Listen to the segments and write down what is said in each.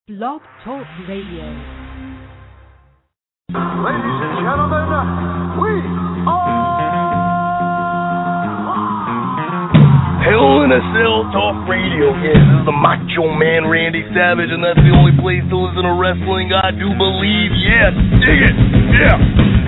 Blog Talk Radio. Ladies and gentlemen, we are Hell in a Cell Talk Radio. Yeah, this is the Macho Man Randy Savage, and that's the only place to listen to wrestling, I do believe. Yeah, dig it. Yeah.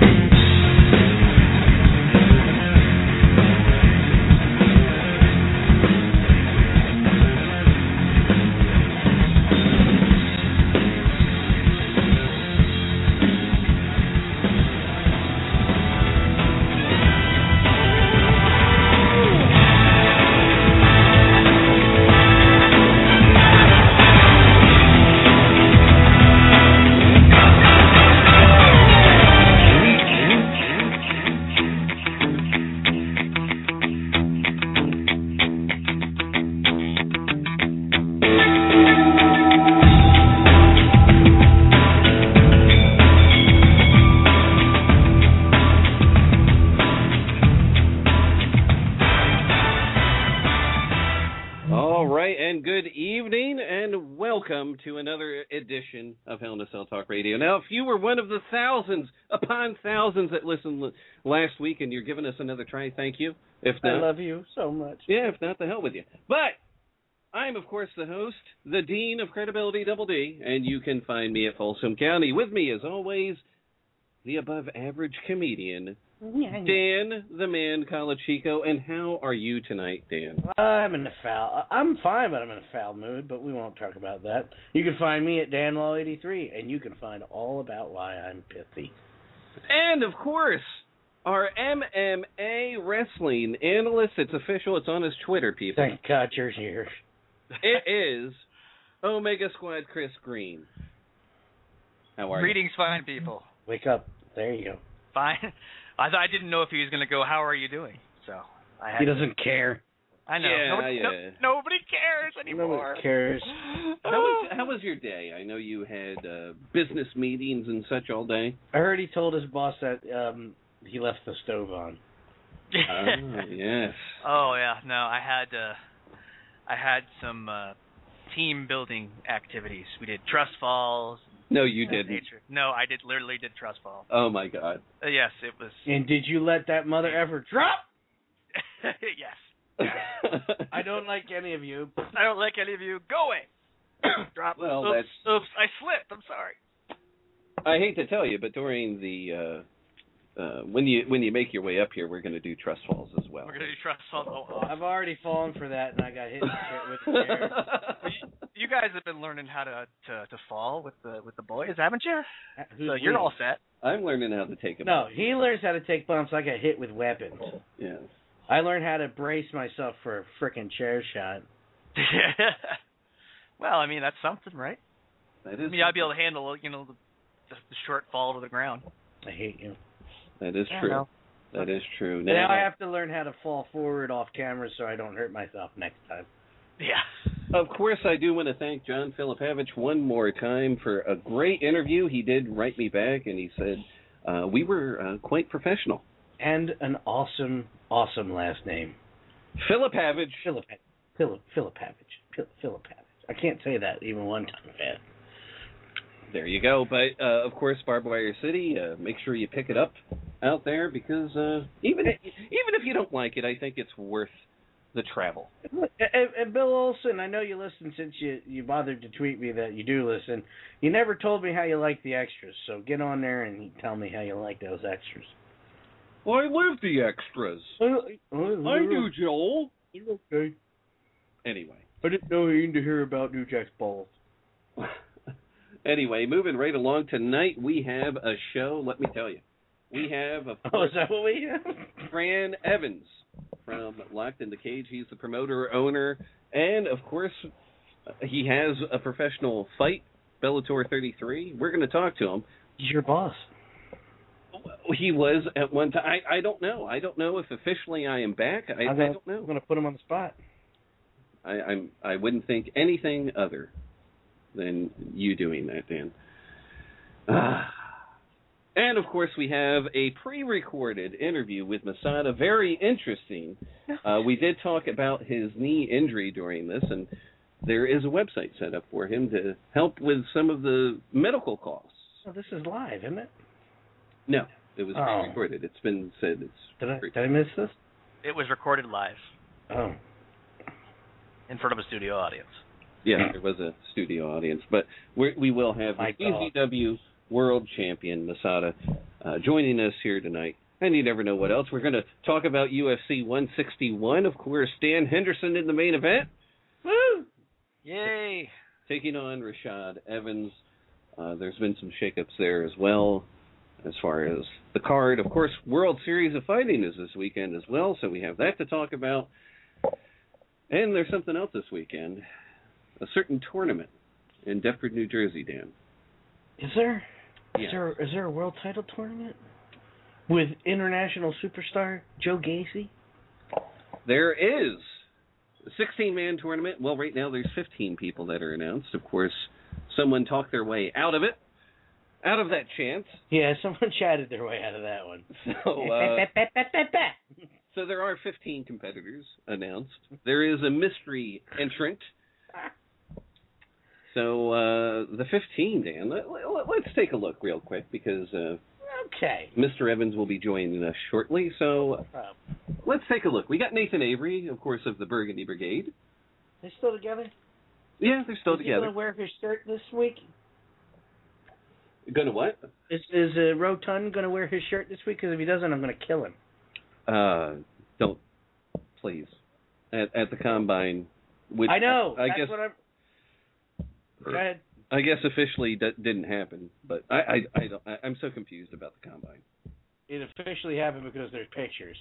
To another edition of Hell in a Cell Talk Radio. Now, if you were one of the thousands upon thousands that listened last week and you're giving us another try, thank you. If not, I love you so much. Yeah, if not, the hell with you. But I'm, of course, the host, the Dean of Credibility, Double D, and you can find me at Folsom County. With me, as always, the above-average comedian, Dan, the man, Colachico. And how are you tonight, Dan? I'm fine, but I'm in a foul mood, but we won't talk about that. You can find me at DanLaw83, and you can find all about why I'm pithy. And, of course, our MMA wrestling analyst. It's official. It's on his Twitter, people. Thank God you're here. It is Omega Squad Chris Green. How are you? Greetings, fine people. Wake up. There you go. Fine. I didn't know if he was going to go, how are you doing? So he doesn't care. I know. Yeah, nobody cares anymore. Nobody cares. How was your day? I know you had business meetings and such all day. I heard he told his boss that he left the stove on. Yes. Oh, yeah. No, I had some team building activities. We did trust falls. No, you didn't. No, I literally did trust falls. Oh, my God. Yes, it was. And did you let that mother ever drop? Yes. I don't like any of you. I don't like any of you. Go away. Drop. Well, oops, I slipped. I'm sorry. I hate to tell you, but during the when you make your way up here, we're going to do trust falls as well. We're going to do trust falls. Oh, awesome. I've already fallen for that, and I got hit with the chair. You guys have been learning how to fall with the boys, haven't you? So you're we? all set. I'm learning how to take a No, he learns how to take bumps. I got hit with weapons. Yes. I learned how to brace myself for a frickin' chair shot. Well, I mean, that's something, right? That is. I'd be able to handle, the short fall to the ground. I hate you. That is true. No. That is true. Now I have to learn how to fall forward off camera so I don't hurt myself next time. Yeah. Of course, I do want to thank John Filipavich one more time for a great interview. He did write me back, and he said we were quite professional. And an awesome, awesome last name. Filipavich. Filipavich. I can't say that even one time fast. There you go. But, of course, Barbed Wire City, make sure you pick it up out there because even if you don't like it, I think it's worth the travel. And Bill Olson, I know you listen since you bothered to tweet me that you do listen. You never told me how you like the extras, so get on there and tell me how you like those extras. Well, I live the extras. I do, Joel. Okay. Anyway. I didn't know you needed to hear about New Jack's balls. Anyway, moving right along, tonight we have a show, let me tell you. We have, of course, is that what we have? Fran Evans from Locked in the Cage. He's the promoter, owner, and, of course, he has a professional fight, Bellator 33. We're going to talk to him. He's your boss. He was at one time. I don't know. I don't know if officially I am back. I don't know. I'm going to put him on the spot. I wouldn't think anything other than you doing that, Dan. And, of course, we have a pre-recorded interview with Masada. Very interesting. We did talk about his knee injury during this, and there is a website set up for him to help with some of the medical costs. Oh, this is live, isn't it? No, it was recorded. It's been said it's Did I miss this? It was recorded live Oh. in front of a studio audience. Yeah, there was a studio audience, but we will have the CZW World Champion Masada joining us here tonight. And you never know what else. We're going to talk about UFC 161. Of course, Dan Henderson in the main event. Woo! Yay! Taking on Rashad Evans. There's been some shakeups there as well as far as the card. Of course, World Series of Fighting is this weekend as well, so we have that to talk about. And there's something else this weekend. A certain tournament in Deptford, New Jersey, Dan. Is there? Yeah. Is there a world title tournament with international superstar Joe Gacy? There is a 16-man tournament. Well, right now there's 15 people that are announced. Of course, someone talked their way out of it, out of that chance. Yeah, someone chatted their way out of that one. So there are 15 competitors announced. There is a mystery entrant. So the 15, Dan, let's take a look real quick because okay, Mr. Evans will be joining us shortly. So let's take a look. We got Nathan Avery, of course, of the Burgundy Brigade. They still together? Yeah, they're still Is he together. going to wear his shirt this week? Gonna what? Is Rotund going to wear his shirt this week? Because if he doesn't, I'm going to kill him. Don't, please. At the Combine. I know. I That's guess. what I'm... Go ahead. I guess officially didn't happen, but I'm so confused about the Combine. It officially happened because there's pictures.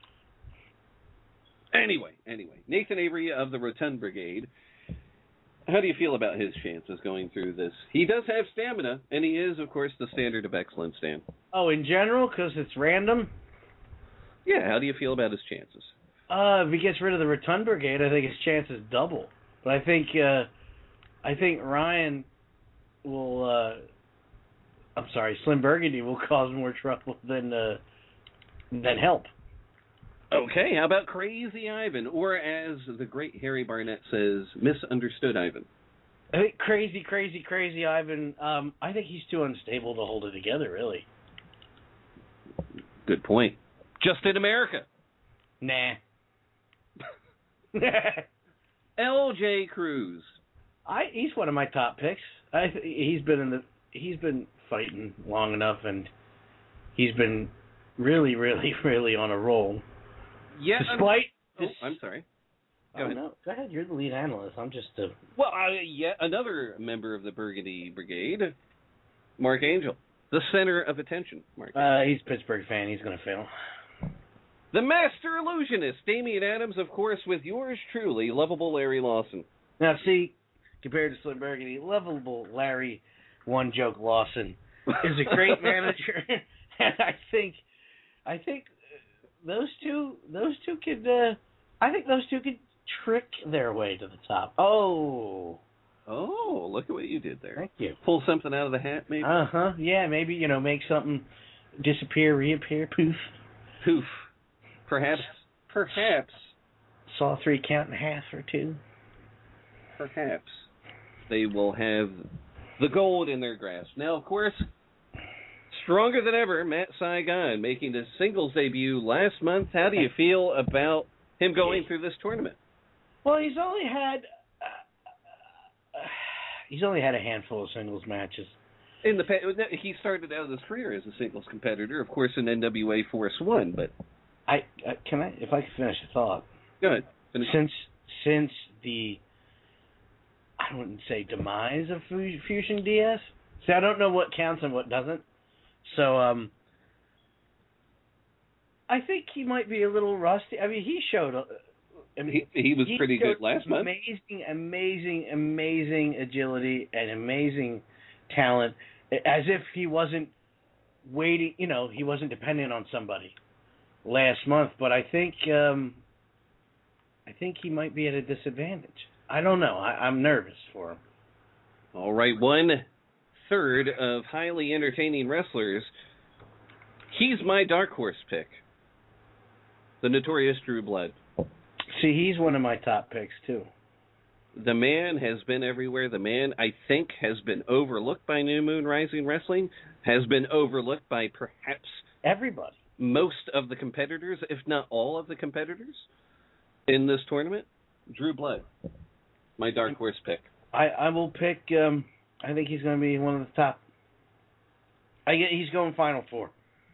Anyway, Nathan Avery of the Rotund Brigade. How do you feel about his chances going through this? He does have stamina, and he is, of course, the standard of excellence, Dan. Oh, in general, because it's random? Yeah, how do you feel about his chances? If he gets rid of the Rotund Brigade, I think his chances double. But I think Ryan will, Slim Burgundy will cause more trouble than help. Okay, how about Crazy Ivan, or as the great Harry Barnett says, Misunderstood Ivan? I think crazy Ivan, I think he's too unstable to hold it together, really. Good point. Just in America. Nah. LJ Cruz. He's one of my top picks. He's been fighting long enough, and he's been really, really, really on a roll. Yeah. Despite. I'm sorry. Go ahead. No, go ahead. You're the lead analyst. I'm just a. Well, another member of the Burgundy Brigade, Mark Angel, the center of attention. Mark. He's a Pittsburgh fan. He's going to fail. The Master Illusionist, Damian Adams, of course, with yours truly, lovable Larry Lawson. Now, see, compared to Slim Burgundy, lovable Larry One Joke Lawson is a great manager, and I think those two could trick their way to the top. Oh, look at what you did there. Thank you. Pull something out of the hat, maybe. Yeah, maybe make something disappear, reappear, poof, poof. Perhaps. Saw 3 count in half or 2. Perhaps they will have the gold in their grasp. Now, of course, stronger than ever, Matt Saigon making his singles debut last month. How do you feel about him going through this tournament? Well, he's only had a handful of singles matches. In the he started out his career as a singles competitor, of course, in NWA Force 1, but if I could finish the thought. Go ahead. Since the, I wouldn't say demise of Fusion DS. See, I don't know what counts and what doesn't. So, I think he might be a little rusty. I mean, he showed. He was pretty good last month. Amazing agility and amazing talent, as if he wasn't waiting. He wasn't dependent on somebody last month. But I think he might be at a disadvantage. I don't know. I'm nervous for him. All right, 1/3 of highly entertaining wrestlers. He's my dark horse pick. The Notorious Drew Blood. See, he's one of my top picks, too. The man has been everywhere. The man, I think, has been overlooked by New Moon Rising Wrestling, has been overlooked by perhaps Everybody. most of the competitors, if not all of the competitors in this tournament. Drew Blood, my dark horse pick. I will pick. I think he's going to be one of the top. He's going Final Four.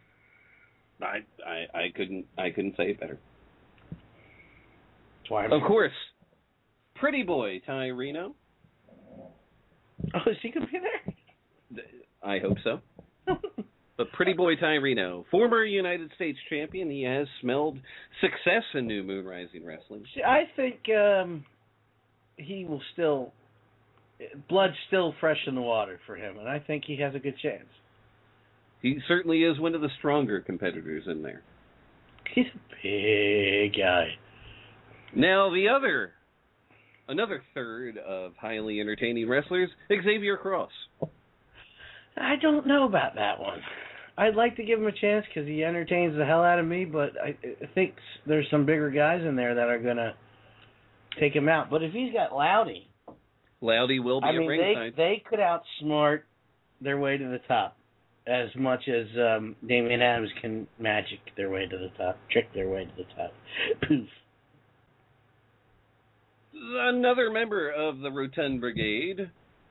I couldn't say it better. That's why Of course, pretty boy Ty Reno. Oh, is he going to be there? I hope so. But pretty boy Ty Reno, former United States champion, he has smelled success in New Moon Rising Wrestling. See, I think he will still. Blood's still fresh in the water for him, and I think he has a good chance. He certainly is one of the stronger competitors in there. He's a big guy. Now another third of highly entertaining wrestlers, Xavier Cross. I don't know about that one. I'd like to give him a chance because he entertains the hell out of me, but I think there's some bigger guys in there that are going to take him out. But if he's got Loudy, Will be at ringside. they could outsmart their way to the top as much as Damian Adams can magic their way to the top, trick their way to the top. Poof. Another member of the Rotund Brigade,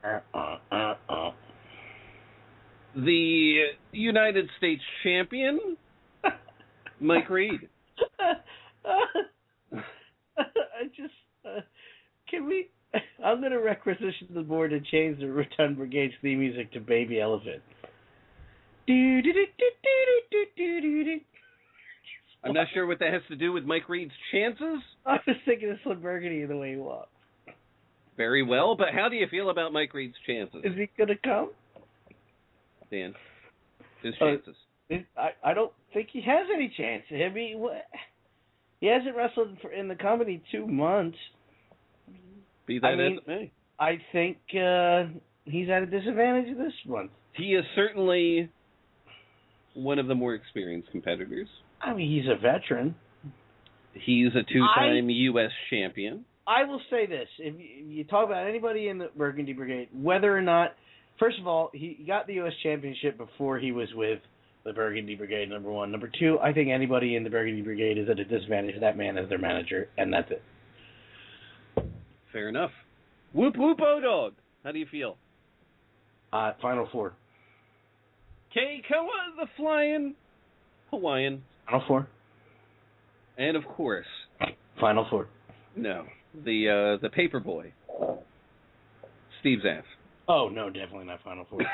the United States champion, Mike Reed. Can we? I'm going to requisition the board to change the Rotund Brigade's theme music to Baby Elephant. I'm not sure what that has to do with Mike Reed's chances. I was thinking of Slim Burgundy the way he walked. Very well, but how do you feel about Mike Reed's chances? Is he going to come? Dan, his chances. I don't think he has any chance. I mean, he hasn't wrestled in the company 2 months. Be that as it may. I think he's at a disadvantage this month. He is certainly one of the more experienced competitors. I mean, he's a veteran. He's a two-time U.S. champion. I will say this. If you talk about anybody in the Burgundy Brigade, whether or not, first of all, he got the U.S. championship before he was with the Burgundy Brigade, number one. Number two, I think anybody in the Burgundy Brigade is at a disadvantage. That man is their manager, and that's it. Fair enough. Whoop, whoop, O-Dog. How do you feel? Final Four. Keikoa, the Flying Hawaiian. Final Four. And, of course... Final Four. No. The paper boy. Steve Zaff. Oh, no, definitely not Final Four.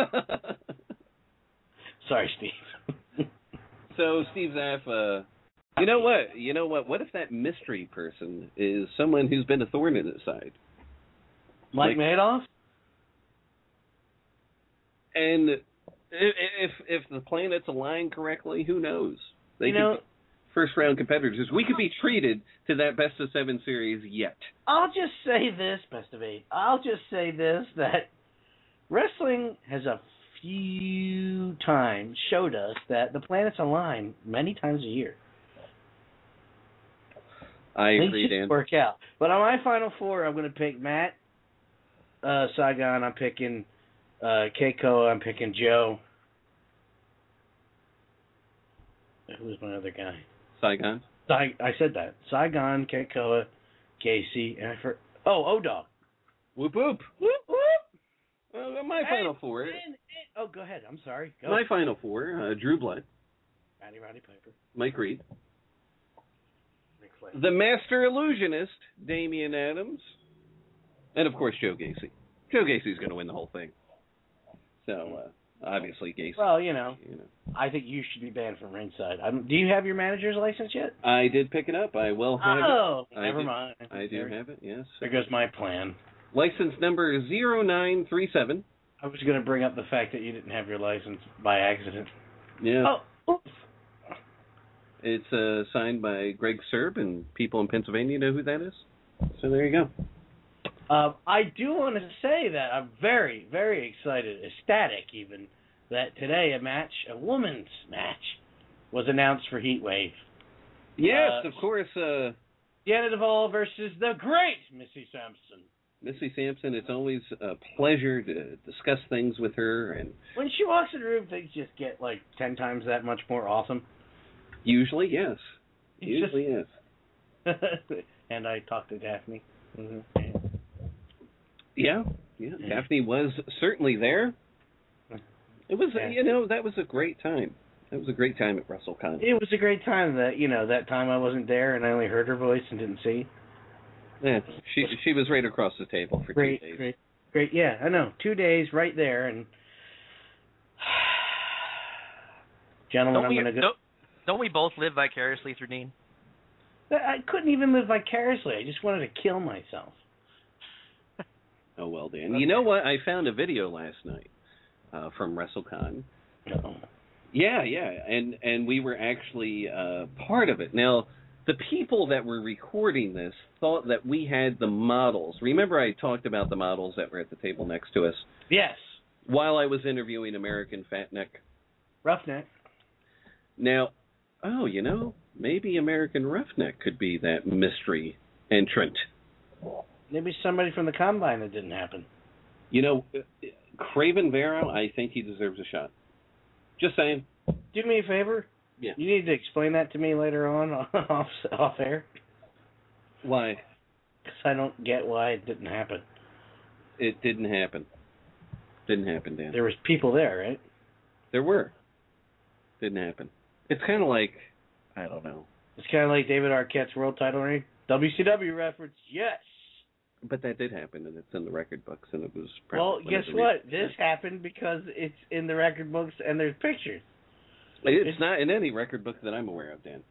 Sorry, Steve. So, Steve Zaff, you know what? What if that mystery person is someone who's been a thorn in his side? Mike Madoff? And if the planets align correctly, who knows? They could be first-round competitors. We could be treated to that best-of-7 series yet. I'll just say this, best of 8. I'll just say this, that wrestling has a few times showed us that the planets align many times a year. I agree, Dan. Things work out. But on my Final Four, I'm going to pick Matt Saigon. I'm picking Keikoa. I'm picking Joe. Who's my other guy? Saigon. I said that. Saigon, Keikoa, Casey, and O-Dog. Whoop whoop. Whoop whoop. My Final Four. Go ahead. I'm sorry. Go. My Final Four: Drew Blood, Roddy Piper, Mike Reed, the Master Illusionist, Damian Adams, and of course Joe Gacy. Joe Gacy's going to win the whole thing. So obviously Gacy. Well, I think you should be banned from ringside. Do you have your manager's license yet? I did pick it up. I will have it. Oh, never mind. I do have it, yes. There goes my plan. License number 0937. I was going to bring up the fact that you didn't have your license by accident. Yeah. Oh, oops. It's signed by Greg Serb, and people in Pennsylvania know who that is. So there you go. I do want to say that I'm very, very excited, ecstatic even, that today a women's match, was announced for Heatwave. Yes, of course. Deanna Duvall versus the great Missy Sampson. Missy Sampson, it's always a pleasure to discuss things with her, and When she walks in the room, things just get like 10 times that much more awesome. usually, yes. Usually, yes. And I talked to Daphne. Mm-hmm. Yeah. Daphne was certainly there. It was, that was a great time. It was a great time at WrestleCon. It was a great time that time I wasn't there and I only heard her voice and didn't see. Yeah, she was right across the table for 2 days. Great. Yeah, I know. 2 days right there, and gentlemen, I'm gonna go. Don't we both live vicariously through Dean? I couldn't even live vicariously. I just wanted to kill myself. Oh well, Dan. You know what? I found a video last night from WrestleCon. Uh-oh. Yeah, and we were actually part of it. Now, the people that were recording this thought that we had the models. Remember I talked about the models that were at the table next to us? Yes. While I was interviewing American Fatneck. Roughneck. Now, maybe American Roughneck could be that mystery entrant. Maybe somebody from the Combine that didn't happen. Craven Vero, I think he deserves a shot. Just saying. Do me a favor. Yeah. You need to explain that to me later on off air. Why? Because I don't get why it didn't happen. It didn't happen. Didn't happen, Dan. There was people there, right? There were. Didn't happen. It's kind of like, I don't know. It's kind of like David Arquette's world title reign. WCW reference, yes. But that did happen, and it's in the record books, and it was... Well, guess what? This happened because it's in the record books and there's pictures. It's not in any record book that I'm aware of, Dan.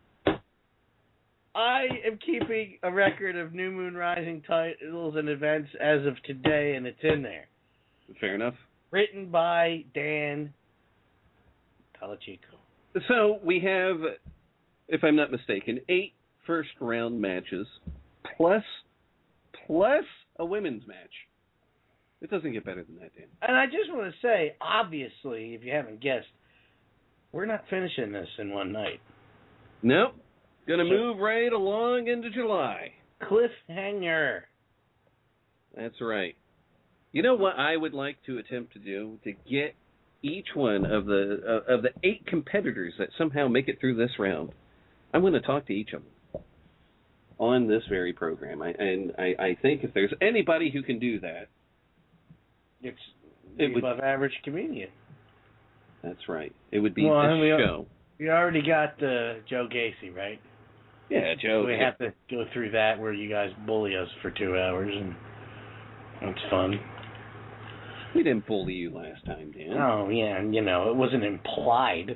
I am keeping a record of New Moon Rising titles and events as of today, and it's in there. Fair enough. Written by Dan Talachico. So we have, if I'm not mistaken, 8 first-round matches, plus a women's match. It doesn't get better than that, Dan. And I just want to say, obviously, if you haven't guessed, we're not finishing this in one night. Nope. Gonna move right along into July. Cliffhanger. That's right. You know what I would like to attempt to do to get each one of the 8 competitors that somehow make it through this round? I'm going to talk to each of them on this very program. I think if there's anybody who can do that, it's the above average comedian. That's right. It would be this show. We already got Joe Gacy, right? Yeah, Joe. We have to go through that where you guys bully us for 2 hours, and it's fun. We didn't bully you last time, Dan. Oh, yeah, it wasn't implied.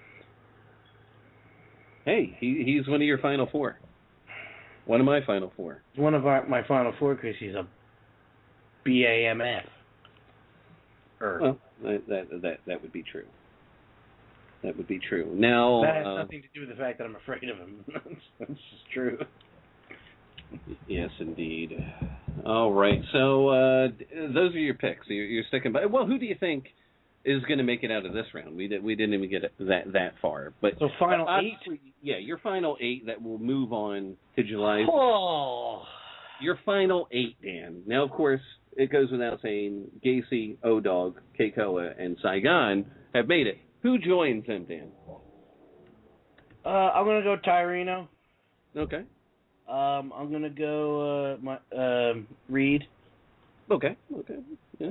Hey, he's one of your Final Four. One of my Final Four. One of my Final Four because he's a BAMF. Well, that would be true. That would be true. Now that has nothing to do with the fact that I'm afraid of him. That's just true. Yes, indeed. All right. So those are your picks. You're sticking by. Well, who do you think is going to make it out of this round? We didn't even get that far. But so final 8. Yeah, your final 8 that will move on to July. Oh. Your final 8, Dan. Now, of course, it goes without saying, Gacy, O-Dog, Keikoa, and Saigon have made it. Who joins them, Dan? I'm gonna go Tyreno. Okay. I'm gonna go Reed. Okay. Yeah.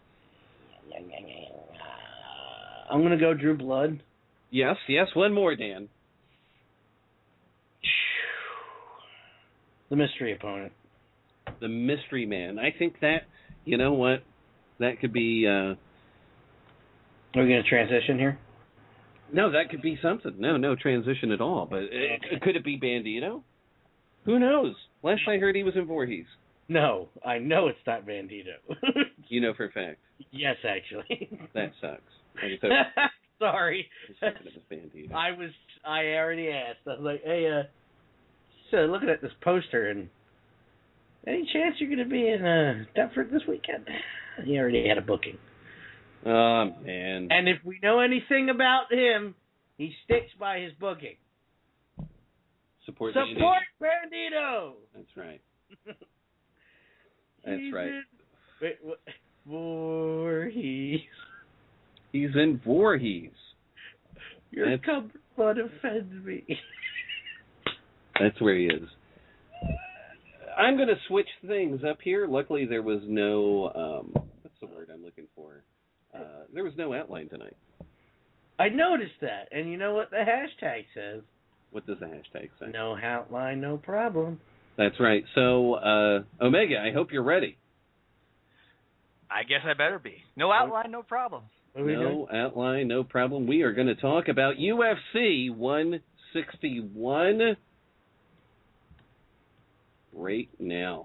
I'm gonna go Drew Blood. Yes. One more, Dan. The mystery opponent. The mystery man. I think that, you know what, that could be... Are we going to transition here? No, that could be something. No transition at all. But could it be Bandito? Who knows? Last I heard he was in Voorhees. No, I know it's not Bandito. You know for a fact? Yes, actually. That sucks. Sorry. Bandito. I already asked. I was like, hey, so looking at this poster, and any chance you're going to be in Deptford this weekend? He already had a booking. Oh, man. And if we know anything about him, he sticks by his booking. Support Bandito. That's right. That's right. Wait, what? Voorhees. He's in Voorhees. Your cummerbund offends me. That's where he is. I'm going to switch things up here. Luckily, there was no, what's the word I'm looking for? There was no outline tonight. I noticed that. And you know what the hashtag says? What does the hashtag say? No outline, no problem. That's right. So, Omega, I hope you're ready. I guess I better be. No outline, no problem. No outline, no problem. We are going to talk about UFC 161 right now.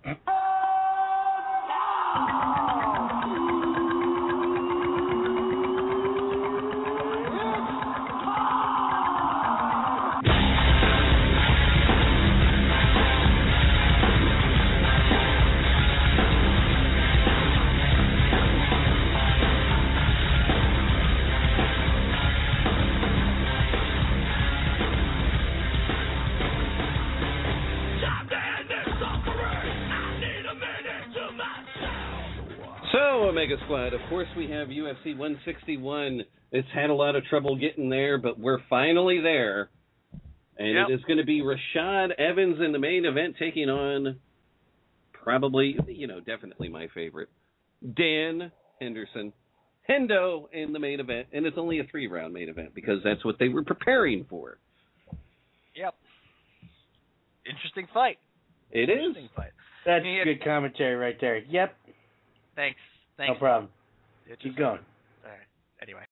So, Omega Squad, of course we have UFC 161. It's had a lot of trouble getting there, but we're finally there. And It is going to be Rashad Evans in the main event taking on probably, definitely my favorite, Dan Henderson. Hendo in the main event, and it's only a 3-round main event because that's what they were preparing for. Yep. Interesting fight. It is. Fight. That's good commentary right there. Yep. Thanks. No problem. Keep going. All right. Anyway.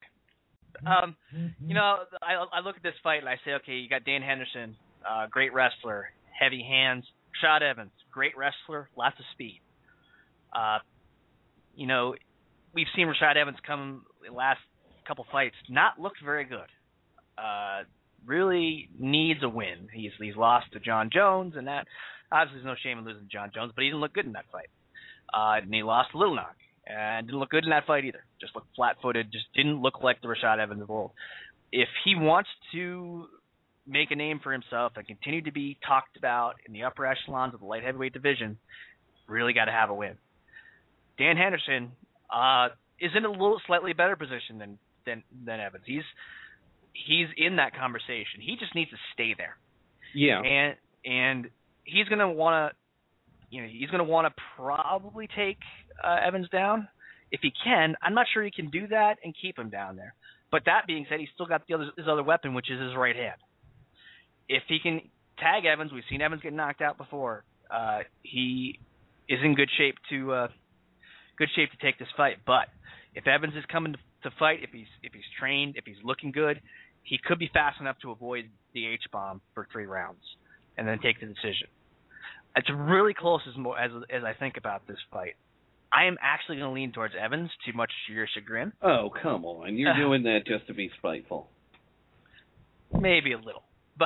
I look at this fight and I say, okay, you got Dan Henderson, great wrestler, heavy hands. Rashad Evans, great wrestler, lots of speed. We've seen Rashad Evans come the last couple fights, not looked very good. Really needs a win. He's lost to John Jones, and that obviously there's no shame in losing to John Jones, but he didn't look good in that fight. And he lost to Little Nog, and didn't look good in that fight either. Just looked flat-footed, just didn't look like the Rashad Evans of old. If he wants to make a name for himself and continue to be talked about in the upper echelons of the light heavyweight division, really got to have a win. Dan Henderson is in a little slightly better position than Evans. He's in that conversation. He just needs to stay there. Yeah. And he's going to want to. He's going to want to probably take Evans down if he can. I'm not sure he can do that and keep him down there. But that being said, he's still got his other weapon, which is his right hand. If he can tag Evans, we've seen Evans get knocked out before. He is in good shape to take this fight. But if Evans is coming to fight, if he's trained, if he's looking good, he could be fast enough to avoid the H-bomb for 3 rounds and then take the decision. It's really close as I think about this fight. I am actually going to lean towards Evans, too much to your chagrin. Oh, come on. You're doing that just to be spiteful. Maybe a little. But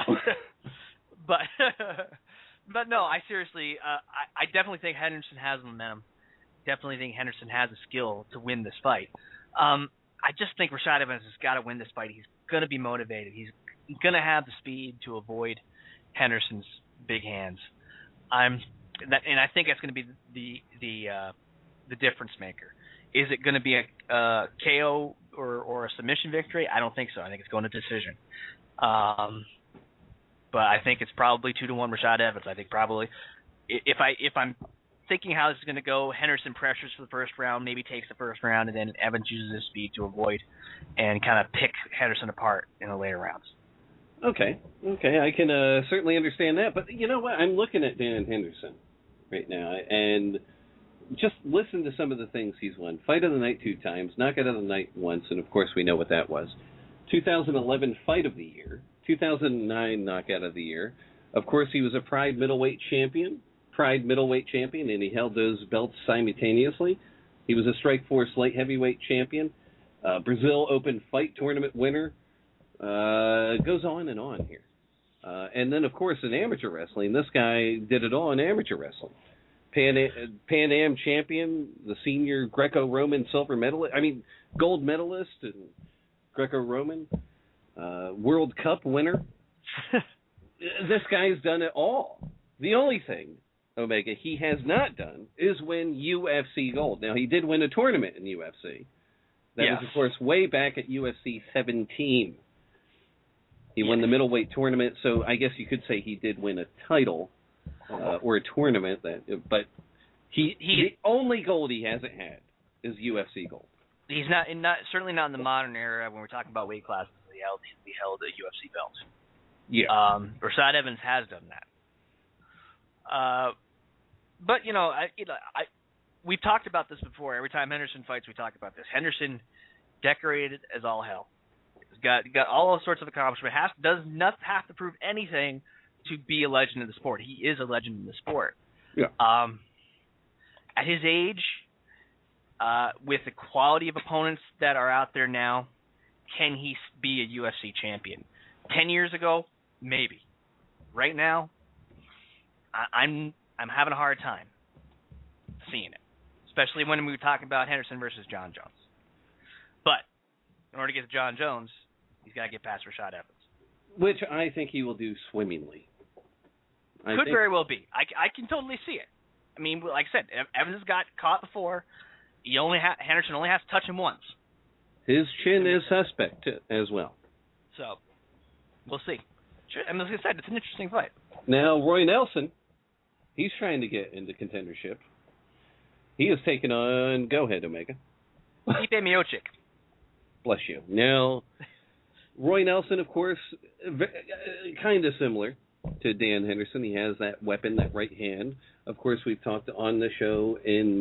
no, I seriously, I definitely think Henderson has momentum. Definitely think Henderson has the skill to win this fight. I just think Rashad Evans has got to win this fight. He's going to be motivated. He's going to have the speed to avoid Henderson's big hands. And I think that's going to be the difference maker. Is it going to be a KO or a submission victory? I don't think so. I think it's going to decision. But I think it's probably 2-1 Rashad Evans. I think probably if I'm thinking how this is going to go, Henderson pressures for the first round, maybe takes the first round, and then Evans uses his speed to avoid and kind of pick Henderson apart in the later rounds. Okay, I can certainly understand that. But you know what? I'm looking at Dan Henderson right now, and just listen to some of the things he's won. Fight of the night 2 times, knockout of the night once, and of course we know what that was. 2011 Fight of the Year, 2009 Knockout of the Year. Of course, he was a Pride middleweight champion, and he held those belts simultaneously. He was a Strikeforce light heavyweight champion, Brazil Open Fight Tournament winner. Goes on and on here. And then, of course, in amateur wrestling, this guy did it all in amateur wrestling. Pan Am champion, the senior Greco-Roman gold medalist and Greco-Roman, World Cup winner. this guy's done it all. The only thing, Omega, he has not done is win UFC gold. Now, he did win a tournament in UFC. That was, of course, way back at UFC 17. He won the middleweight tournament, so I guess you could say he did win a title or a tournament. But the only gold he hasn't had is UFC gold. He's certainly not in the modern era when we're talking about weight classes. He held a UFC belt. Yeah. Rashad Evans has done that. But we've talked about this before. Every time Henderson fights, we talk about this. Henderson, decorated as all hell. He's got all sorts of accomplishments. Does not have to prove anything to be a legend in the sport. He is a legend in the sport. Yeah. At his age, with the quality of opponents that are out there now, can he be a UFC champion? 10 years ago, maybe. Right now, I'm having a hard time seeing it, especially when we were talking about Henderson versus John Jones. But in order to get to John Jones, he's got to get past Rashad Evans, which I think he will do swimmingly. Could very well be. I can totally see it. I mean, like I said, Evans has got caught before. Henderson only has to touch him once. His chin is suspect as well. So we'll see. And as I said, it's an interesting fight. Now, Roy Nelson, he's trying to get into contendership. He is taking on, go ahead, Omega. Stipe Miocic. Bless you. Now, Roy Nelson, of course, kind of similar to Dan Henderson. He has that weapon, that right hand. Of course, we've talked on the show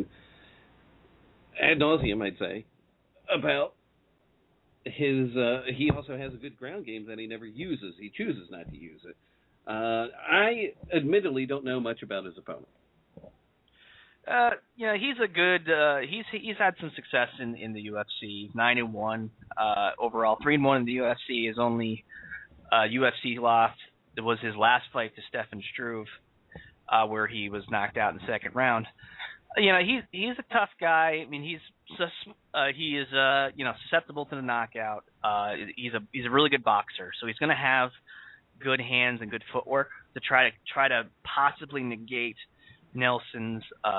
ad nauseum, I'd say, about his. He also has a good ground game that he never uses. He chooses not to use it. I admittedly don't know much about his opponent. He's a good. He's had some success in the UFC. 9-1 overall, 3-1 in the UFC. His only UFC loss was his last fight to Stefan Struve, where he was knocked out in the second round. He's a tough guy. I mean, he is susceptible to the knockout. He's a really good boxer, so he's going to have good hands and good footwork to try to possibly negate Nelson's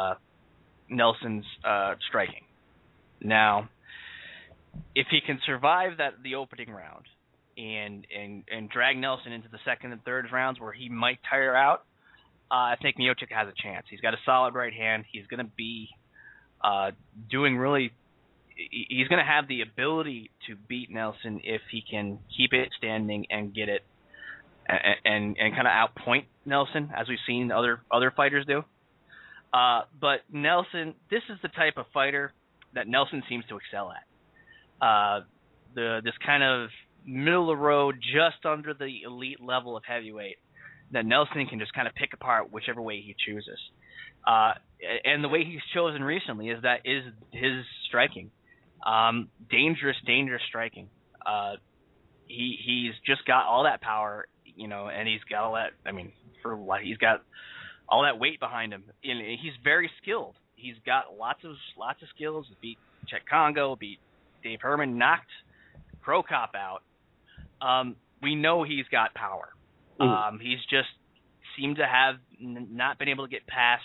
striking. Now, if he can survive the opening round and drag Nelson into the second and third rounds where he might tire out, I think Miocic has a chance. He's got a solid right hand. He's going to be doing really. He's going to have the ability to beat Nelson if he can keep it standing and get it and kind of outpoint Nelson, as we've seen other fighters do. But Nelson, this is the type of fighter that Nelson seems to excel at. This kind of middle of the road, just under the elite level of heavyweight, that Nelson can just kind of pick apart whichever way he chooses. And the way he's chosen recently is his striking. Dangerous striking. He's just got all that power, and he's got all that. I mean, he's got all that weight behind him. And he's very skilled. He's got lots of skills. Beat Chet Congo, beat Dave Herman, knocked Crow Cop out. We know he's got power. He's just seemed to have not been able to get past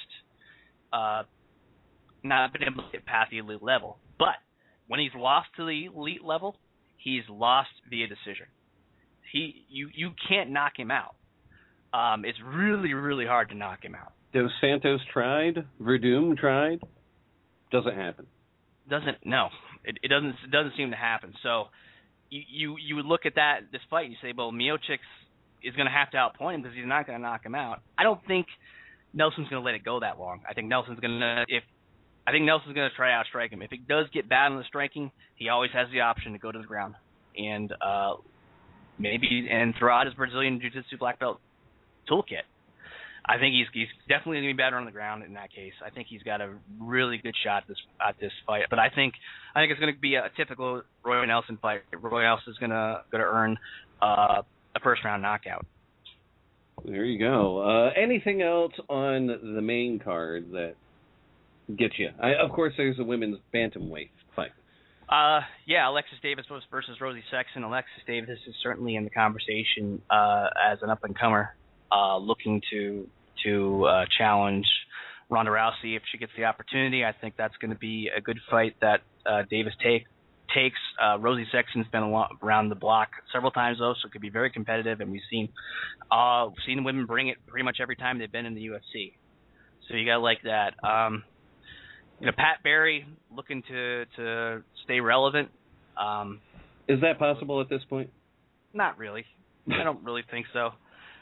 the elite level. But when he's lost to the elite level, he's lost via decision. You can't knock him out. It's really, really hard to knock him out. Dos Santos tried. Verdum tried. Doesn't happen. No. It doesn't seem to happen. So you would look at this fight and you say, well, Miocic is going to have to outpoint him because he's not going to knock him out. I don't think Nelson's going to let it go that long. I think Nelson's going to try to outstrike him. If it does get bad on the striking, he always has the option to go to the ground and maybe throw out his Brazilian Jiu-Jitsu black belt toolkit. I think he's definitely going to be better on the ground in that case. I think he's got a really good shot at this fight. But I think it's going to be a typical Roy Nelson fight. Roy Nelson is going to earn a first round knockout. There you go. Anything else on the main card that gets you? Of course, there's a women's bantamweight fight. Alexis Davis versus Rosie Sexton. Alexis Davis is certainly in the conversation as an up-and-comer looking to challenge Ronda Rousey if she gets the opportunity. I think that's going to be a good fight that Davis takes. Rosie Sexton's been around the block several times though, so it could be very competitive, and we've seen women bring it pretty much every time they've been in the UFC. So you gotta like that. Pat Barry looking to stay relevant. Is that possible at this point? Not really. I don't really think so.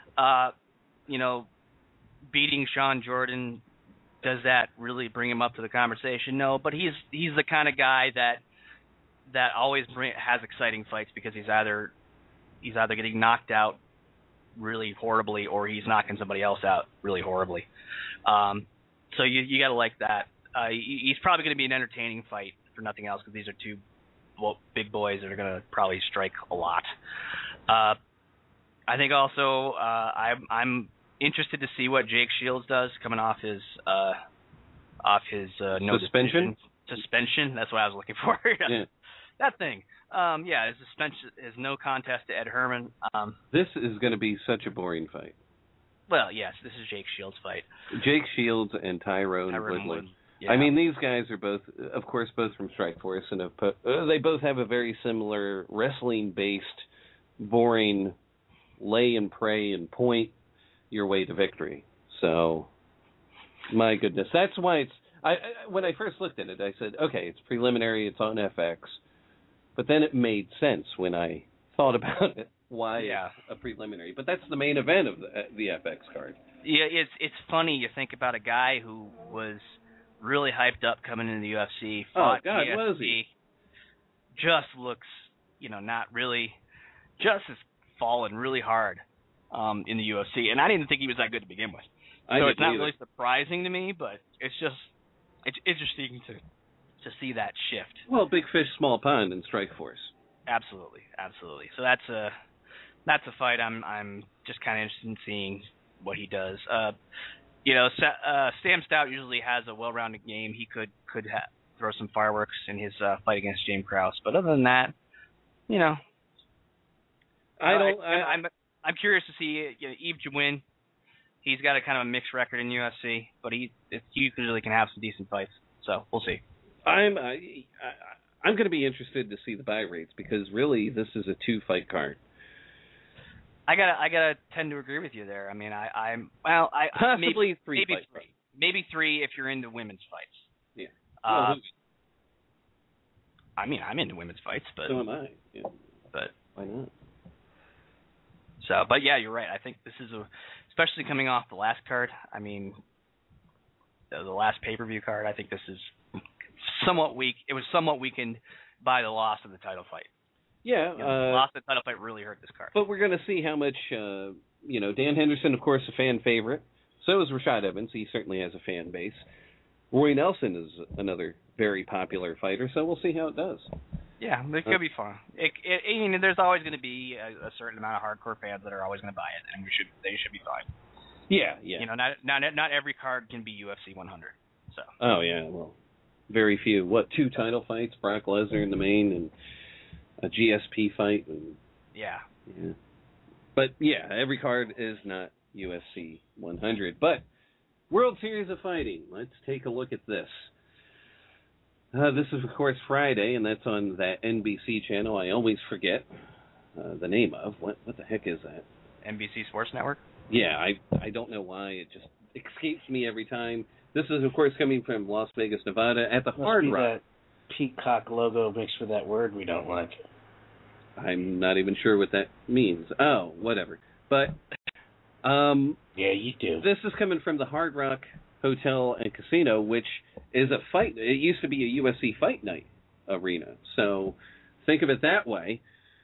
Beating Sean Jordan, does that really bring him up to the conversation? No, but he's the kind of guy that always has exciting fights because he's either getting knocked out really horribly or he's knocking somebody else out really horribly. So you got to like that. He's probably going to be an entertaining fight for nothing else because these are two big boys that are going to probably strike a lot. I think also I'm interested to see what Jake Shields does coming off his suspension. Suspension. That's what I was looking for. Yeah. That thing. His suspension is no contest to Ed Herman. This is going to be such a boring fight. Well, yes, this is Jake Shields' fight. Jake Shields and Tyrone Woodley. Yeah. I mean, these guys are both, of course, both from Strikeforce, and they both have a very similar wrestling-based, boring lay and pray and point your way to victory. So, my goodness, that's why it's. When I first looked at it, I said, okay, it's preliminary, it's on FX, but then it made sense when I thought about it. Why it's a preliminary? But that's the main event of the FX card. Yeah, it's funny. You think about a guy who was really hyped up coming into the UFC. Oh God, was he? Just looks, not really. Just has fallen really hard in the UFC, and I didn't think he was that good to begin with. So it's not really surprising to me, but it's interesting to see that shift. Well, big fish, small pond in Strikeforce. Absolutely. So that's a fight I'm just kind of interested in seeing what he does. Sam Stout usually has a well-rounded game. He could throw some fireworks in his fight against James Krause, but other than that, I'm curious to see Yves Juin. He's got a kind of a mixed record in UFC, but he usually can have some decent fights. So we'll see. I'm going to be interested to see the buy rates because really this is a 2-fight card. I gotta tend to agree with you there. I mean, possibly maybe 3 if you're into women's fights. Yeah. I'm into women's fights, but so am I. Yeah. But why not? So, but yeah, you're right. I think this is especially coming off the last card. I mean, the last pay-per-view card. I think this is somewhat weak. It was somewhat weakened by the loss of the title fight. Yeah, the loss of the title fight really hurt this card. But we're going to see how much. Dan Henderson, of course, a fan favorite. So is Rashad Evans. He certainly has a fan base. Roy Nelson is another very popular fighter. So we'll see how it does. Yeah, it could be fun. There's always going to be a certain amount of hardcore fans that are always going to buy it, and they should be fine. Yeah. Not every card can be UFC 100. So. Oh yeah, well, very few. 2 title fights? Brock Lesnar in the main and a GSP fight. Yeah. But yeah, every card is not UFC 100. But World Series of Fighting. Let's take a look at this. This is, of course, Friday, and that's on that NBC channel I always forget the name of. What the heck is that? NBC Sports Network? Yeah, I don't know why. It just escapes me every time. This is, of course, coming from Las Vegas, Nevada, at the Hard Rock. That peacock logo mixed with that word we don't like. I'm not even sure what that means. Oh, whatever. But yeah, you do. This is coming from the Hard Rock Hotel and Casino, which is a fight. It used to be a UFC Fight Night arena. So think of it that way.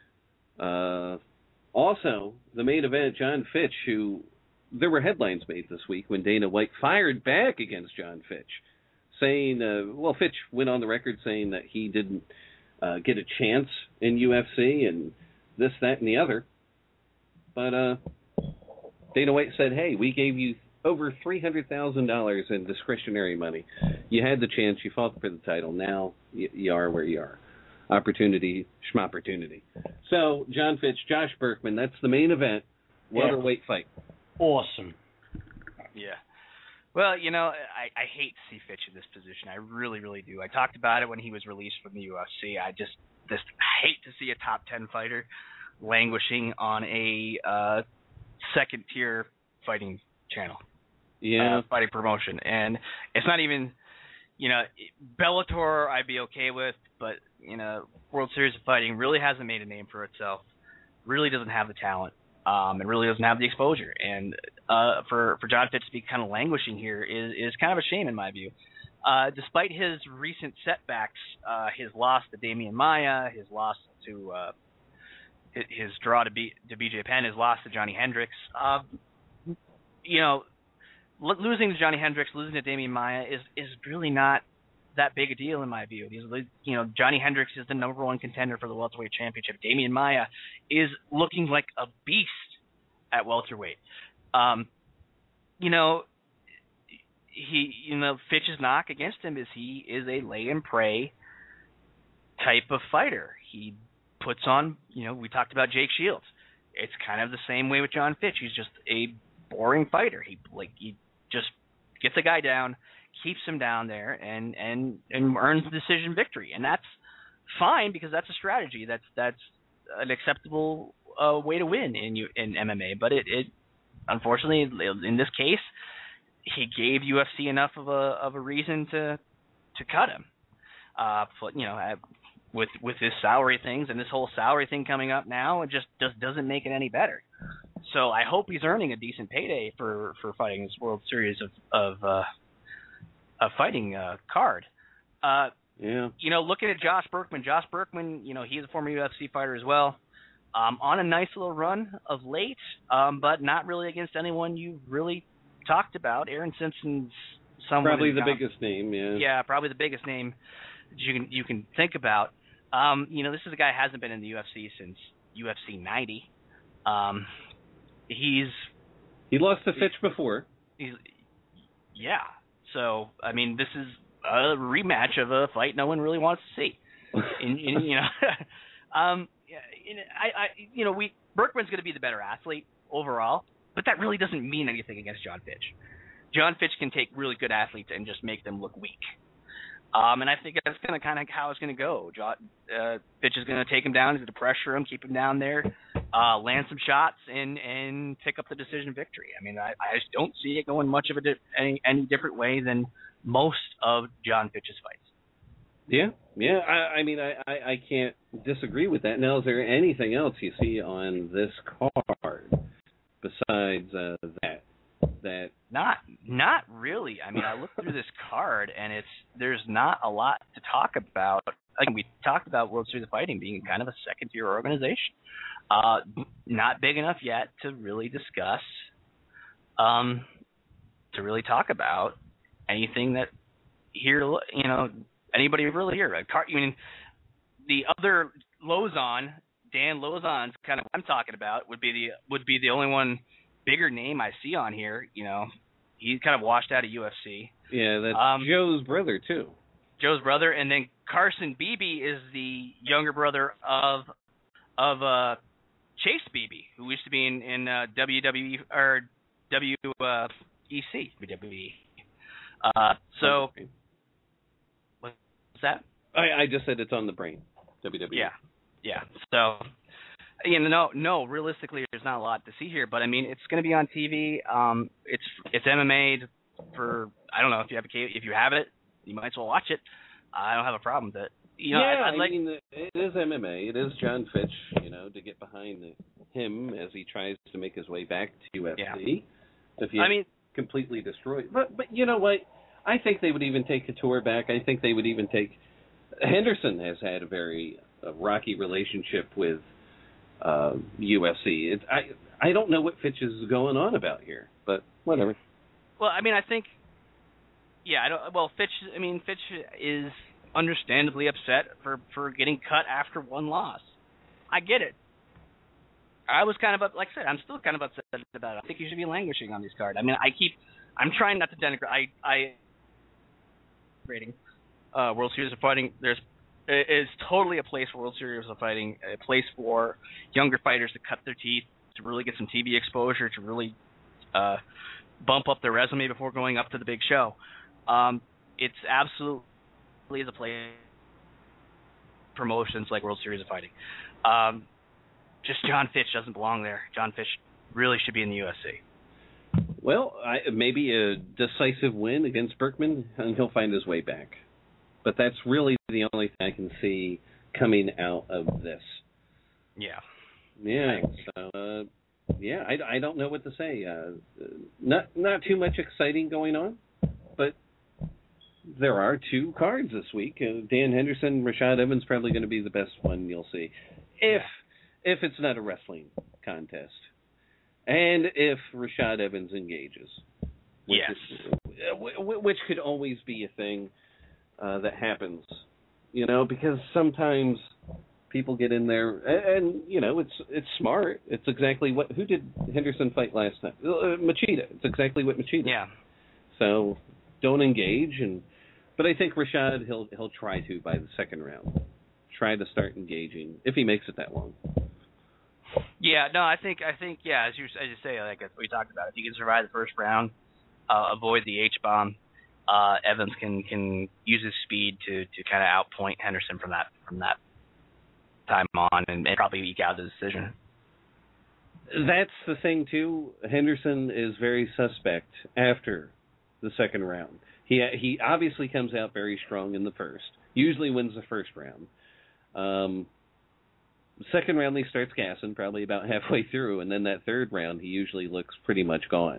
Also, the main event, John Fitch, who there were headlines made this week when Dana White fired back against John Fitch, saying, Fitch went on the record saying that he didn't get a chance in UFC and this, that, and the other. But Dana White said, hey, we gave you over $300,000 in discretionary money. You had the chance. You fought for the title. Now you are where you are. Opportunity, schmopportunity. So, John Fitch, Josh Berkman, that's the main event. Welterweight fight. awesome. Yeah. Well, you know, I hate to see Fitch in this position. I really, really do. I talked about it when he was released from the UFC. I just hate to see a top 10 fighter languishing on a second-tier fighting channel. Yeah. Fighting promotion. And it's not even, you know, Bellator I'd be okay with, but, you know, World Series of Fighting really hasn't made a name for itself. Really doesn't have the talent. It really doesn't have the exposure. And for John Fitch to be kind of languishing here is kind of a shame in my view. Despite his recent setbacks, his loss to Damian Maia, his loss to his draw to BJ Penn, his loss to Johnny Hendricks, you know, losing to Johnny Hendricks, losing to Damian Maia is really not that big a deal in my view. You know, Johnny Hendricks is the #1 contender for the welterweight championship. Damian Maia is looking like a beast at welterweight. You know, Fitch's knock against him is he is a lay and pray type of fighter. He puts on, you know, we talked about Jake Shields. It's kind of the same way with John Fitch. He's just a boring fighter. He just gets a guy down, keeps him down there, and earns the decision victory. And that's fine because that's a strategy. That's an acceptable way to win in MMA. But it unfortunately in this case, he gave UFC enough of a reason to cut him. You know, with his salary things and this whole salary thing coming up now, it just doesn't make it any better. So I hope he's earning a decent payday for fighting this World Series of fighting card. Yeah. You know, looking at Josh Berkman, you know, he's a former UFC fighter as well. On a nice little run of late, but not really against anyone you really talked about. Aaron Simpson's someone probably the biggest name, yeah. Yeah, probably the biggest name you can think about. You know, this is a guy who hasn't been in the UFC since UFC 90. He lost to Fitch before. Yeah. So, I mean, this is a rematch of a fight no one really wants to see. You know, you know, Berkman's going to be the better athlete overall, but that really doesn't mean anything against John Fitch. John Fitch can take really good athletes and just make them look weak. And I think that's kind of how it's going to go. Fitch is going to take him down, he's going to pressure him, keep him down there, land some shots, and pick up the decision victory. I mean, I just don't see it going much of any different way than most of John Fitch's fights. Yeah. I mean, I can't disagree with that. Now, is there anything else you see on this card besides that? Not really. I mean, I looked through this card and there's not a lot to talk about. Like we talked about World Series of Fighting being kind of a second-tier organization, not big enough yet to really discuss, to really talk about anything that here, you know, anybody really here. I mean, the other Lozon, Dan Lozon's kind of what I'm talking about would be the only one bigger name I see on here. You know, he's kind of washed out of UFC. Yeah, that's Joe's brother too. Joe's brother, and then Carson Beebe is the younger brother of Chase Beebe, who used to be in WWE or WEC. So what's that? I just said it's on the brain. WWE. Yeah. So, you know, no, realistically, there's not a lot to see here, but I mean, it's going to be on TV. It's MMA for, I don't know if you have it, you might as well watch it. I don't have a problem with it. You know, yeah, I mean, it is MMA. It is John Fitch. You know, to get behind him as he tries to make his way back to UFC. Yeah. If he completely destroyed, but you know what? I think they would even take Couture back. I think they would even take. Henderson has had a very rocky relationship with UFC. I don't know what Fitch is going on about here, but whatever. Well, I mean, I think, yeah, I don't. Well, Fitch is understandably upset for getting cut after one loss. I get it. I was kind of like I said, I'm still kind of upset about it. I think you should be languishing on this card. I mean, I'm trying not to denigrate. Rating World Series of Fighting. Is totally a place for World Series of Fighting, a place for younger fighters to cut their teeth, to really get some TV exposure, to really bump up their resume before going up to the big show. It's absolutely the place promotions like World Series of Fighting. Just John Fitch doesn't belong there. John Fitch really should be in the UFC. Well, maybe a decisive win against Berkman, and he'll find his way back. But that's really the only thing I can see coming out of this. Yeah. Yeah. So, I don't know what to say. Not too much exciting going on, but there are 2 cards this week. Dan Henderson, Rashad Evans, probably going to be the best one you'll see, if it's not a wrestling contest. And if Rashad Evans engages. Which could always be a thing that happens, because sometimes people get in there, and it's smart. It's exactly who did Henderson fight last time? Machida. It's exactly what Machida. Yeah. So don't engage, but I think Rashad he'll try to by the second round. Try to start engaging if he makes it that long. Yeah, no, I think, yeah, as you say, like we talked about, if you can survive the first round, avoid the H-bomb, Evans can use his speed to kind of outpoint Henderson from that time on and probably eke out the decision. That's the thing too. Henderson is very suspect after the second round. He obviously comes out very strong in the first. Usually wins the first round. Second round, he starts gassing, probably about halfway through, and then that third round, he usually looks pretty much gone.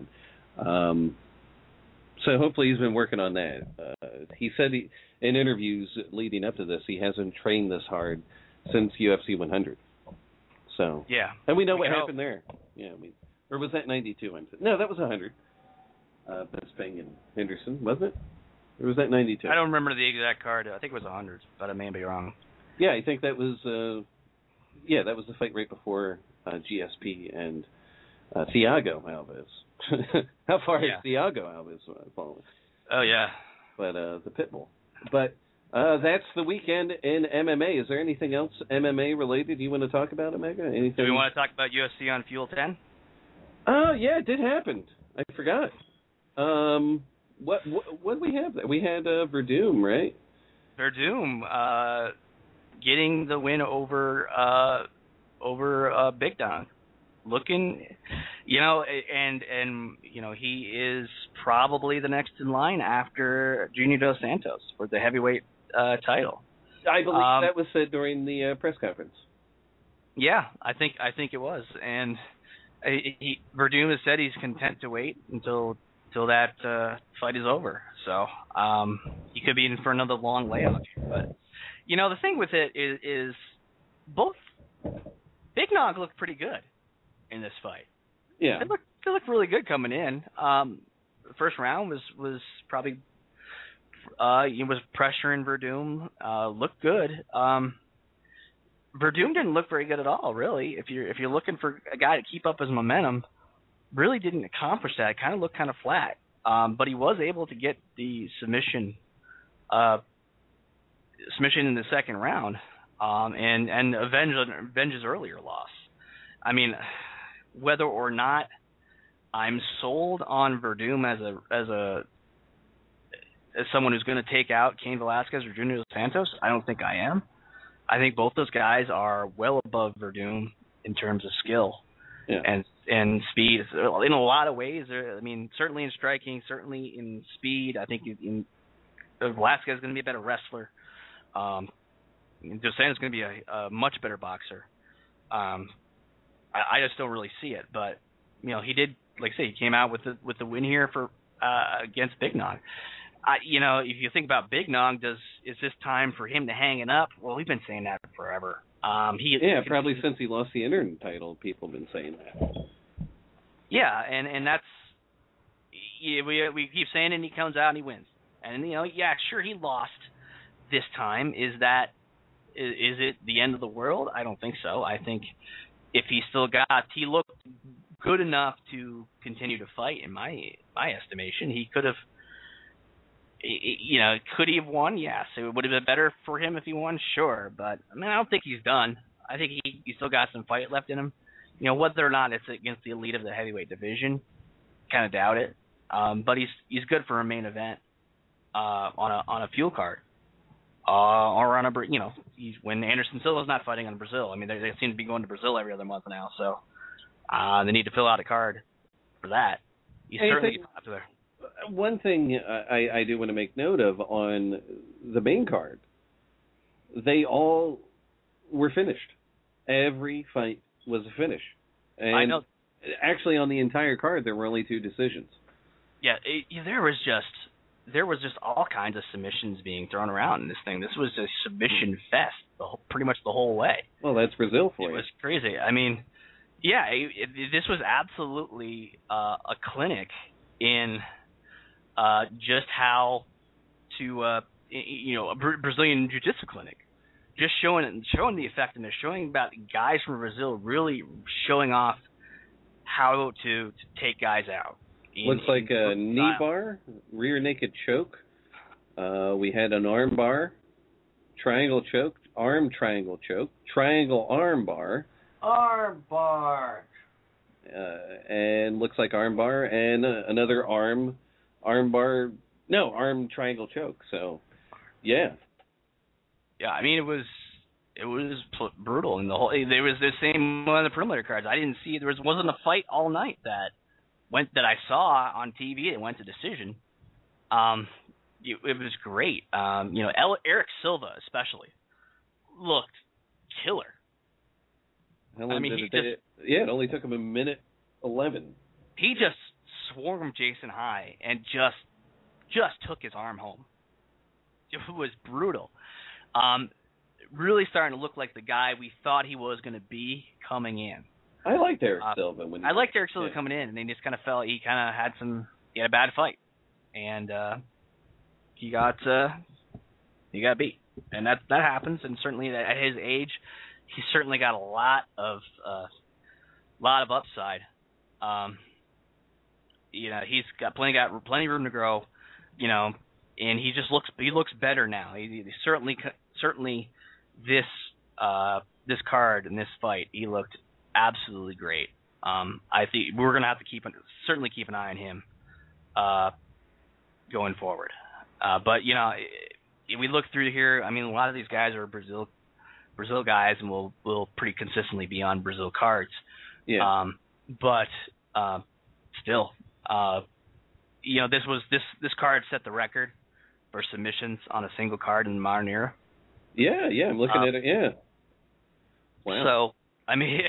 So hopefully he's been working on that. He said in interviews leading up to this, he hasn't trained this hard since UFC 100. So yeah, and we know what happened there. Yeah, or was that 92? No, that was 100. Bisping and Henderson, wasn't it? Or was that 92? I don't remember the exact card. I think it was 100, but I may be wrong. Yeah, I think that was. That was the fight right before GSP and Thiago Alves. How far has Thiago Alves fallen? Oh, yeah. But the Pitbull. But that's the weekend in MMA. Is there anything else MMA related you want to talk about, Omega? Anything? Do we want to talk about UFC on Fuel 10? Yeah, it did happen. I forgot. What did we have there? We had Verdum, right? Verdum, getting the win over Big Don, looking, and he is probably the next in line after Junior Dos Santos for the heavyweight title. I believe that was said during the press conference. Yeah, I think it was, and Verdum has said he's content to wait until that fight is over. So he could be in for another long layout, but. The thing with it is both Big Nog looked pretty good in this fight. Yeah, they looked really good coming in. The first round was probably he was pressuring Verdum. Looked good. Verdum didn't look very good at all, really. If you're looking for a guy to keep up his momentum, really didn't accomplish that. It kind of looked kind of flat. But he was able to get the submission in the second round, and avenge his earlier loss. I mean, whether or not I'm sold on Verdum as someone who's going to take out Cain Velasquez or Junior Dos Santos, I don't think I am. I think both those guys are well above Verdum in terms of skill and speed. In a lot of ways, certainly in striking, certainly in speed. I think Velasquez is going to be a better wrestler. Dos Santos is going to be a much better boxer. I just don't really see it, but he did, like I say, he came out with the win here for against Big Nog. If you think about Big Nog, is this time for him to hang it up? Well, we've been saying that forever. Probably since he lost the interim title, people have been saying that. Yeah, and that's we keep saying it, and he comes out and he wins. And sure, he lost this time. Is it the end of the world? I don't think so. I think if he looked good enough to continue to fight, in my estimation, he could have. Could he have won? Yes. It would have been better for him if he won, sure. But I don't think he's done. I think he still got some fight left in him. Whether or not it's against the elite of the heavyweight division, kind of doubt it. But he's good for a main event on a fuel card. Or on a, when Anderson Silva's not fighting on Brazil. I mean, they seem to be going to Brazil every other month now, so they need to fill out a card for that. He's certainly popular. One thing I do want to make note of on the main card, they all were finished. Every fight was a finish. And I know. Actually, on the entire card, there were only 2 decisions. Yeah, there was just all kinds of submissions being thrown around in this thing. This was a submission fest pretty much the whole way. Well, that's Brazil for you. It was crazy. I mean, yeah, this was absolutely a clinic in just how to, a Brazilian jiu-jitsu clinic. Just showing the effectiveness, showing about guys from Brazil really showing off how to take guys out. Looks like a knee bar, rear naked choke. We had an arm bar, triangle choke, arm triangle choke, triangle arm bar. Arm bar. And looks like arm bar and another arm triangle choke. So, yeah. Yeah, I mean it was brutal, and there was the same on the preliminary cards. I didn't see wasn't a fight all night that I saw on TV that went to decision. It was great. Eric Silva especially looked killer. It only took him a minute 11. He just swarmed Jason High and just took his arm home. It was brutal. Really starting to look like the guy we thought he was going to be coming in. I liked Eric Silva. I liked Eric Silva coming in, and then just kind of felt he had a bad fight, and he got beat, and that happens. And certainly at his age, he's certainly got a lot of upside. He's got plenty of room to grow, and he looks better now. He certainly this card and this fight, he looked absolutely great. I think we're gonna have to certainly keep an eye on him going forward. But if we look through here, I mean, a lot of these guys are Brazil guys, and will pretty consistently be on Brazil cards. Yeah. But still, this card set the record for submissions on a single card in the modern era. Yeah, I'm looking at it. Yeah. Wow. So, I mean,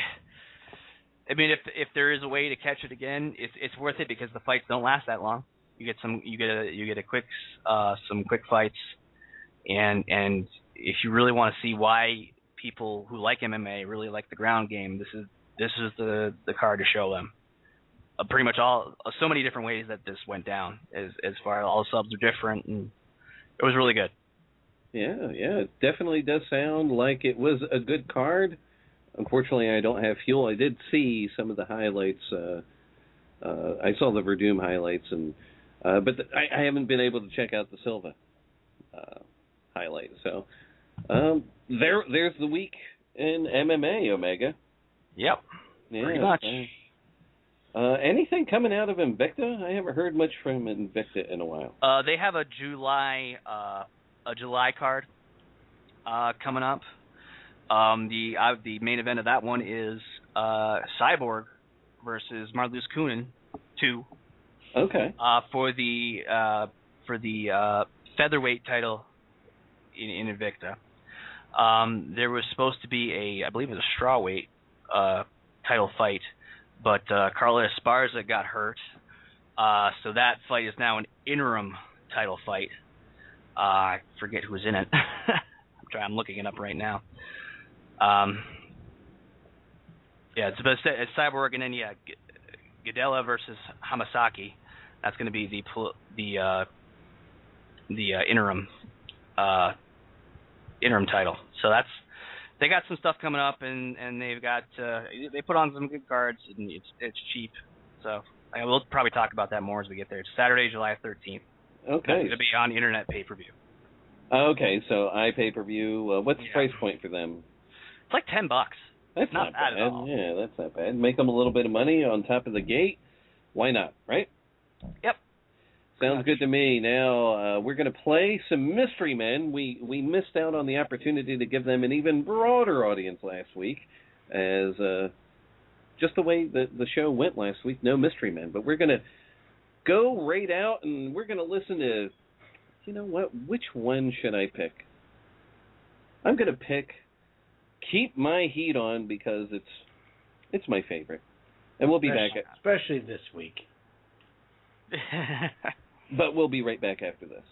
if there is a way to catch it again, it's worth it because the fights don't last that long. You get some quick fights, and if you really want to see why people who like MMA really like the ground game, this is the card to show them. Pretty much so many different ways that this went down. As far as all the subs are different, and it was really good. Yeah, it definitely does sound like it was a good card. Unfortunately, I don't have Fuel. I did see some of the highlights. I saw the Verdum highlights, but I haven't been able to check out the Silva highlight. So there's the week in MMA, Omega. Yep, yeah, pretty much. Anything coming out of Invicta? I haven't heard much from Invicta in a while. They have a July card coming up. The main event of that one is Cyborg versus Marlies Kunin 2. Okay. For the featherweight title in Invicta. There was supposed to be I believe it was a strawweight title fight, but Carla Esparza got hurt, so that fight is now an interim title fight. I forget who's in it. I'm looking it up right now. It's Cyborg, and then Gadella versus Hamasaki. That's going to be the interim title. So they got some stuff coming up, and they've got they put on some good cards, and it's cheap. So we'll probably talk about that more as we get there. It's Saturday, July 13th. Okay. It's going to be on internet pay-per-view. Okay, so iPay-per-view. What's the price point for them? It's like $10. That's not bad at all. Yeah, that's not bad. Make them a little bit of money on top of the gate. Why not, right? Yep. Sounds good to me. Now, we're going to play some Mystery Men. We missed out on the opportunity to give them an even broader audience last week, as just the way the show went last week, no Mystery Men. But we're going to go right out, and we're going to listen to, you know what, which one should I pick? I'm going to pick Keep My Heat On, because it's my favorite. And we'll be back. Especially this week. But we'll be right back after this.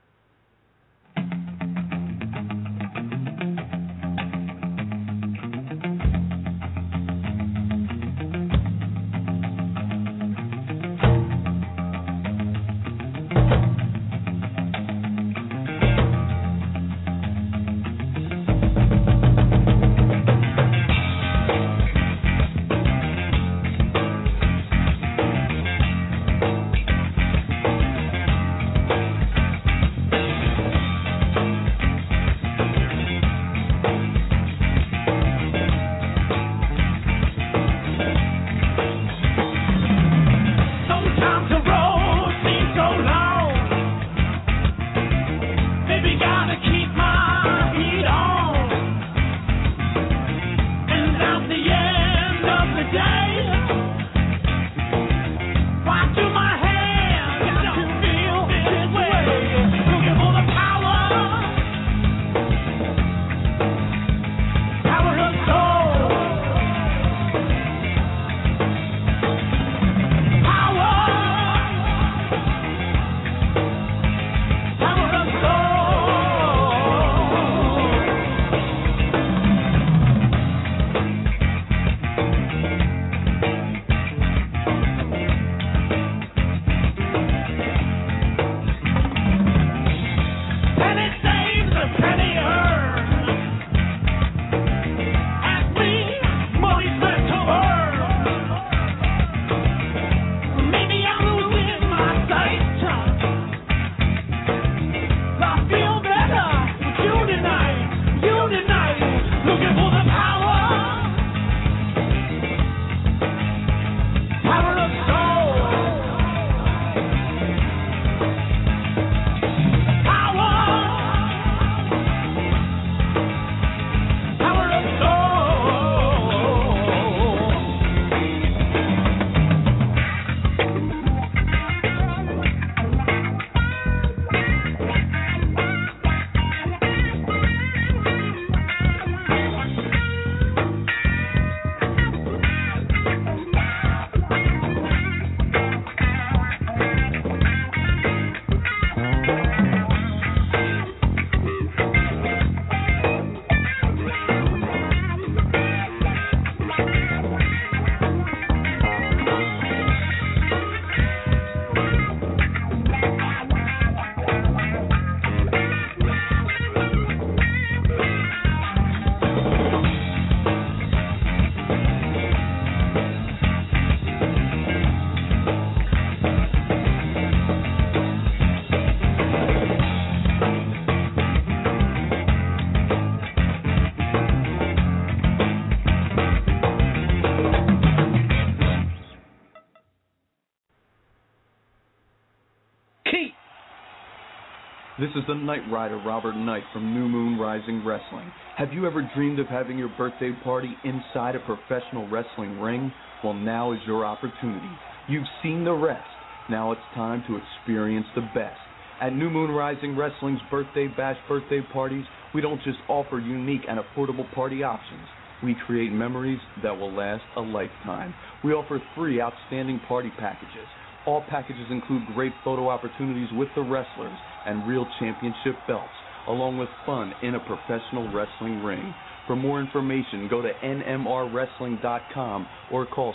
This is the Knight Rider, Robert Knight from New Moon Rising Wrestling. Have you ever dreamed of having your birthday party inside a professional wrestling ring? Well, now is your opportunity. You've seen the rest. Now it's time to experience the best. At New Moon Rising Wrestling's Birthday Bash birthday parties, we don't just offer unique and affordable party options. We create memories that will last a lifetime. We offer 3 outstanding party packages. All packages include great photo opportunities with the wrestlers and real championship belts, along with fun in a professional wrestling ring. For more information, go to nmrwrestling.com or call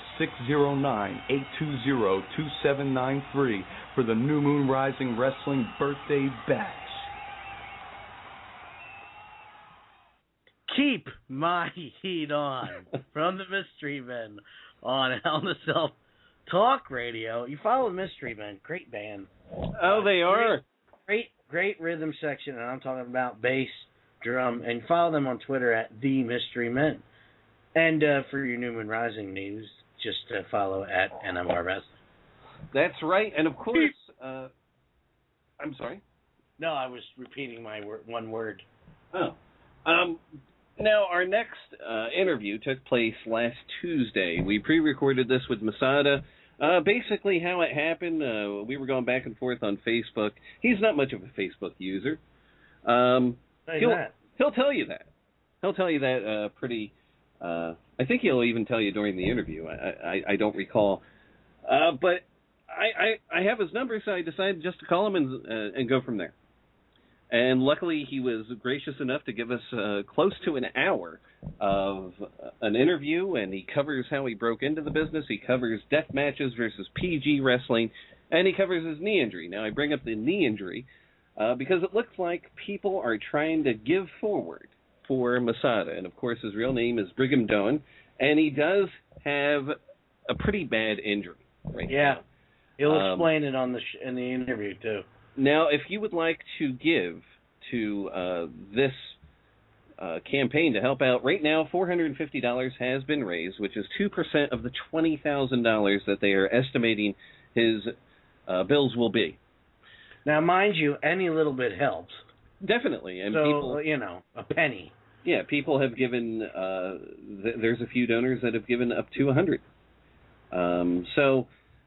609-820-2793 for the New Moon Rising Wrestling Birthday Bash. Keep My Heat On from the Mystery Men on Hell in a Cell Talk Radio. You follow the Mystery Men, great band. Oh, they are. Great rhythm section, and I'm talking about bass, drum, and follow them on Twitter at The Mystery Men. And for your New Moon Rising news, just follow at NMR Wrestling. That's right. And of course, I'm sorry. No, I was repeating my one word. Oh. Now, our next interview took place last Tuesday. We pre-recorded this with Masada. Basically, how it happened, we were going back and forth on Facebook. He's not much of a Facebook user. He'll tell you that. He'll tell you that pretty. I think he'll even tell you during the interview. I don't recall. But I have his number, so I decided just to call him and go from there. And luckily, he was gracious enough to give us close to an hour of an interview, and he covers how he broke into the business. He covers death matches versus PG wrestling, and he covers his knee injury. Now, I bring up the knee injury because it looks like people are trying to give forward for Masada. And, of course, his real name is Brigham Doan, and he does have a pretty bad injury right now. Yeah, he'll explain it on in the interview, too. Now, if you would like to give to this campaign to help out, right now $450 has been raised, which is 2% of the $20,000 that they are estimating his bills will be. Now, mind you, any little bit helps. Definitely. And so, people, a penny. Yeah, people have given, there's a few donors that have given up to $100. So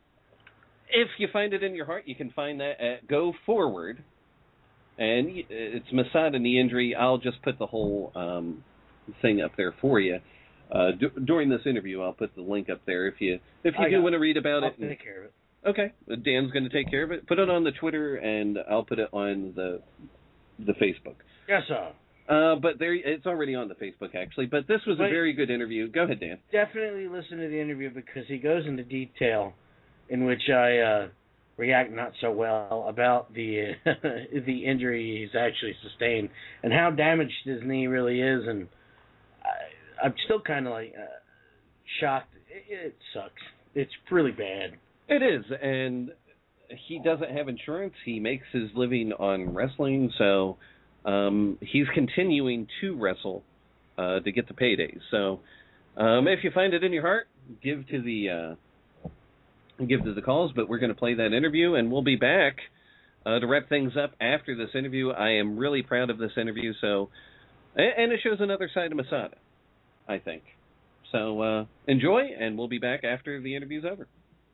if you find it in your heart, you can find that at Go Forward, and it's Masada knee injury. I'll just put the whole thing up there for you. During this interview, I'll put the link up there if you do want to read about it. I'll take care of it. Okay, Dan's going to take care of it. Put it on the Twitter, and I'll put it on the Facebook. Yes, sir. But it's already on the Facebook, actually. But this was a very good interview. Go ahead, Dan. Definitely listen to the interview because he goes into detail in which I react not so well about the the injury he's actually sustained and how damaged his knee really is. And I'm still kind of shocked. It sucks. It's really bad. It is, and he doesn't have insurance. He makes his living on wrestling, so he's continuing to wrestle to get the paydays. So if you find it in your heart, give to the calls. But we're going to play that interview, and we'll be back to wrap things up after this interview. I am really proud of this interview, and it shows another side of Masada, I think. So enjoy, and we'll be back after the interview's over.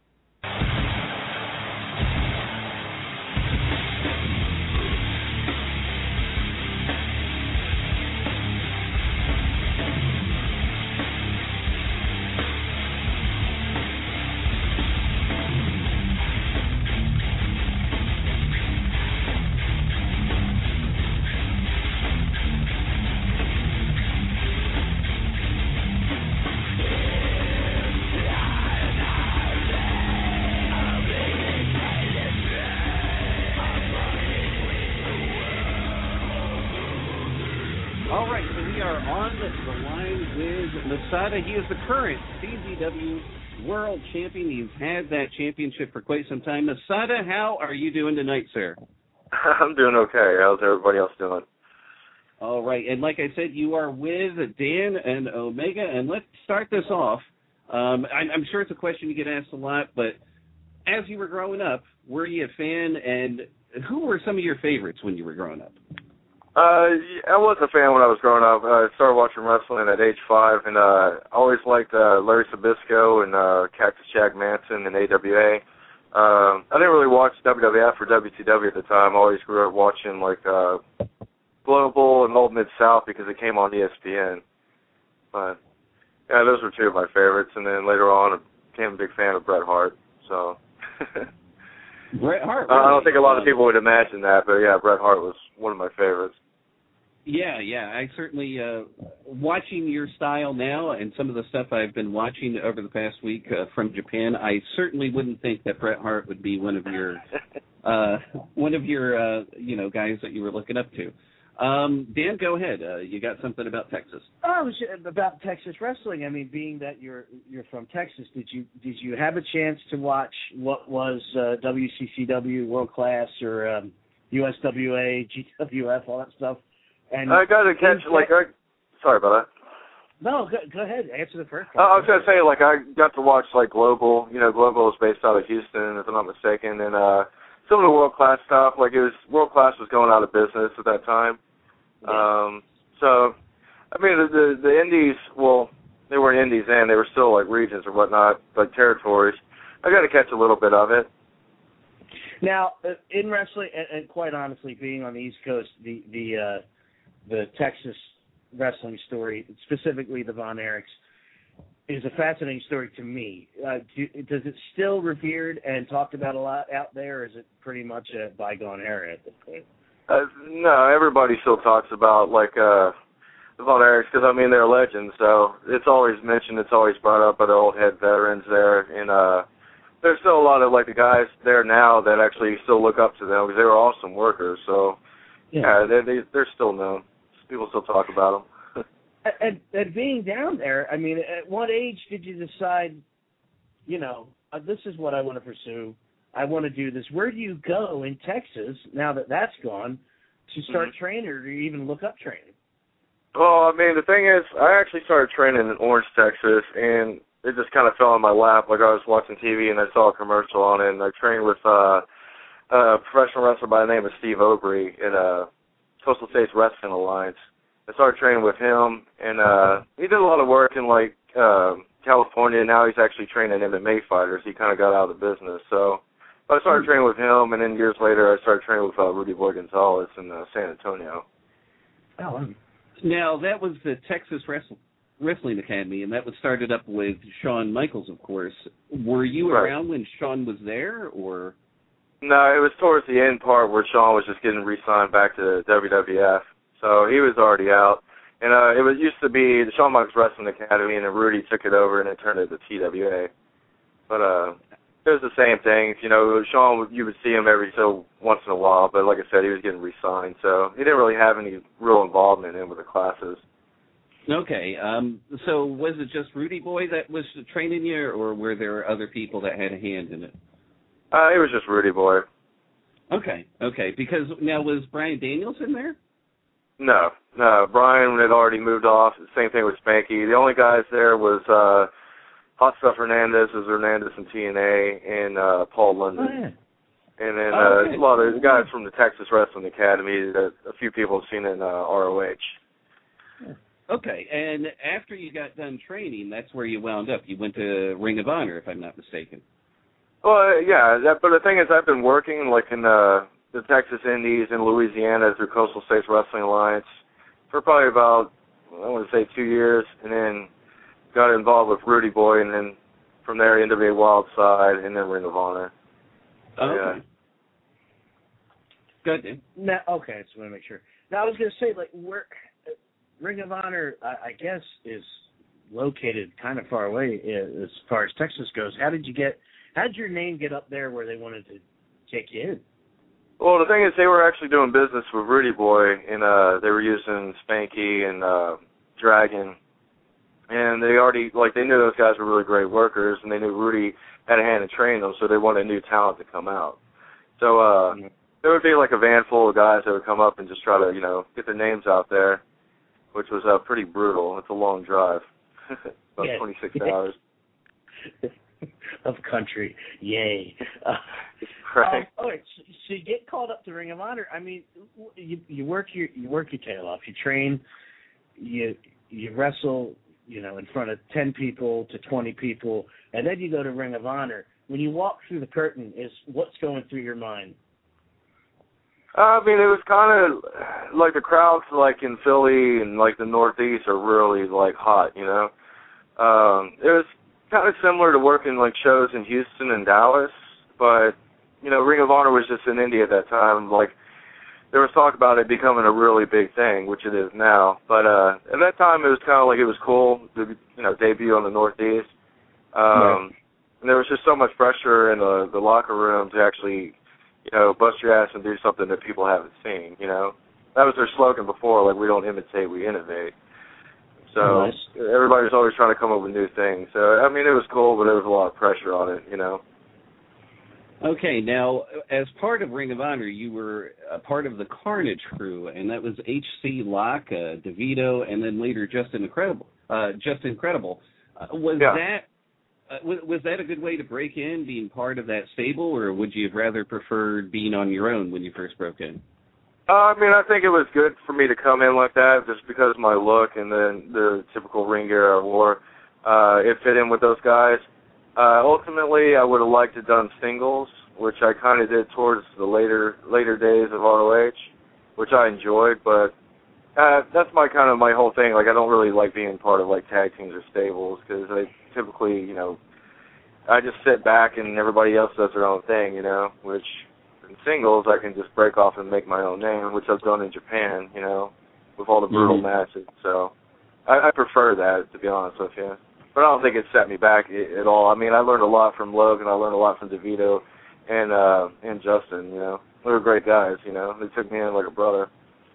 He is the current CZW World Champion. He's had that championship for quite some time. Masada, how are you doing tonight, sir? I'm doing okay. How's everybody else doing? All right. And like I said, you are with Dan and Omega. And let's start this off. I'm sure it's a question you get asked a lot, but as you were growing up, were you a fan? And who were some of your favorites when you were growing up? I was a fan when I was growing up. I started watching wrestling at age 5, and I always liked Larry Zbyszko and Cactus Jack Manson and AWA. I didn't really watch WWF or WCW at the time. I always grew up watching Global and Old Mid-South because it came on ESPN. But yeah, those were two of my favorites. And then later on, I became a big fan of Bret Hart. So Bret Hart. Really? I don't think a lot of people would imagine that, but yeah, Bret Hart was one of my favorites. Yeah. I certainly, watching your style now and some of the stuff I've been watching over the past week from Japan, I certainly wouldn't think that Bret Hart would be one of your guys that you were looking up to. Dan, go ahead. You got something about Texas? Oh, it was about Texas wrestling. I mean, being that you're from Texas, did you have a chance to watch what was WCCW, World Class, or USWA, GWF, all that stuff? And I got to catch sorry about that. No, go ahead. Answer the first I part. was gonna say, like, I got to watch like Global. You know, Global is based out of Houston, if I'm not mistaken, and some of the world class stuff. Like, it was world class was going out of business at that time. Yeah. So, I mean, the indies. Well, they weren't indies then; they were still like regions or whatnot, like territories. I got to catch a little bit of it. Now, in wrestling, and quite honestly, being on the East Coast, the Texas wrestling story, specifically the Von Erichs, is a fascinating story to me. Does it still revered and talked about a lot out there, or is it pretty much a bygone era at this point? No, everybody still talks about like the Von Erichs because I mean they're legends, so it's always mentioned, it's always brought up by the old head veterans there, and there's still a lot of like the guys there now that actually still look up to them because they were awesome workers. So yeah, they're still known. People still talk about them. And being down there, I mean, at what age did you decide, you know, this is what I want to pursue? I want to do this. Where do you go in Texas, now that that's gone, to start training or to even look up training? Well, I mean, the thing is, I actually started training in Orange, Texas, and it just kind of fell in my lap. Like, I was watching TV, and I saw a commercial on it, and I trained with a professional wrestler by the name of Steve Obry in Coastal States Wrestling Alliance. I started training with him, and he did a lot of work in, like, California. Now he's actually training MMA fighters. He kind of got out of the business. So I started training with him, and then years later I started training with Rudy Boy Gonzalez in San Antonio. Oh, Now, that was the Texas Wrestling Academy, and that was started up with Shawn Michaels, of course. Were you around when Shawn was there, or? No, it was towards the end part where Shawn was just getting re-signed back to WWF. So he was already out. And it used to be the Shawn Michaels Wrestling Academy, and then Rudy took it over and it turned into TWA. But it was the same thing. You know, Shawn, you would see him every so once in a while, but like I said, he was getting re-signed. So he didn't really have any real involvement in with the classes. Okay. So was it just Rudy Boy that was training you, or were there other people that had a hand in it? It was just Rudy Boy. Okay. Because now, was Brian Danielson there? No. Brian had already moved off. Same thing with Spanky. The only guys there was Hot Stuff Hernandez, was Hernandez in TNA, and Paul London. Oh, yeah. And then a lot of guys from the Texas Wrestling Academy that a few people have seen in ROH. Okay, and after you got done training, that's where you wound up. You went to Ring of Honor, if I'm not mistaken. Well, yeah, but the thing is, I've been working like in the Texas Indies in Louisiana through Coastal States Wrestling Alliance for probably about, I want to say 2 years, and then got involved with Rudy Boy, and then from there, NWA Wild Side, and then Ring of Honor. Okay. Yeah. Good. Now, okay, I just want to make sure. Now, I was going to say, like, where Ring of Honor, I guess, is located kind of far away as far as Texas goes. How did your name get up there where they wanted to take you in? Well, the thing is, they were actually doing business with Rudy Boy, and they were using Spanky and Dragon, and they knew those guys were really great workers, and they knew Rudy had a hand in training them, so they wanted new talent to come out. So there would be like a van full of guys that would come up and just try to, get their names out there, which was pretty brutal. It's a long drive, about 26 hours. Of country, yay! Right. All right, so you get called up to Ring of Honor. I mean, you work your tail off. You train, you wrestle, in front of 10 people to 20 people, and then you go to Ring of Honor. When you walk through the curtain, what's going through your mind? I mean, it was kind of like the crowds, like in Philly and like the Northeast, are really like hot. It was kind of similar to working like shows in Houston and Dallas, but Ring of Honor was just in India at that time. Like, there was talk about it becoming a really big thing, which it is now. But at that time, it was kind of like it was cool to debut on the Northeast. And there was just so much pressure in the locker room to actually bust your ass and do something that people haven't seen. That was their slogan before, like, we don't imitate, we innovate. So everybody was always trying to come up with new things. So, I mean, it was cool, but there was a lot of pressure on it, Okay, now, as part of Ring of Honor, you were a part of the Carnage crew, and that was H.C. Locke, DeVito, and then later Justin Incredible. Was that a good way to break in, being part of that stable, or would you have rather preferred being on your own when you first broke in? I mean, I think it was good for me to come in like that just because of my look and the typical ring gear I wore. It fit in with those guys. Ultimately, I would have liked to have done singles, which I kind of did towards the later days of ROH, which I enjoyed, but that's my whole thing. Like, I don't really like being part of, like, tag teams or stables because I typically, you know, I just sit back and everybody else does their own thing, you know, which in singles I can just break off and make my own name, which I've done in Japan, you know, with all the brutal matches. So I prefer that, to be honest with you. But I don't think it set me back at all. I mean, I learned a lot from Logan. I learned a lot from DeVito and Justin, you know. They were great guys, you know. They took me in like a brother.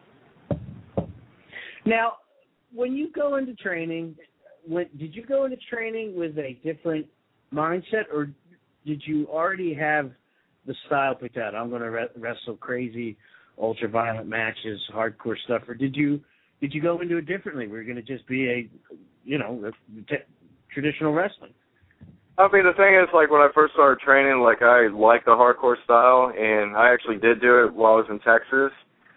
Now, when you go into training, did you go into training with a different mindset, or did you already have the style picked out? I'm going to wrestle crazy, ultra-violent matches, hardcore stuff, or did you go into it differently? Were you going to just be traditional wrestling? I mean, the thing is, like, when I first started training, like, I liked the hardcore style, and I actually did do it while I was in Texas.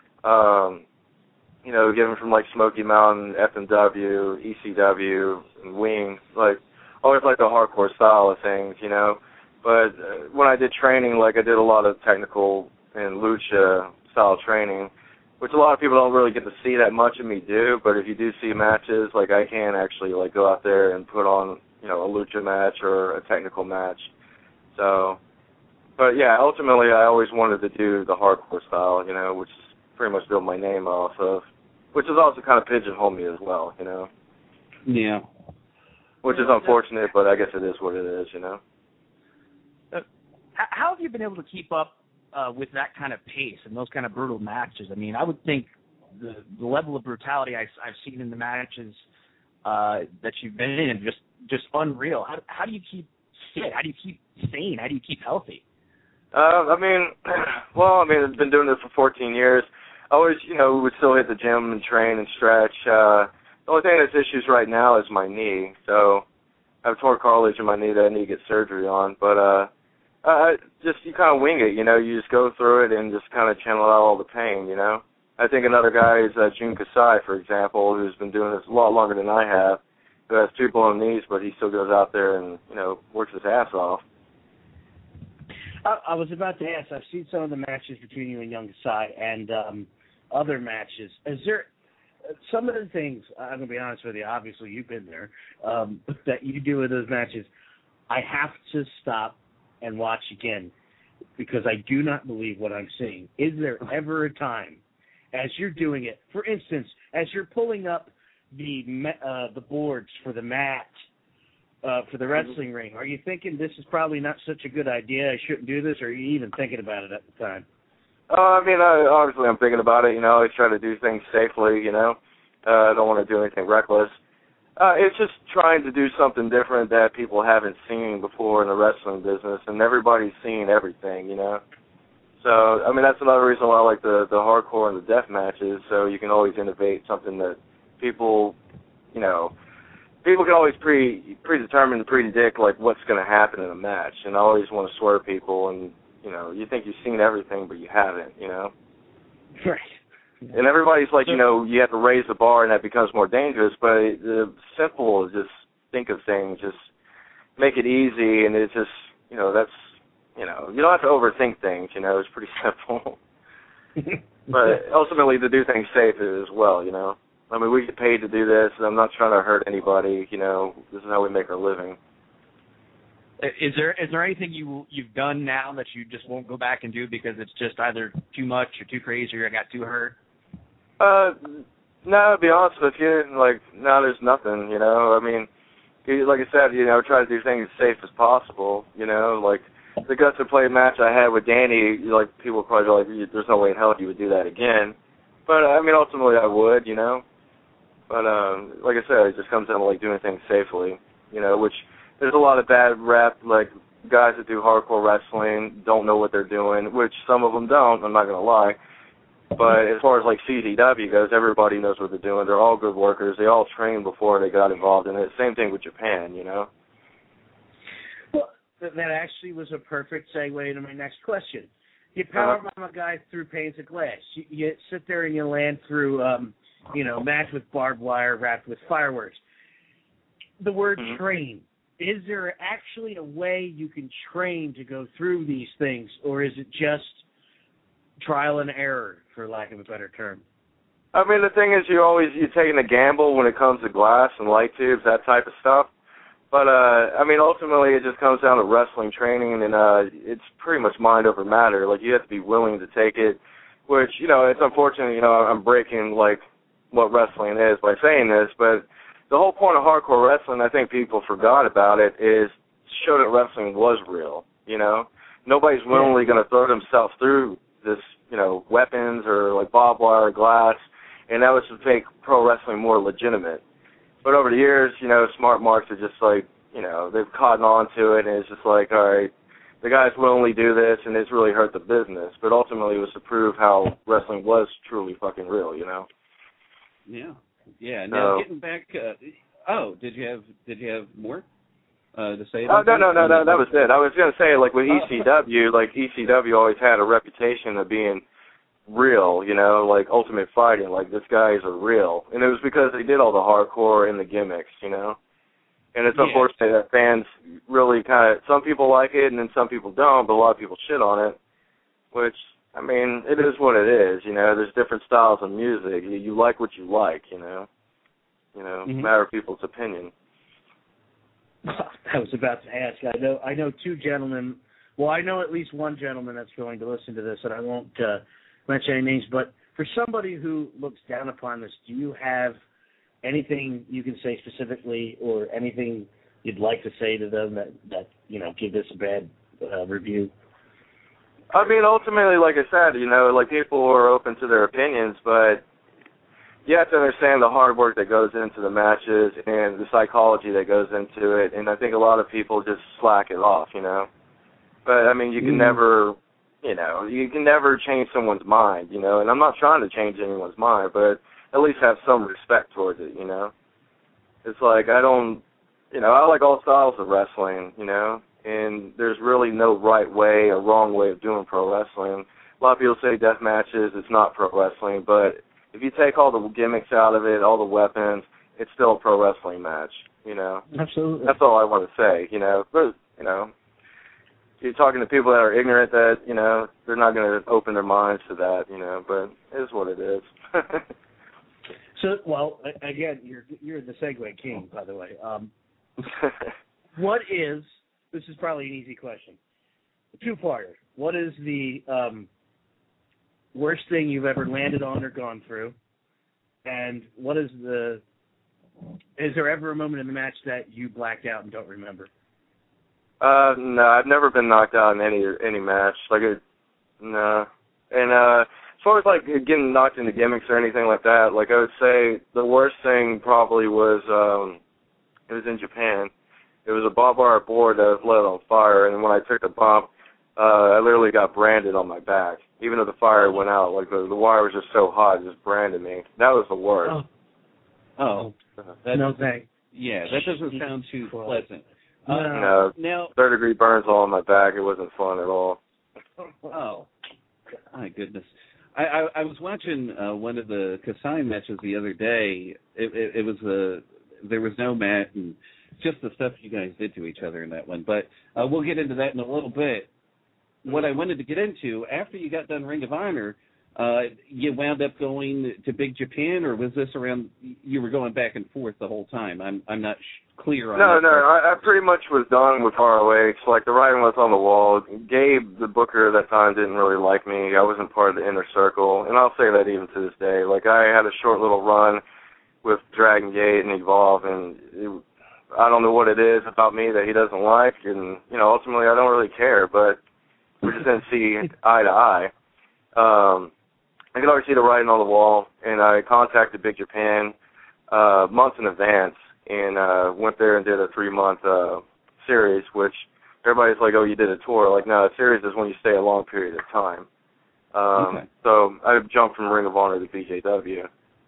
You know, given from, like, Smoky Mountain, FMW, ECW, and Wing, like, always liked the hardcore style of things, you know. But when I did training, like, I did a lot of technical and lucha style training, which a lot of people don't really get to see that much of me do, but if you do see matches, like, I can actually, like, go out there and put on, you know, a lucha match or a technical match. So, but yeah, ultimately I always wanted to do the hardcore style, you know, which is pretty much built my name off of, which is also kind of pigeonholed me as well, you know. Yeah. Which is unfortunate, but I guess it is what it is, you know. How have you been able to keep up with that kind of pace and those kind of brutal matches? I mean, I would think the level of brutality I've seen in the matches that you've been in is just unreal. How do you keep fit? How do you keep sane? How do you keep healthy? I've been doing this for 14 years. I always, you know, would still hit the gym and train and stretch. The only thing that's issues right now is my knee. So I have torn cartilage in my knee that I need to get surgery on. But you kind of wing it, you know. You just go through it and just kind of channel out all the pain, you know. I think another guy is Jun Kasai, for example, who's been doing this a lot longer than I have, who has 2 blown knees, but he still goes out there and, you know, works his ass off. I was about to ask, I've seen some of the matches between you and Young Kasai and other matches. Is there some of the things, I'm going to be honest with you, obviously you've been there, that you do with those matches, I have to stop and watch again because I do not believe what I'm seeing. Is there ever a time as you're doing it, for instance, as you're pulling up the boards for the mat, for the wrestling ring, are you thinking this is probably not such a good idea, I shouldn't do this, or are you even thinking about it at the time? Obviously I'm thinking about it, you know. I always try to do things safely, you know. I don't want to do anything reckless. It's just trying to do something different that people haven't seen before in the wrestling business, and everybody's seen everything, you know. So, I mean, that's another reason why I like the hardcore and the death matches, so you can always innovate something that people, you know, people can always predetermine and predict, like, what's going to happen in a match, and I always want to swerve people, and, you know, you think you've seen everything, but you haven't, you know. Right. And everybody's like, you know, you have to raise the bar and that becomes more dangerous, but the simple is just think of things, just make it easy, and it's just, you know, that's, you know, you don't have to overthink things, you know, it's pretty simple. But ultimately to do things safe as well, you know. I mean, we get paid to do this, and I'm not trying to hurt anybody, you know, this is how we make our living. Is there anything you've done now that you just won't go back and do because it's just either too much or too crazy or I got too hurt? No, to be honest with you, like, no, there's nothing, you know. I mean, like I said, you know, try to do things as safe as possible, you know. Like, the Guts and Play match I had with Danny, like, people probably like, there's no way in hell you would do that again. But, I mean, ultimately I would, you know. But, like I said, it just comes down to, like, doing things safely, you know, which there's a lot of bad rap, like, guys that do hardcore wrestling don't know what they're doing, which some of them don't, I'm not going to lie. But as far as like CZW goes, everybody knows what they're doing. They're all good workers. They all trained before they got involved in it. Same thing with Japan, you know? Well, that actually was a perfect segue into my next question. You powerbomb a guy through panes of glass. You sit there and you land through, match with barbed wire wrapped with fireworks. The word train. Is there actually a way you can train to go through these things, or is it just trial and error, for lack of a better term? I mean, the thing is, you're taking a gamble when it comes to glass and light tubes, that type of stuff. But, ultimately it just comes down to wrestling training, and it's pretty much mind over matter. Like, you have to be willing to take it, which, it's unfortunate, I'm breaking, like, what wrestling is by saying this, but the whole point of hardcore wrestling, I think people forgot about it, is to show that wrestling was real, Nobody's willingly going to throw themselves through this, weapons or, like, barbed wire or glass, and that was to make pro wrestling more legitimate. But over the years, smart marks are just like, they've caught on to it, and it's just like, all right, the guys willingly do this, and it's really hurt the business. But ultimately, it was to prove how wrestling was truly fucking real, Yeah. Yeah. Now, getting back, did you have more to say about that? No, that was it. I was going to say, like, with ECW, ECW always had a reputation of being real, like Ultimate Fighting, like this guys are real. And it was because they did all the hardcore and the gimmicks, And it's unfortunate that fans really some people like it and then some people don't, but a lot of people shit on it, which, I mean, it is what it is, There's different styles of music. You like what you like, matter of people's opinion. I was about to ask. I know two gentlemen. Well, I know at least one gentleman that's going to listen to this, and I won't mention any names. But for somebody who looks down upon this, do you have anything you can say specifically, or anything you'd like to say to them that give this a bad review? I mean, ultimately, like I said, people are open to their opinions, but you have to understand the hard work that goes into the matches and the psychology that goes into it, and I think a lot of people just slack it off, But, I mean, you can never, you can never change someone's mind, and I'm not trying to change anyone's mind, but at least have some respect towards it, It's like I like all styles of wrestling, and there's really no right way or wrong way of doing pro wrestling. A lot of people say death matches, it's not pro wrestling, but if you take all the gimmicks out of it, all the weapons, it's still a pro wrestling match, Absolutely. That's all I want to say, But, you're talking to people that are ignorant that, they're not going to open their minds to that, but it is what it is. So, well, again, you're the segue king, by the way. This is probably an easy question, a two-parter. What is the worst thing you've ever landed on or gone through? And is there ever a moment in the match that you blacked out and don't remember? No, I've never been knocked out in any match. No. And as far as getting knocked into gimmicks or anything like that, I would say the worst thing probably was it was in Japan. It was a barbed wire board that was lit on fire, and when I took the bump, I literally got branded on my back. Even though the fire went out, the wire was just so hot, it just branded me. That was the worst. Oh. No thanks. Yeah, that doesn't sound too pleasant. No, now, 3rd-degree burns all on my back. It wasn't fun at all. Oh, my goodness. I was watching one of the Kasai matches the other day. It was there was no mat and just the stuff you guys did to each other in that one. But we'll get into that in a little bit. What I wanted to get into, after you got done Ring of Honor, you wound up going to Big Japan, or was this around, you were going back and forth the whole time? I'm not clear on that. No, I pretty much was done with ROH. The writing was on the wall. Gabe, the booker at that time, didn't really like me. I wasn't part of the inner circle, and I'll say that even to this day. I had a short little run with Dragon Gate and Evolve, and I don't know what it is about me that he doesn't like, and, ultimately I don't really care, but we just didn't see eye to eye. I could already see the writing on the wall, and I contacted Big Japan months in advance, and went there and did a 3-month series, which everybody's like, oh, you did a tour. Like, no, a series is when you stay a long period of time. Okay. So I jumped from Ring of Honor to BJW.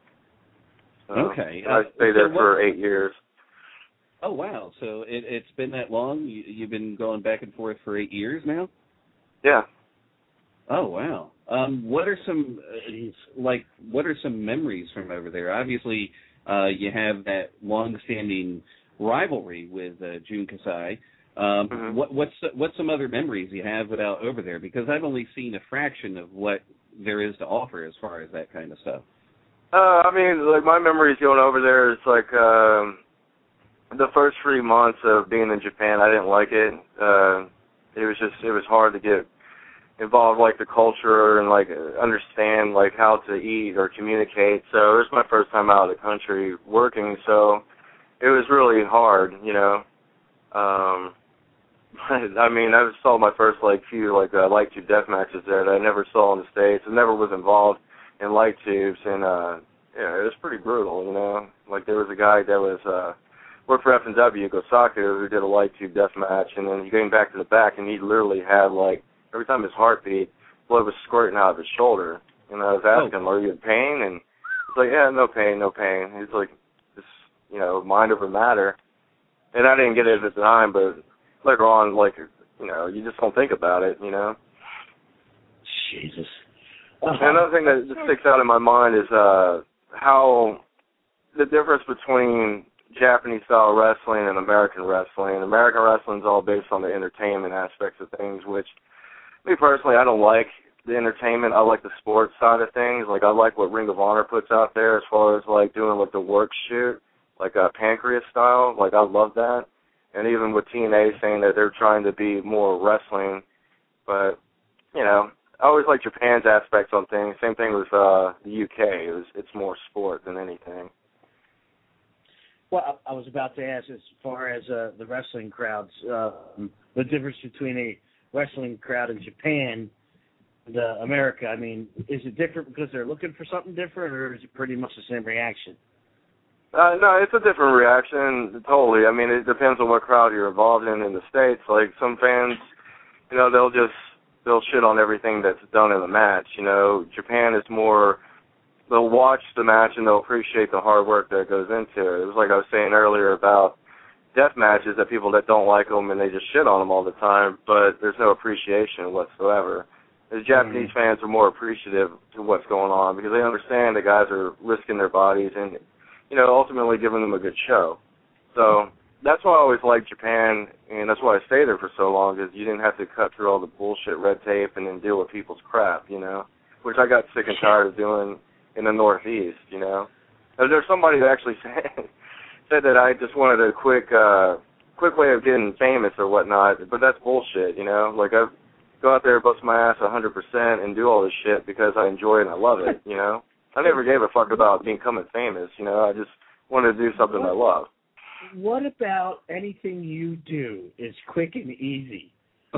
Okay. I stayed there for 8 years. Oh, wow. So it's been that long? You've been going back and forth for 8 years now? Yeah. Oh, wow. What are some memories from over there? Obviously, you have that long-standing rivalry with Jun Kasai. What's some other memories you have without over there? Because I've only seen a fraction of what there is to offer as far as that kind of stuff. I mean, like, my memories going over there is like the first 3 months of being in Japan, I didn't like it. It was hard to get involved, like, the culture and, like, understand, like, how to eat or communicate. So it was my first time out of the country working, so it was really hard, you know. I mean, I saw my first, like, few, like, light tube death matches there that I never saw in the States. I never was involved in light tubes, and, yeah, it was pretty brutal, you know. Like, there was a guy that was, worked for F&W, Gosaku, who did a light tube death match, and then he came back to the back, and he literally had, like, every time his heart beat, blood was squirting out of his shoulder. And I was asking him, are you in pain? And he's like, yeah, no pain, no pain. He's like, just, you know, mind over matter. And I didn't get it at the time, but later on, like, you know, you just don't think about it, you know. Jesus. And another thing that just sticks out in my mind is how the difference between Japanese-style wrestling and American wrestling. American wrestling is all based on the entertainment aspects of things, which, me personally, I don't like the entertainment. I like the sports side of things. Like, I like what Ring of Honor puts out there as far as, like, doing, like, the work shoot, like a Pancreas style. Like, I love that. And even with TNA saying that they're trying to be more wrestling. But, you know, I always like Japan's aspects on things. Same thing with the UK. It's more sport than anything. Well, I was about to ask, as far as the wrestling crowds, the difference between a wrestling crowd in Japan and America. I mean, is it different because they're looking for something different, or is it pretty much the same reaction? No, it's a different reaction, totally. I mean, it depends on what crowd you're involved in the States. Like, some fans, you know, they'll shit on everything that's done in the match. You know, Japan is more, they'll watch the match and they'll appreciate the hard work that goes into it. It was like I was saying earlier about death matches, that people that don't like them and they just shit on them all the time, but there's no appreciation whatsoever. The Japanese fans are more appreciative to what's going on because they understand the guys are risking their bodies and, you know, ultimately giving them a good show. So that's why I always liked Japan, and that's why I stayed there for so long, because you didn't have to cut through all the bullshit red tape and then deal with people's crap, you know, which I got sick and tired of doing in the Northeast, you know. There's somebody that actually said that I just wanted a quick way of getting famous or whatnot, but that's bullshit, you know. Like, I go out there, bust my ass 100% and do all this shit because I enjoy it and I love it, you know. I never gave a fuck about becoming famous, you know. I just wanted to do something I love. What about anything you do is quick and easy?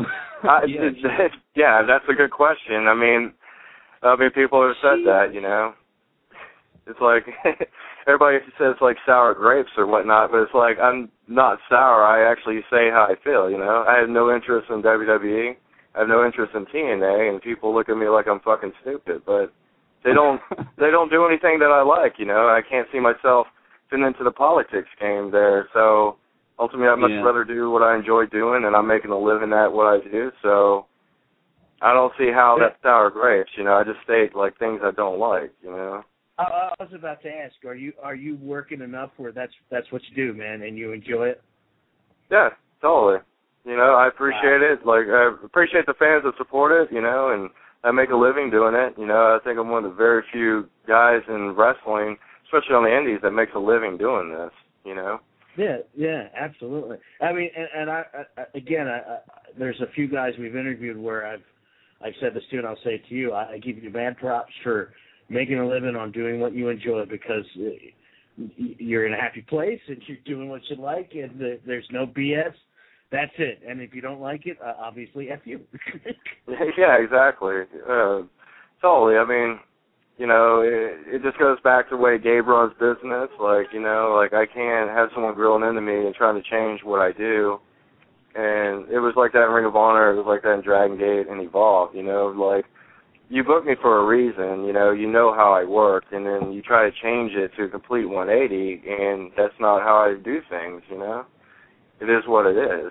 Yeah, that's a good question. I mean, people have said that, you know. It's like, everybody says, like, sour grapes or whatnot, but it's like, I'm not sour. I actually say how I feel, you know. I have no interest in WWE. I have no interest in TNA, and people look at me like I'm fucking stupid, but they don't do anything that I like, you know. I can't see myself fitting into the politics game there, so ultimately I'd much rather do what I enjoy doing, and I'm making a living at what I do, so I don't see how that's sour grapes, you know. I just state, like, things I don't like, you know. I was about to ask, are you working enough where that's what you do, man, and you enjoy it? Yeah, totally. You know, I appreciate it. Like, I appreciate the fans that support it, you know, and I make a living doing it. You know, I think I'm one of the very few guys in wrestling, especially on the indies, that makes a living doing this, you know. Yeah, absolutely. I mean, and I there's a few guys we've interviewed where I've said this to, and I'll say it to you. I give you mad props for making a living on doing what you enjoy, because you're in a happy place and you're doing what you like, and there's no BS. That's it. And if you don't like it, obviously, F you. Yeah, exactly. Totally. I mean, you know, it just goes back to the way Gabe runs business. Like, you know, like, I can't have someone grilling into me and trying to change what I do. And it was like that in Ring of Honor, it was like that in Dragon Gate and Evolve, you know, like, you booked me for a reason, you know how I work, and then you try to change it to a complete 180, and that's not how I do things, you know? It is what it is.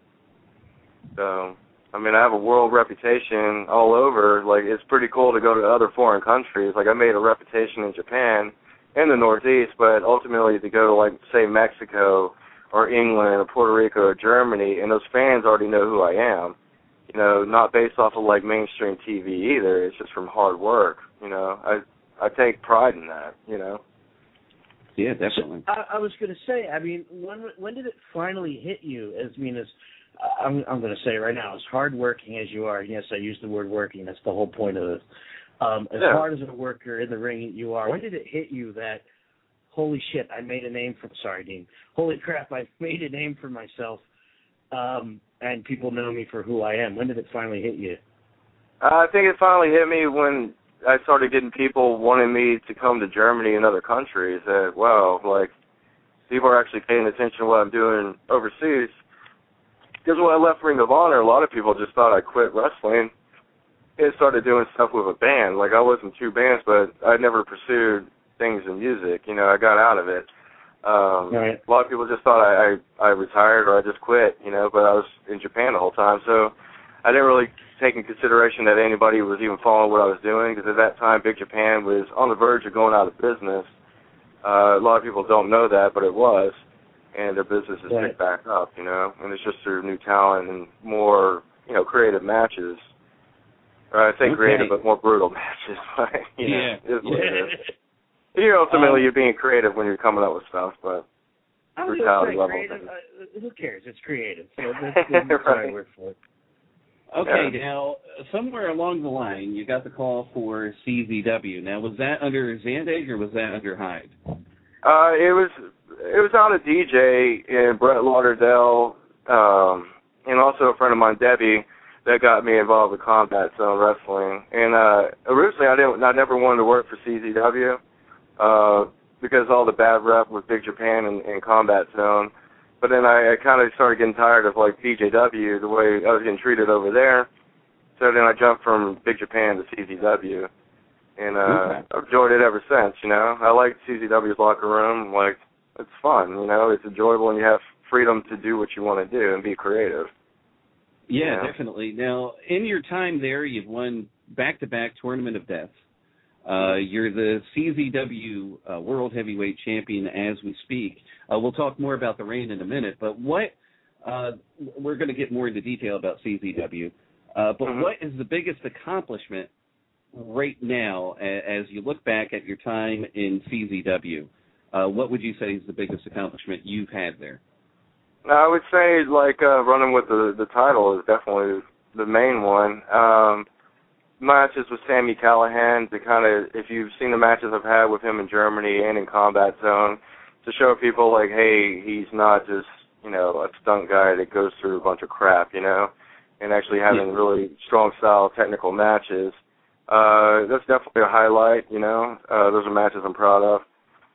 So, I mean, I have a world reputation all over. Like, it's pretty cool to go to other foreign countries. Like, I made a reputation in Japan and the Northeast, but ultimately to go to, like, say, Mexico or England or Puerto Rico or Germany, and those fans already know who I am. You know, not based off of, like, mainstream TV either. It's just from hard work, you know. I take pride in that, you know. Yeah, definitely. So, I was going to say, I mean, when did it finally hit you? I'm going to say right now, as hardworking as you are, yes, I use the word working, that's the whole point of this. As hard as a worker in the ring you are, when did it hit you that, holy shit, I made a name for, sorry, Dean, holy crap, I made a name for myself, and people know me for who I am? When did it finally hit you? I think it finally hit me when I started getting people wanting me to come to Germany and other countries. That, wow, like, people are actually paying attention to what I'm doing overseas. Because when I left Ring of Honor, a lot of people just thought I quit wrestling and started doing stuff with a band. Like, I was in 2 bands, but I never pursued things in music. You know, I got out of it. Right. A lot of people just thought I retired or I just quit, you know, but I was in Japan the whole time. So I didn't really take in consideration that anybody was even following what I was doing, because at that time, Big Japan was on the verge of going out of business. A lot of people don't know that, but it was. And their business has picked back up, you know, and it's just through new talent and more, you know, creative matches. Or I say creative, but more brutal matches. You know, is what it is. You know, ultimately, you're being creative when you're coming up with stuff, but brutality level. Who cares? It's creative. So that's the right word for it. Okay, now, somewhere along the line, you got the call for CZW. Now, was that under Zandig or was that under Hyde? It was out of DJ and Brett Lauderdale, and also a friend of mine, Debbie, that got me involved with Combat Zone Wrestling. And originally, I never wanted to work for CZW because all the bad rep with Big Japan and Combat Zone. But then I kind of started getting tired of, like, BJW, the way I was getting treated over there. So then I jumped from Big Japan to CZW. And I've enjoyed it ever since, you know. I like CZW's locker room. Like, it's fun, you know. It's enjoyable, and you have freedom to do what you want to do and be creative. Yeah, you know? Definitely. Now, in your time there, you've won back-to-back Tournament of Death. You're the CZW World Heavyweight Champion as we speak. We'll talk more about the reign in a minute, but we're going to get more into detail about CZW. But what is the biggest accomplishment right now as you look back at your time in CZW? What would you say is the biggest accomplishment you've had there? I would say, like, running with the title is definitely the main one. Matches with Sami Callihan, to kind of, if you've seen the matches I've had with him in Germany and in Combat Zone, to show people, like, hey, he's not just, you know, a stunt guy that goes through a bunch of crap, you know, and actually having really strong style technical matches. That's definitely a highlight, you know. Those are matches I'm proud of.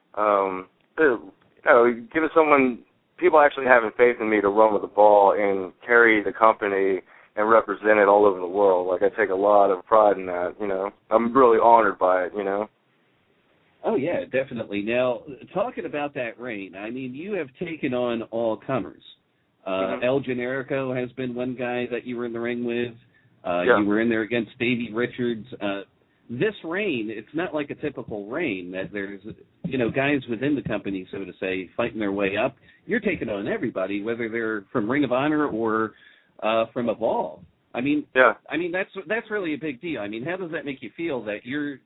You know, giving someone, people actually having faith in me to run with the ball and carry the company and represent it all over the world. Like, I take a lot of pride in that, you know. I'm really honored by it, you know. Oh, yeah, definitely. Now, talking about that reign, I mean, you have taken on all comers. El Generico has been one guy that you were in the ring with. You were in there against Davey Richards. This reign, it's not like a typical reign that there's, you know, guys within the company, so to say, fighting their way up. You're taking on everybody, whether they're from Ring of Honor or from Evolve. I mean, that's really a big deal. I mean, how does that make you feel that you're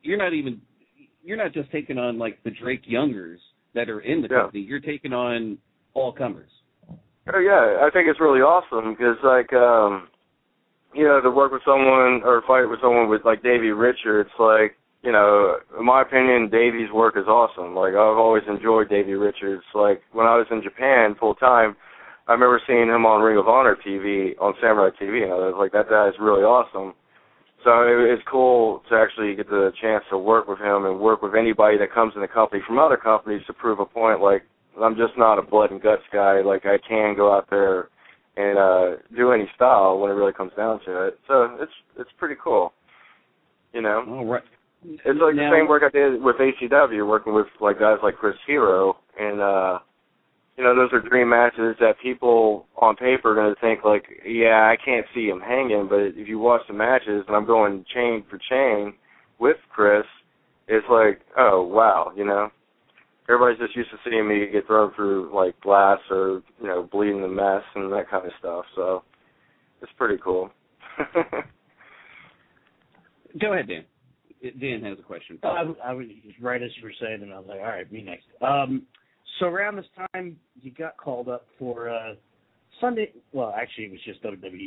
not just taking on, like, the Drake Youngers that are in the company. You're taking on all comers. Oh, yeah, I think it's really awesome because, like, you know, to work with someone or fight with someone with, like, Davey Richards, like, you know, in my opinion, Davey's work is awesome. Like, I've always enjoyed Davey Richards. Like, when I was in Japan full-time, I remember seeing him on Ring of Honor TV, on Samurai TV, and I was like, that guy is really awesome. So it's cool to actually get the chance to work with him and work with anybody that comes in the company from other companies to prove a point. Like, I'm just not a blood and guts guy. Like, I can go out there and do any style when it really comes down to it. So it's pretty cool, you know. All right. It's like the same work I did with ACW, working with like guys like Chris Hero, and you know, those are dream matches that people on paper are going to think like, yeah, I can't see him hanging, but if you watch the matches, and I'm going chain for chain with Chris, it's like, oh wow, you know. Everybody's just used to seeing me get thrown through like glass or, you know, bleeding a mess and that kind of stuff. So it's pretty cool. Go ahead, Dan. Dan has a question. I was right as you were saying, and I was like, all right, me next. So around this time, you got called up for Sunday. Well, actually, it was just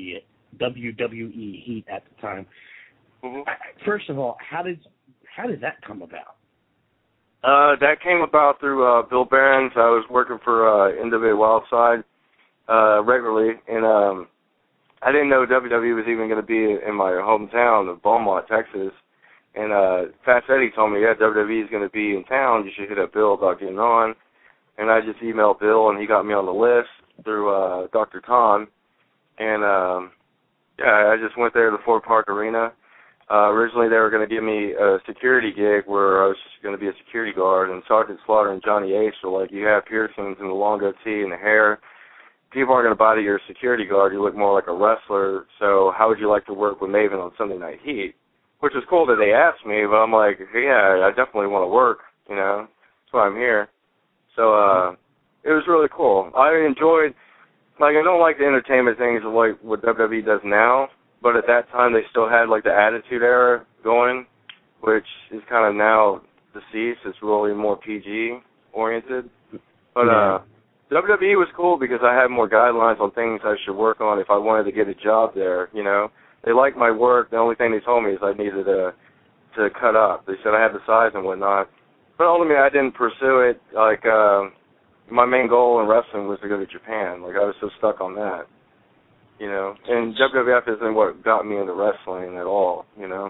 WWE Heat at the time. Mm-hmm. First of all, how did that come about? That came about through Bill Behrens. I was working for NWA Wildside regularly, and I didn't know WWE was even going to be in my hometown of Beaumont, Texas. And Fast Eddie told me, yeah, WWE is going to be in town. You should hit up Bill about getting on. And I just emailed Bill, and he got me on the list through Dr. Tom. And, yeah, I just went there to the Ford Park Arena. Originally, they were going to give me a security gig where I was just going to be a security guard. And Sergeant Slaughter and Johnny Ace were like, you have piercings and the long goatee and the hair. People aren't going to buy that you're a security guard. You look more like a wrestler. So how would you like to work with Maven on Sunday Night Heat? Which is cool that they asked me, but I'm like, yeah, I definitely want to work, you know. That's why I'm here. So it was really cool. I enjoyed, like, I don't like the entertainment things of like what WWE does now, but at that time they still had like the Attitude Era going, which is kind of now deceased. It's really more PG oriented. But WWE was cool because I had more guidelines on things I should work on if I wanted to get a job there, you know. They liked my work. The only thing they told me is I needed to cut up. They said I had the size and whatnot. But ultimately, I didn't pursue it. Like, my main goal in wrestling was to go to Japan. Like, I was so stuck on that, you know. And WWF isn't what got me into wrestling at all, you know.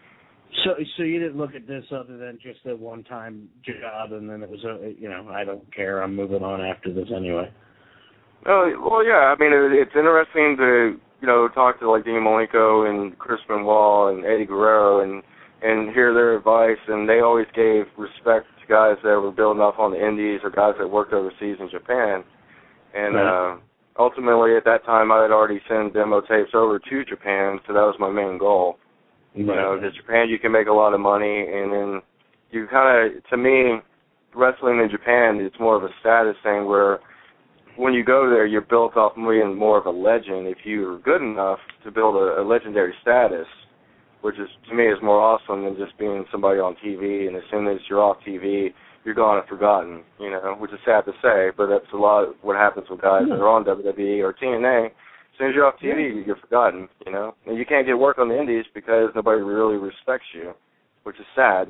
So you didn't look at this other than just a one-time job, and then it was, you know, I don't care, I'm moving on after this anyway. Well, yeah. I mean, it's interesting to, you know, talk to like Dean Malenko and Chris Benoit and Eddie Guerrero and hear their advice, and they always gave respect to guys that were building up on the indies or guys that worked overseas in Japan. And ultimately, at that time, I had already sent demo tapes over to Japan, so that was my main goal. You know, in Japan, you can make a lot of money, and then you kind of, to me, wrestling in Japan, it's more of a status thing where when you go there, you're built off being more of a legend if you're good enough to build a legendary status, which is, to me, is more awesome than just being somebody on TV, and as soon as you're off TV, you're gone and forgotten, you know, which is sad to say, but that's a lot of what happens with guys that are on WWE or TNA. As soon as you're off TV, you get forgotten, you know, and you can't get work on the indies because nobody really respects you, which is sad.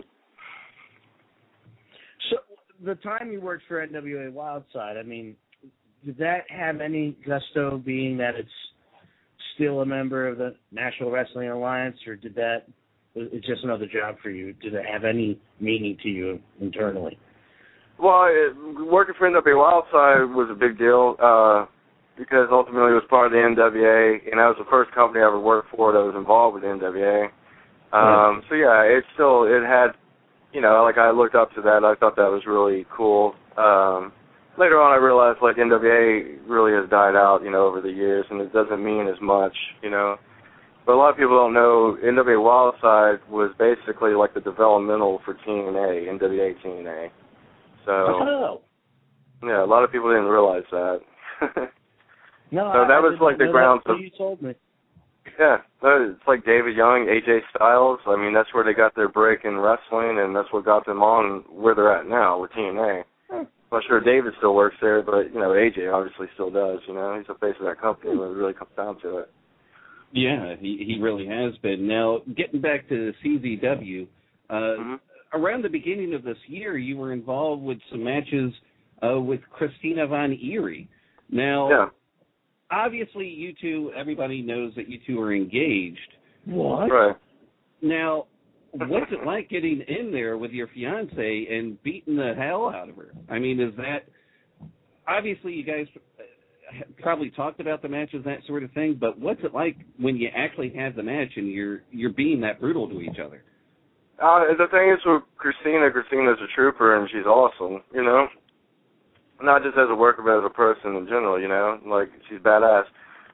So the time you worked for NWA Wildside, I mean, did that have any gusto being that it's still a member of the National Wrestling Alliance, or it's just another job for you? Did it have any meaning to you internally? Well, working for NWA Wildside was a big deal because ultimately it was part of the NWA, and that was the first company I ever worked for that was involved with the NWA. So, yeah, it had, you know, like I looked up to that. I thought that was really cool. Later on, I realized, like, NWA really has died out, you know, over the years, and it doesn't mean as much, you know. But a lot of people don't know NWA Wildside was basically like the developmental for TNA, NWA TNA. So, yeah, a lot of people didn't realize that. No, so that was like the grounds of. You told me. Yeah, it's like David Young, AJ Styles. I mean, that's where they got their break in wrestling, and that's what got them on where they're at now with TNA. I'm not sure David still works there, but, you know, AJ obviously still does, you know. He's the face of that company when it really comes down to it. Yeah, he really has been. Now, getting back to CZW, around the beginning of this year, you were involved with some matches with Christina Von Eerie. Now, obviously, you two, everybody knows that you two are engaged. What? Right. Now, what's it like getting in there with your fiance and beating the hell out of her? I mean, is that obviously you guys probably talked about the matches, that sort of thing, but what's it like when you actually have the match and you're being that brutal to each other? The thing is with Christina's a trooper, and she's awesome, you know? Not just as a worker, but as a person in general, you know? Like, she's badass.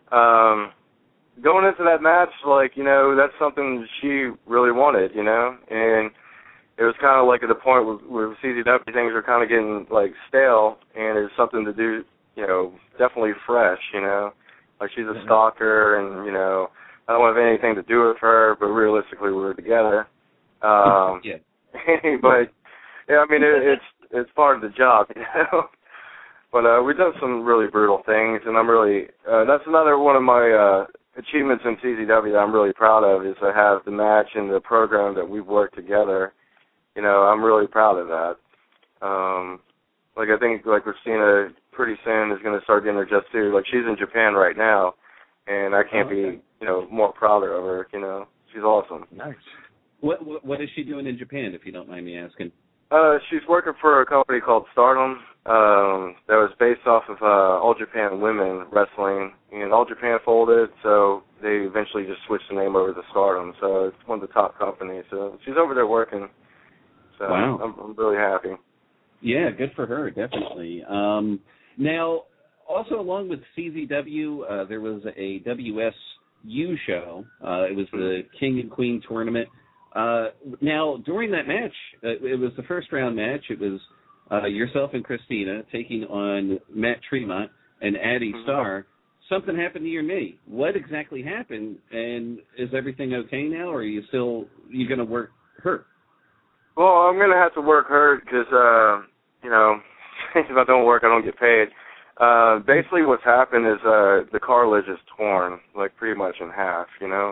Going into that match, like, you know, that's something she really wanted, you know? And it was kind of like at the point with CZW, things were kind of getting, like, stale, and it was something to do, you know, definitely fresh, you know? Like, she's a stalker, and, you know, I don't want to have anything to do with her, but realistically, we were together. Yeah. But, yeah, I mean, it's part of the job, you know? But we've done some really brutal things, and I'm really, that's another one of my achievements in CZW that I'm really proud of, is to have the match and the program that we've worked together. You know, I'm really proud of that. Like, I think, like, Christina pretty soon is going to start getting her just due. Like, she's in Japan right now, and I can't be, you know, more prouder of her, you know. She's awesome. Nice. What is she doing in Japan, if you don't mind me asking? She's working for a company called Stardom that was based off of All Japan Women Wrestling, and All Japan folded, so they eventually just switched the name over to Stardom. So it's one of the top companies. So she's over there working. So wow. I'm really happy. Yeah, good for her, definitely. Now, also along with CZW, there was a WSU show. It was the King and Queen tournament. Now, during that match, it was the first round match. It was yourself and Christina taking on Matt Tremont and Addie Starr. Something happened to your knee. What exactly happened, and is everything okay now, or are you going to work hurt? Well, I'm going to have to work hurt because, you know, if I don't work, I don't get paid. Basically what's happened is the cartilage is torn, like, pretty much in half, you know?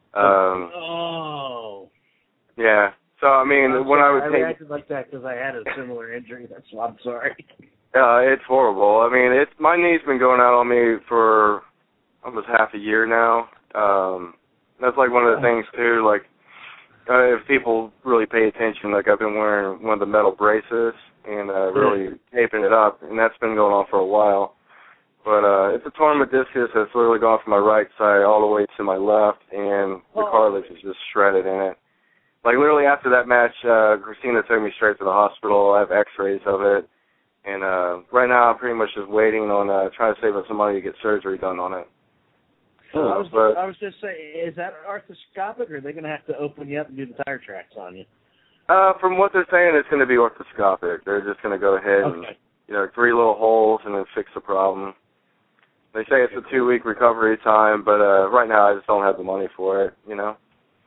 Yeah. So, I mean, I reacted like that because I had a similar injury. That's why I'm sorry. It's horrible. I mean, my knee's been going out on me for almost half a year now. That's, like, one of the things, too, like, if people really pay attention, like, I've been wearing one of the metal braces and really taping it up, and that's been going on for a while. But it's a torn meniscus that's literally gone from my right side all the way to my left, and the cartilage is just shredded in it. Like, literally after that match, Christina took me straight to the hospital. I have x-rays of it. And right now I'm pretty much just waiting on trying to save up some money to get surgery done on it. I was just saying, is that arthroscopic, or are they going to have to open you up and do the tire tracks on you? From what they're saying, it's going to be orthoscopic. They're just going to go ahead and, you know, 3 little holes and then fix the problem. They say it's a 2-week recovery time, but right now I just don't have the money for it, you know?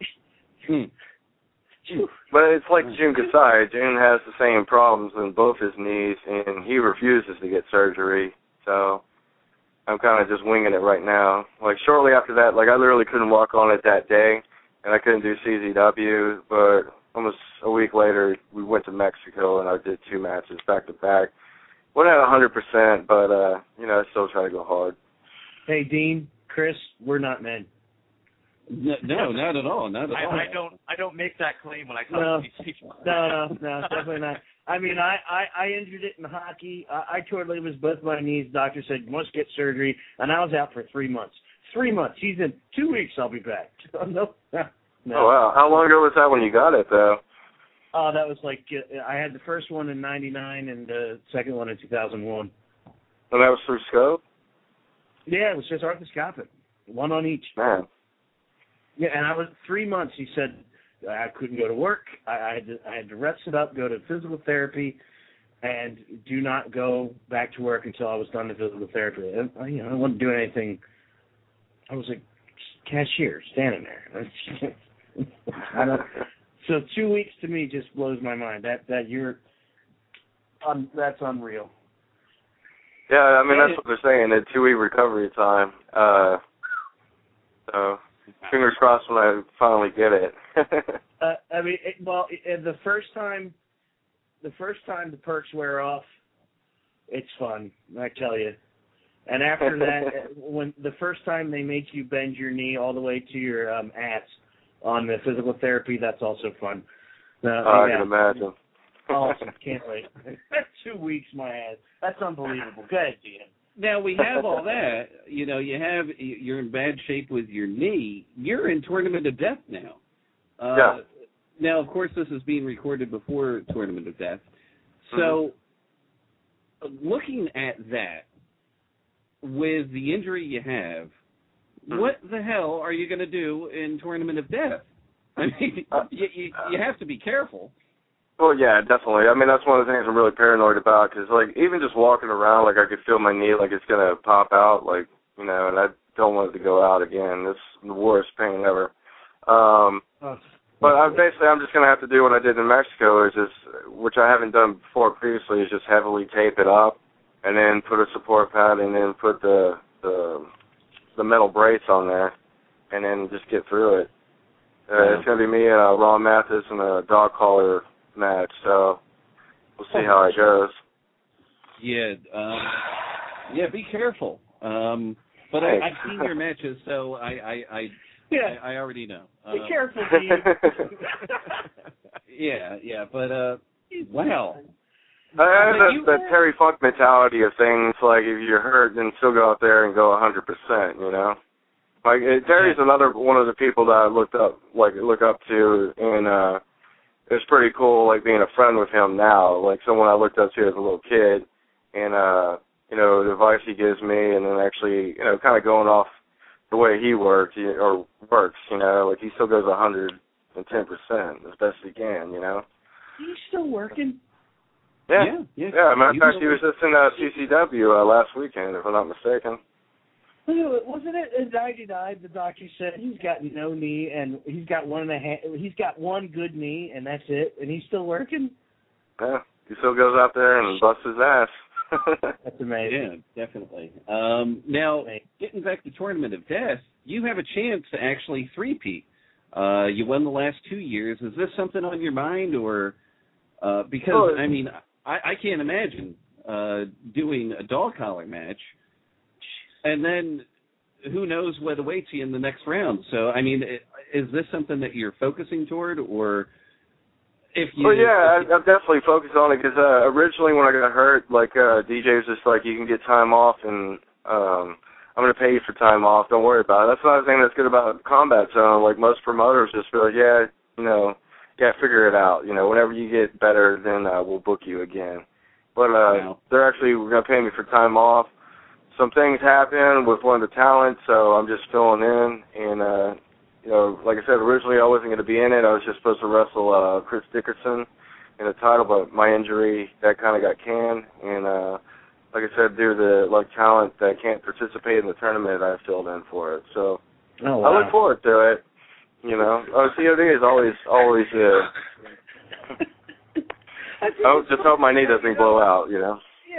But it's like Jun Kasai. Jun has the same problems in both his knees, and he refuses to get surgery. So I'm kind of just winging it right now. Like, shortly after that, like, I literally couldn't walk on it that day, and I couldn't do CZW, but almost a week later, we went to Mexico, and I did 2 matches back-to-back. Wasn't at 100%, but, you know, I still try to go hard. Hey, Dean, Chris, we're not men. No, not at all. Not at all. I don't make that claim when I talk to these people. No, definitely not. I mean, I injured it in hockey. I tore labels both my knees. Doctor said you must get surgery, and I was out for 3 months. 3 months. He's in 2 weeks. I'll be back. No. Oh wow! How long ago was that when you got it, though? Oh, that was like I had the first one in '99 and the second one in 2001. And that was through Scope? Yeah, it was just arthroscopic, one on each. Man. Yeah, and I was 3 months. He said I couldn't go to work. I had to rest it up, go to physical therapy, and do not go back to work until I was done the physical therapy. And, you know, I wasn't doing anything. I was a cashier standing there. So 2 weeks to me just blows my mind. That's unreal. Yeah, I mean, that's what they're saying, a 2-week recovery time. So fingers crossed when I finally get it. I mean, the first time the perks wear off, it's fun, I tell you. And after that, when the first time they make you bend your knee all the way to your ass on the physical therapy, that's also fun. I can imagine. Awesome, can't wait. 2 weeks, my ass. That's unbelievable. Go ahead, Dean. Now we have all that. You're in bad shape with your knee. You're in Tournament of Death now. Yeah. Now, of course, this is being recorded before Tournament of Death. So, looking at that, with the injury you have, what the hell are you going to do in Tournament of Death? I mean, you have to be careful. Well, yeah, definitely. I mean, that's one of the things I'm really paranoid about, because, like, even just walking around, like, I could feel my knee like it's going to pop out, like, and I don't want it to go out again. It's the worst pain ever. But I'm just going to have to do what I did in Mexico, which I haven't done before previously, is just heavily tape it up and then put a support pad and then put the metal brace on there and then just get through it. It's going to be me and Ron Mathis in a dog collar match, so we'll see how it goes. Yeah, be careful. But I've seen your matches, so I already know. Be careful, Dean. yeah, but wow. I have that Terry Funk mentality of things, like if you're hurt, then still go out there and go 100%, you know? Like, Terry's another one of the people that I look up to, and it's pretty cool, like, being a friend with him now, like someone I looked up to as a little kid, and, the advice he gives me, and then actually, kind of going off the way he works, like he still goes 110% as best he can, He's still working? Yeah. Matter of fact, he was just in CCW last weekend, if I'm not mistaken. Wasn't it in '99 the doctor said he's got no knee and he's got one good knee and that's it, and he's still working? Yeah, he still goes out there and busts his ass. That's amazing. Yeah, definitely. Now, getting back to Tournament of Death, you have a chance to actually three-peat. You won the last 2 years. Is this something on your mind, or because I mean, I can't imagine doing a dog collar match, and then who knows what awaits you in the next round. So, I mean, is this something that you're focusing toward, or if you? Well, yeah, I'm definitely focused on it, because originally when I got hurt, like DJ was just like, you can get time off, and I'm going to pay you for time off. Don't worry about it. That's another thing that's good about Combat Zone. Like, most promoters just be like, figure it out. Whenever you get better, then we'll book you again. But they're actually going to pay me for time off. Some things happened with one of the talents, so I'm just filling in. And, like I said, originally I wasn't going to be in it. I was just supposed to wrestle Chris Dickerson in the title, but my injury, that kind of got canned. And, like I said, due to the talent that can't participate in the tournament, I filled in for it. So I look forward to it. COD is always I just hope my knee doesn't blow out, Yeah.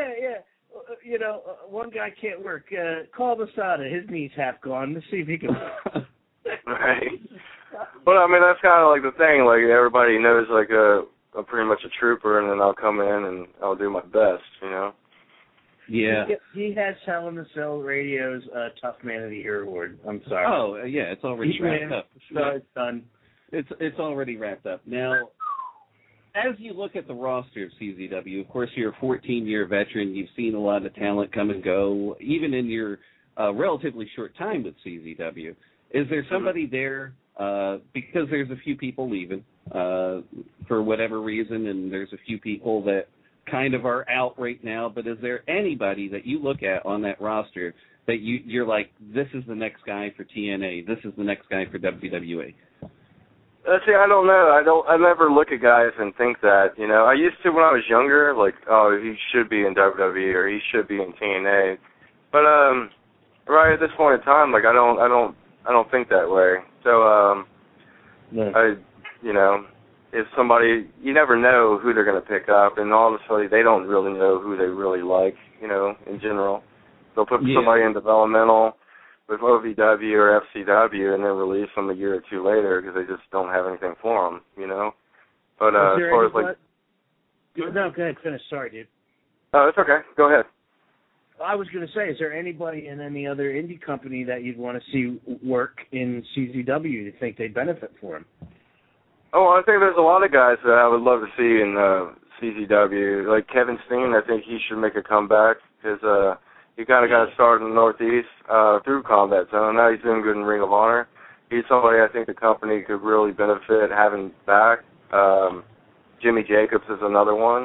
One guy can't work. Call Masada. His knee's half gone. Let's see if he can work. Right. But, I mean, that's kind of like the thing. Like, everybody knows, like, I'm pretty much a trooper, and then I'll come in and I'll do my best, Yeah. He has Hell in the Cell Radio's Tough Man of the Year award. I'm sorry. Oh, yeah, it's already wrapped up. So it's done. It's already wrapped up. Now, as you look at the roster of CZW, of course, you're a 14-year veteran. You've seen a lot of talent come and go, even in your relatively short time with CZW. Is there somebody there, because there's a few people leaving for whatever reason, and there's a few people that kind of are out right now, but is there anybody that you look at on that roster that you're like, this is the next guy for TNA, this is the next guy for WWE? See, I don't know. I never look at guys and think that, I used to when I was younger, like, oh, he should be in WWE or he should be in TNA. But right at this point in time, like, I don't think that way. So if somebody, you never know who they're going to pick up, and honestly, they don't really know who they really like, in general. They'll put somebody in developmental with OVW or FCW and then release them a year or two later because they just don't have anything for them, But as far as like... No, go ahead, finish. Sorry, dude. Oh, it's okay. Go ahead. I was going to say, is there anybody in any other indie company that you'd want to see work in CZW you think they'd benefit for him? Oh, I think there's a lot of guys that I would love to see in CZW. Like Kevin Steen, I think he should make a comeback because He kind of got started in the Northeast through Combat Zone. Now he's doing good in Ring of Honor. He's somebody I think the company could really benefit having back. Jimmy Jacobs is another one.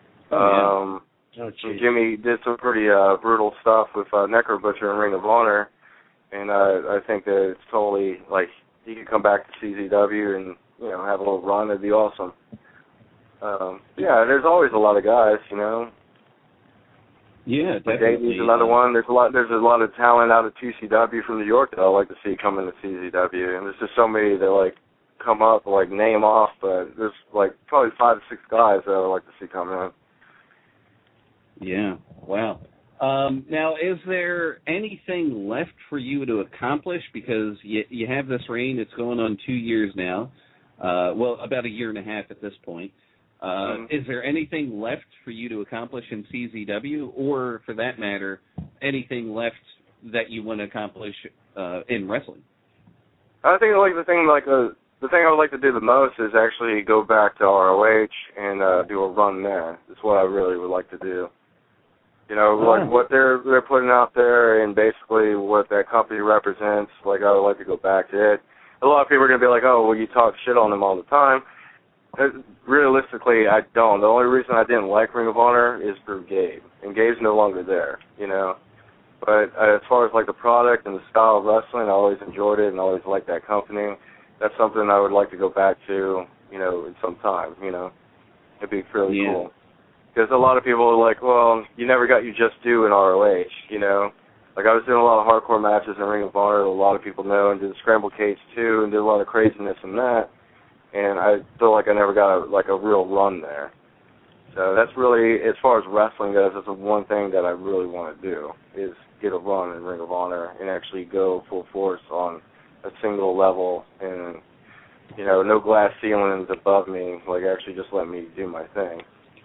Jimmy did some pretty brutal stuff with Necro Butcher in Ring of Honor, and I think that it's totally, like, he could come back to CZW and, you know, have a little run. It'd be awesome. There's always a lot of guys, you know. Yeah, definitely. Davey's another one. There's a lot of talent out of TCW from New York that I like to see come into CZW, and there's just so many that like come up, like name off, but there's like probably 5 to 6 guys that I would like to see come in. Yeah. Wow. Now, is there anything left for you to accomplish? Because you have this reign. It's going on 2 years now. Well, about a year and a half at this point. Is there anything left for you to accomplish in CZW, or, for that matter, anything left that you want to accomplish in wrestling? I think like the thing I would like to do the most is actually go back to ROH and do a run there. That's what I really would like to do. You know, like what they're putting out there and basically what that company represents. Like, I would like to go back to it. A lot of people are going to be like, oh, well, you talk shit on them all the time. Realistically, I don't. The only reason I didn't like Ring of Honor is for Gabe, and Gabe's no longer there, you know. But as far as like the product and the style of wrestling, I always enjoyed it and always liked that company. That's something I would like to go back to, you know, in some time, you know. It'd be really cool. Because a lot of people are like, well, you never got your just due in ROH, you know. Like, I was doing a lot of hardcore matches in Ring of Honor, a lot of people know, and did Scramble Cage too, and did a lot of craziness in that. And I feel like I never got a real run there. So that's really, as far as wrestling goes, that's the one thing that I really want to do, is get a run in Ring of Honor and actually go full force on a single level and, you know, no glass ceilings above me, like actually just let me do my thing.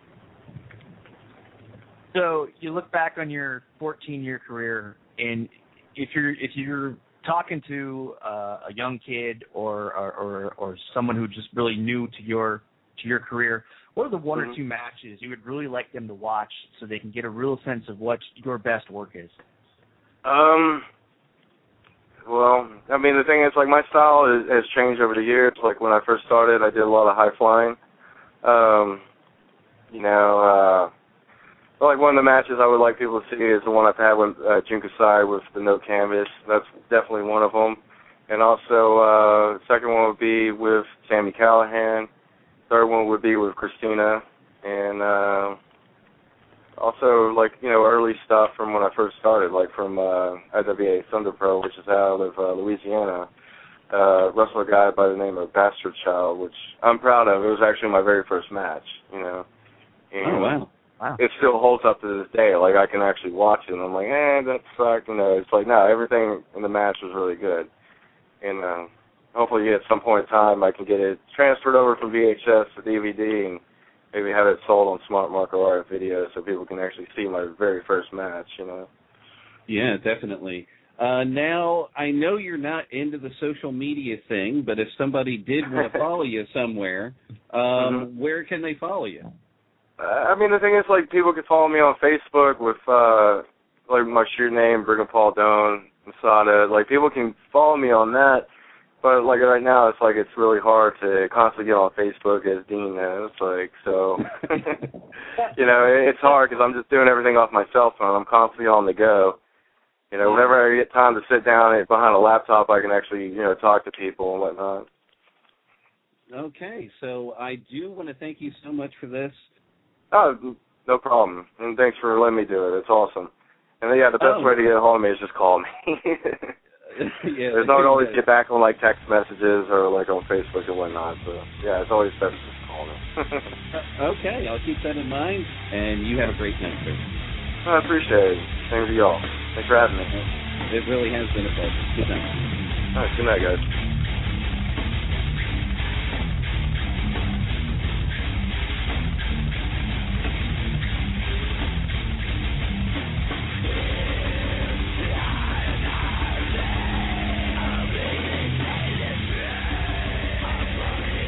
So you look back on your 14-year career, and if you're talking to a young kid or someone who just really new to your career, what are the one or two matches you would really like them to watch so they can get a real sense of what your best work is? Well, I mean, the thing is, like, my style has changed over the years. Like, when I first started, I did a lot of high flying. You know, like, one of the matches I would like people to see is the one I've had with Jun Kasai with the no canvas. That's definitely one of them. And also, second one would be with Sami Callihan. Third one would be with Christina. And also, like, you know, early stuff from when I first started, like from IWA Thunder Pro, which is out of Louisiana. Wrestler guy by the name of Bastard Child, which I'm proud of. It was actually my very first match, you know. And wow. It still holds up to this day. Like, I can actually watch it, and I'm like, that sucked. You know, it's like, no, everything in the match was really good. And hopefully at some point in time I can get it transferred over from VHS to DVD and maybe have it sold on Smart Mark or RF Video so people can actually see my very first match, you know. Yeah, definitely. Now, I know you're not into the social media thing, but if somebody did want to follow you somewhere, where can they follow you? I mean, the thing is, like, people can follow me on Facebook with, like, my street name, Brigham Paul Doan, Masada. Like, people can follow me on that, but, like, right now, it's, like, it's really hard to constantly get on Facebook as Dean knows, like, so, you know, it's hard because I'm just doing everything off my cell phone. I'm constantly on the go. You know, whenever I get time to sit down behind a laptop, I can actually, you know, talk to people and whatnot. Okay, so I do want to thank you so much for this. Oh, no problem. And thanks for letting me do it. It's awesome. And, yeah, the best way to get a hold of me is just call me. There's no always get back on, like, text messages or, like, on Facebook and whatnot. So, yeah, it's always best to just call me. Okay, I'll keep that in mind. And you have a great night, sir. I appreciate it. Same to y'all. Thanks for having me. It really has been a pleasure. Good night. All right, good night, guys.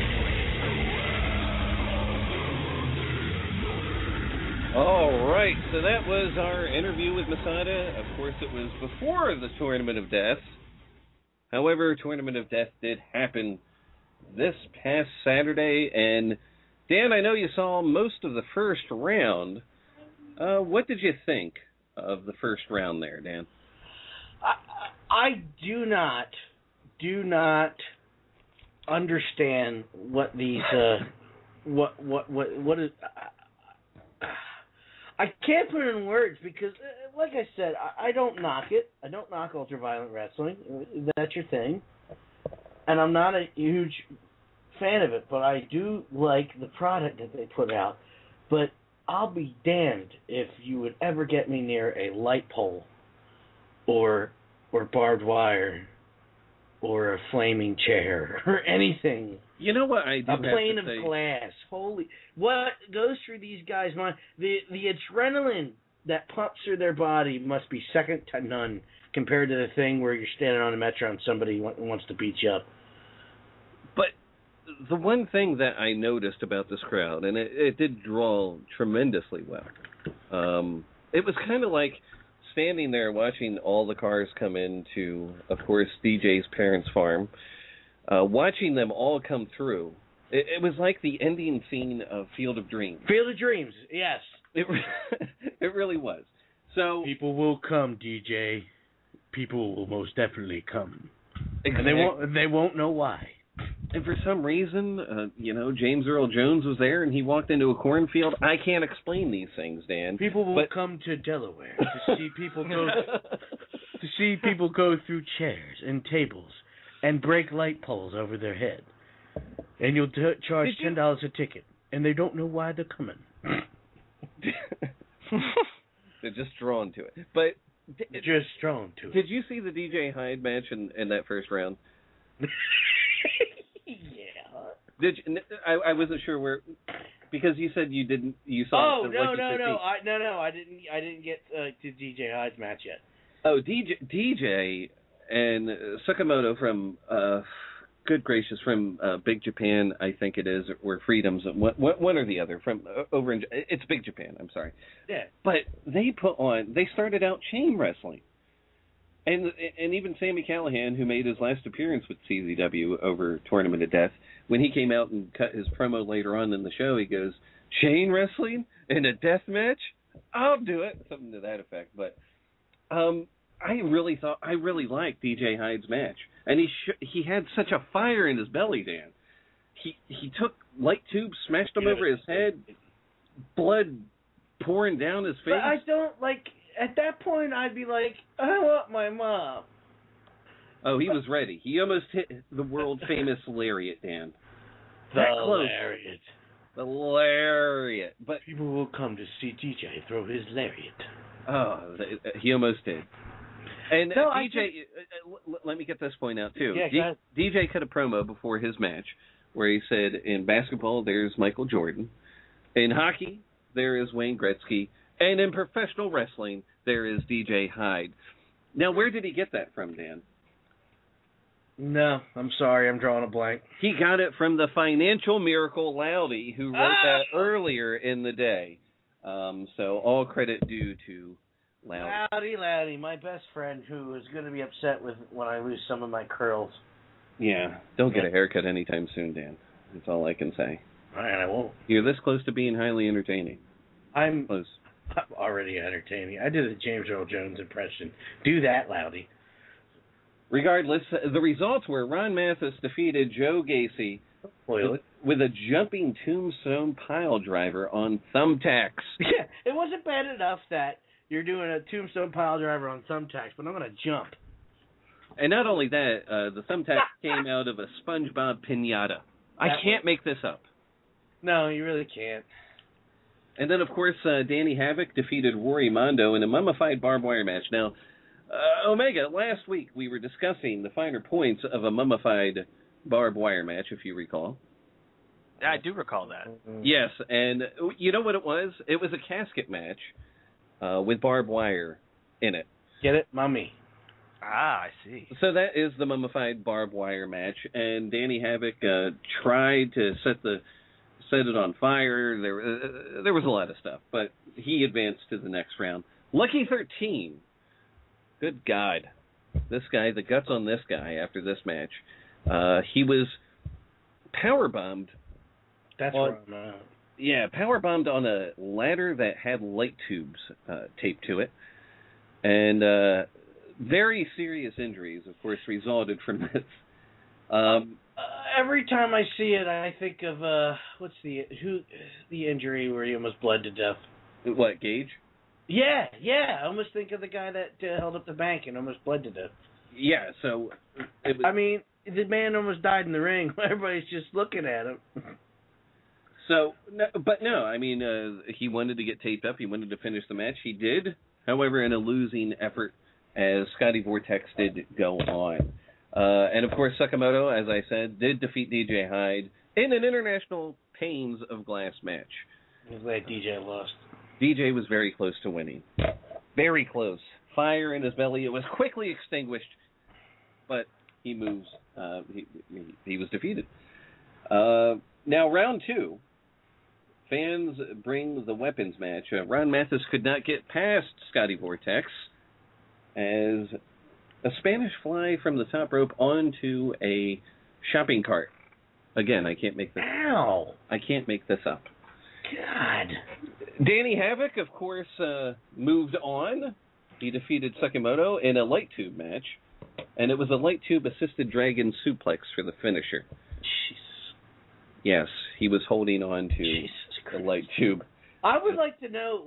All right. So that was our interview with Masada. Of course, it was before the Tournament of Death. However, Tournament of Death did happen this past Saturday. And, Dan, I know you saw most of the first round. What did you think of the first round there, Dan? I do not understand what these what is. I can't put it in words because, like I said, I don't knock it. I don't knock ultraviolet wrestling. That's your thing, and I'm not a huge fan of it. But I do like the product that they put out. But I'll be damned if you would ever get me near a light pole, or barbed wire, or a flaming chair, or anything. You know what I do A have plane to of say? glass. Holy, what goes through these guys' mind? The adrenaline that pumps through their body must be second to none compared to the thing where you're standing on a metro and somebody wants to beat you up. But the one thing that I noticed about this crowd, and it did draw tremendously well, it was kind of like standing there watching all the cars come into, of course, DJ's parents' farm, watching them all come through. It was like the ending scene of Field of Dreams. Field of Dreams, yes. It really was. So people will come, DJ. People will most definitely come, exactly. and they won't know why. And for some reason, James Earl Jones was there, and he walked into a cornfield. I can't explain these things, Dan. People will come to Delaware to see people go through chairs and tables and break light poles over their head, and you'll charge $10 a ticket, and they don't know why they're coming. They're just drawn to it. But just drawn to it. Did you see the DJ Hyde match in that first round? Yeah. Did you, I wasn't sure where, because you said you didn't. You saw. Oh no! I didn't get to DJ Hyde's match yet. Oh, DJ and Sakamoto from good gracious, from Big Japan, I think it is, or Freedoms, one or the other, from over in, it's Big Japan, I'm sorry. Yeah. But they started out chain wrestling. And even Sami Callihan, who made his last appearance with CZW over Tournament of Death, when he came out and cut his promo later on in the show, he goes, chain wrestling in a death match? I'll do it. Something to that effect. But I really liked DJ Hyde's match. And he had such a fire in his belly, Dan. He took light tubes, smashed them over his head, blood pouring down his face. But I don't like. At that point, I'd be like, I want my mom. Oh, he was ready. He almost hit the world-famous lariat, Dan. The lariat. The lariat. But people will come to see DJ throw his lariat. Oh, he almost did. And no, DJ, let me get this point out, too. Yeah, DJ cut a promo before his match where he said, in basketball, there's Michael Jordan. In hockey, there is Wayne Gretzky. And in professional wrestling, there is DJ Hyde. Now, where did he get that from, Dan? No, I'm sorry. I'm drawing a blank. He got it from the financial miracle Loudy, who wrote that earlier in the day. So all credit due to Loudy. Loudy, my best friend, who is going to be upset when I lose some of my curls. Yeah, don't get a haircut anytime soon, Dan. That's all I can say. All right, I won't. You're this close to being highly entertaining. I'm close. I'm already entertaining. I did a James Earl Jones impression. Do that, Loudy. Regardless, the results were Ron Mathis defeated Joe Gacy with a jumping tombstone pile driver on thumbtacks. Yeah, it wasn't bad enough that you're doing a tombstone pile driver on thumbtacks, but I'm going to jump. And not only that, the thumbtack came out of a SpongeBob piñata. I can't make this up. No, you really can't. And then, of course, Danny Havoc defeated Rory Mondo in a mummified barbed wire match. Now, Omega, last week we were discussing the finer points of a mummified barbed wire match, if you recall. I do recall that. Yes, and you know what it was? It was a casket match with barbed wire in it. Get it? Mummy. Ah, I see. So that is the mummified barbed wire match, and Danny Havoc tried to set set it on fire. There was a lot of stuff, but he advanced to the next round. Lucky 13. Good God. This guy, the guts on this guy after this match. He was powerbombed. That's right. Yeah, powerbombed on a ladder that had light tubes taped to it. And very serious injuries, of course, resulted from this. Every time I see it, I think of what's the injury where he almost bled to death. What, Gage? Yeah. I almost think of the guy that held up the bank and almost bled to death. Yeah, so it was, I mean, the man almost died in the ring. Everybody's just looking at him. So, I mean, he wanted to get taped up. He wanted to finish the match. He did, however, in a losing effort, as Scotty Vortex did go on. And, of course, Sakamoto, as I said, did defeat DJ Hyde in an International Panes of Glass match. I'm glad DJ lost. DJ was very close to winning. Very close. Fire in his belly. It was quickly extinguished, but he moves. He was defeated. Now, round 2. Fans bring the weapons match. Ron Mathis could not get past Scotty Vortex as a Spanish fly from the top rope onto a shopping cart. Again, I can't make this. Ow! I can't make this up. God. Danny Havoc, of course, moved on. He defeated Sakamoto in a light tube match, and it was a light tube assisted dragon suplex for the finisher. Jesus. Yes, he was holding on to the light tube. I would like to know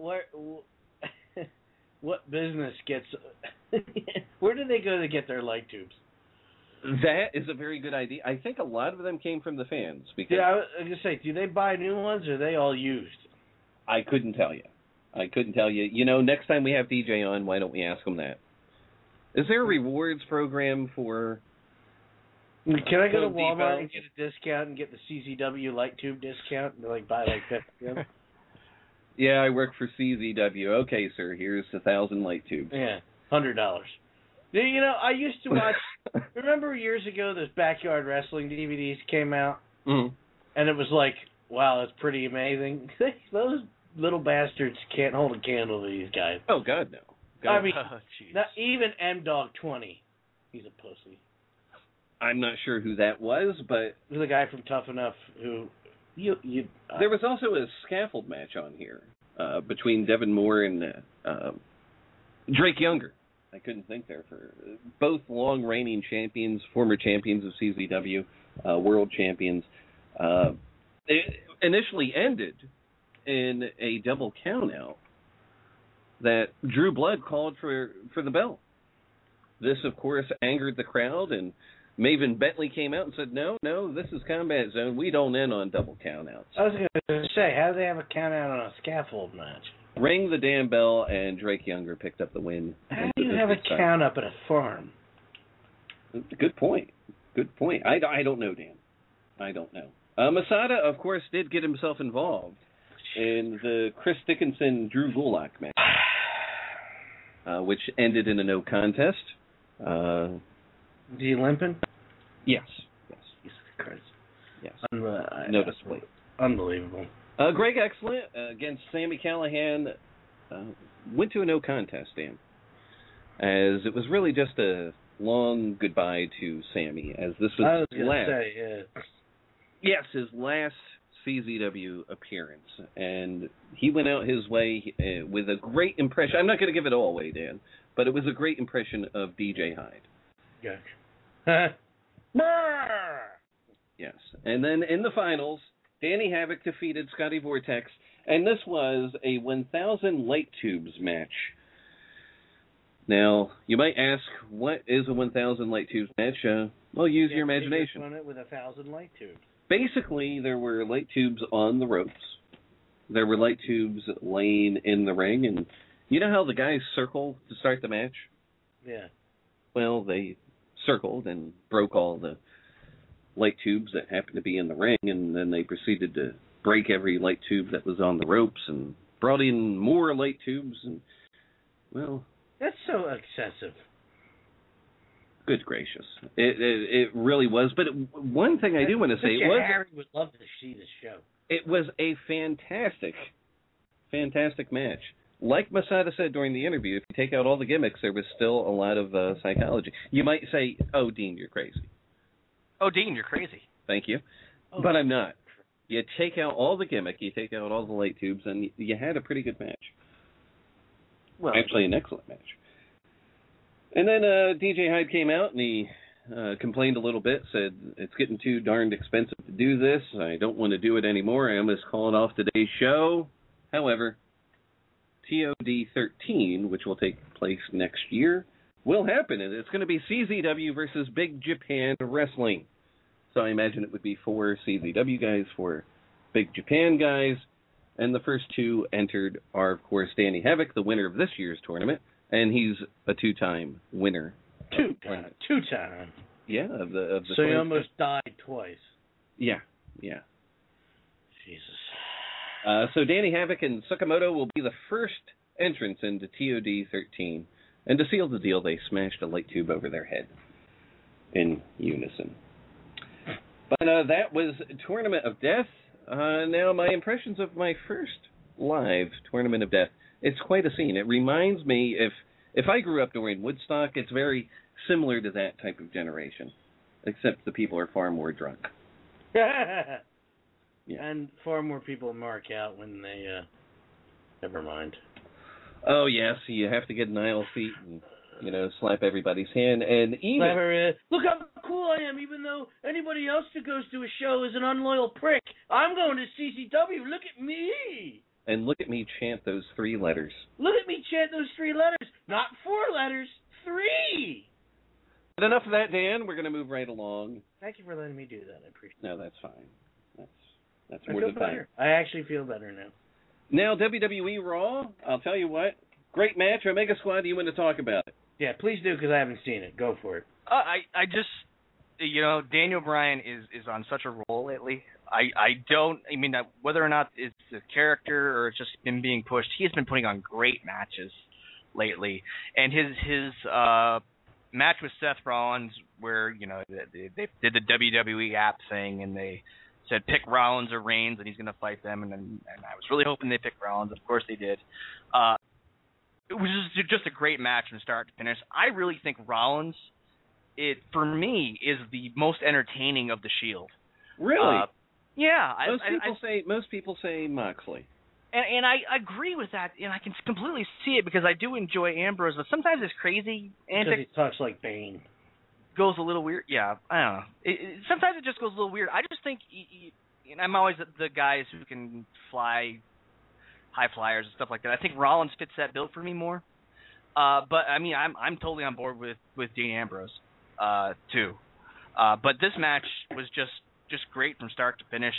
what business gets. Where do they go to get their light tubes? That is a very good idea. I think a lot of them came from the fans. Because I was going to say, do they buy new ones or are they all used? I couldn't tell you. You know, next time we have DJ on, why don't we ask him that? Is there a rewards program for... Can I go to Walmart and get a discount and get the CZW light tube discount and buy like that? Yeah, I work for CZW. Okay, sir, here's 1,000 light tubes. Yeah, $100. You know, I used to watch. Remember years ago, those Backyard Wrestling DVDs came out, and it was like, wow, that's pretty amazing. Those little bastards can't hold a candle to these guys. Oh God, no. I mean, not even M-Dog 20. He's a pussy. I'm not sure who that was, but it was the guy from Tough Enough who there was also a scaffold match on here between Devin Moore and Drake Younger. I couldn't think there for both long reigning champions, former champions of CZW, world champions. It initially ended in a double countout that Drew Blood called for the bell. This, of course, angered the crowd, and Maven Bentley came out and said, no, this is Combat Zone. We don't end on double countouts. I was going to say, how do they have a countout on a scaffold match? Ring the damn bell, and Drake Younger picked up the win. How do you have a count up at a farm? Good point. I don't know, Dan. I don't know. Masada, of course, did get himself involved in the Chris Dickinson Drew Gulak match, which ended in a no contest. Is he limping? Yes. Jesus Christ. Yes. Noticeably. Unbelievable. Greg Excellent against Sami Callihan went to a no contest, Dan, as it was really just a long goodbye to Sami, as this was his last. Yes, his last CZW appearance, and he went out his way with a great impression. I'm not going to give it all away, Dan, but it was a great impression of DJ Hyde. Gotcha. Yes, and then in the finals, Danny Havoc defeated Scotty Vortex, and this was a 1,000 light tubes match. Now, you might ask, what is a 1,000 light tubes match? Well, use your imagination. Run it with 1,000 light tubes. Basically, there were light tubes on the ropes. There were light tubes laying in the ring, and you know how the guys circle to start the match? Yeah. Well, they circled and broke all the light tubes that happened to be in the ring, and then they proceeded to break every light tube that was on the ropes and brought in more light tubes, and, well... That's so excessive. Good gracious. It really was, but one thing I do want to say... Harry would love to see this show. It was a fantastic match. Like Masada said during the interview, if you take out all the gimmicks, there was still a lot of psychology. You might say, "Oh, Dean, you're crazy." Oh, Dean, you're crazy. Thank you. But I'm not. You take out all the gimmick, you take out all the light tubes, and you had a pretty good match. Well, actually, an excellent match. And then DJ Hyde came out and he complained a little bit, said, "It's getting too darned expensive to do this. I don't want to do it anymore. I almost calling off today's show." However, TOD 13, which will take place next year, will happen. And it's going to be CZW versus Big Japan Wrestling. So I imagine it would be 4 CZW guys, 4 Big Japan guys. And the first 2 entered are, of course, Danny Havoc, the winner of this year's tournament. And he's a 2-time winner. Two-time. Yeah, of the so he almost died twice. Yeah. Jesus. So Danny Havoc and Sakamoto will be the first entrants into TOD 13. And to seal the deal, they smashed a light tube over their head in unison. But that was Tournament of Death. Now, my impressions of my first live Tournament of Death. It's quite a scene. It reminds me, if I grew up during Woodstock, it's very similar to that type of generation, except the people are far more drunk. Yeah. And far more people mark out when they, never mind. Oh, yes, you have to get an aisle seat and, slap everybody's hand. And even... Look how cool I am, even though anybody else who goes to a show is an unloyal prick. I'm going to CCW. Look at me. And look at me chant those 3 letters. Look at me chant those 3 letters. Not 4 letters, 3. But enough of that, Dan. We're going to move right along. Thank you for letting me do that. I appreciate it. No, that's fine. That's more than fine. I actually feel better now. Now, WWE Raw, I'll tell you what. Great match. Omega Squad, do you want to talk about it? Yeah, please do, because I haven't seen it. Go for it. I just, Daniel Bryan is on such a roll lately. Whether or not it's a character or it's just him being pushed, he has been putting on great matches lately. And his match with Seth Rollins, where they did the WWE app thing and they said pick Rollins or Reigns and he's going to fight them, and I was really hoping they picked Rollins. Of course they did. It was just a great match from start to finish. I really think Rollins, for me, is the most entertaining of the Shield. Really? Yeah. Most people say Moxley. And I agree with that, and I can completely see it because I do enjoy Ambrose, but sometimes his crazy antics... Because he talks like Bane. Goes a little weird. Yeah, I don't know. Sometimes it just goes a little weird. I just think I'm always the guys who can fly, high flyers and stuff like that. I think Rollins fits that bill for me more. But I mean, I'm totally on board with Dean Ambrose too. But this match was just great from start to finish.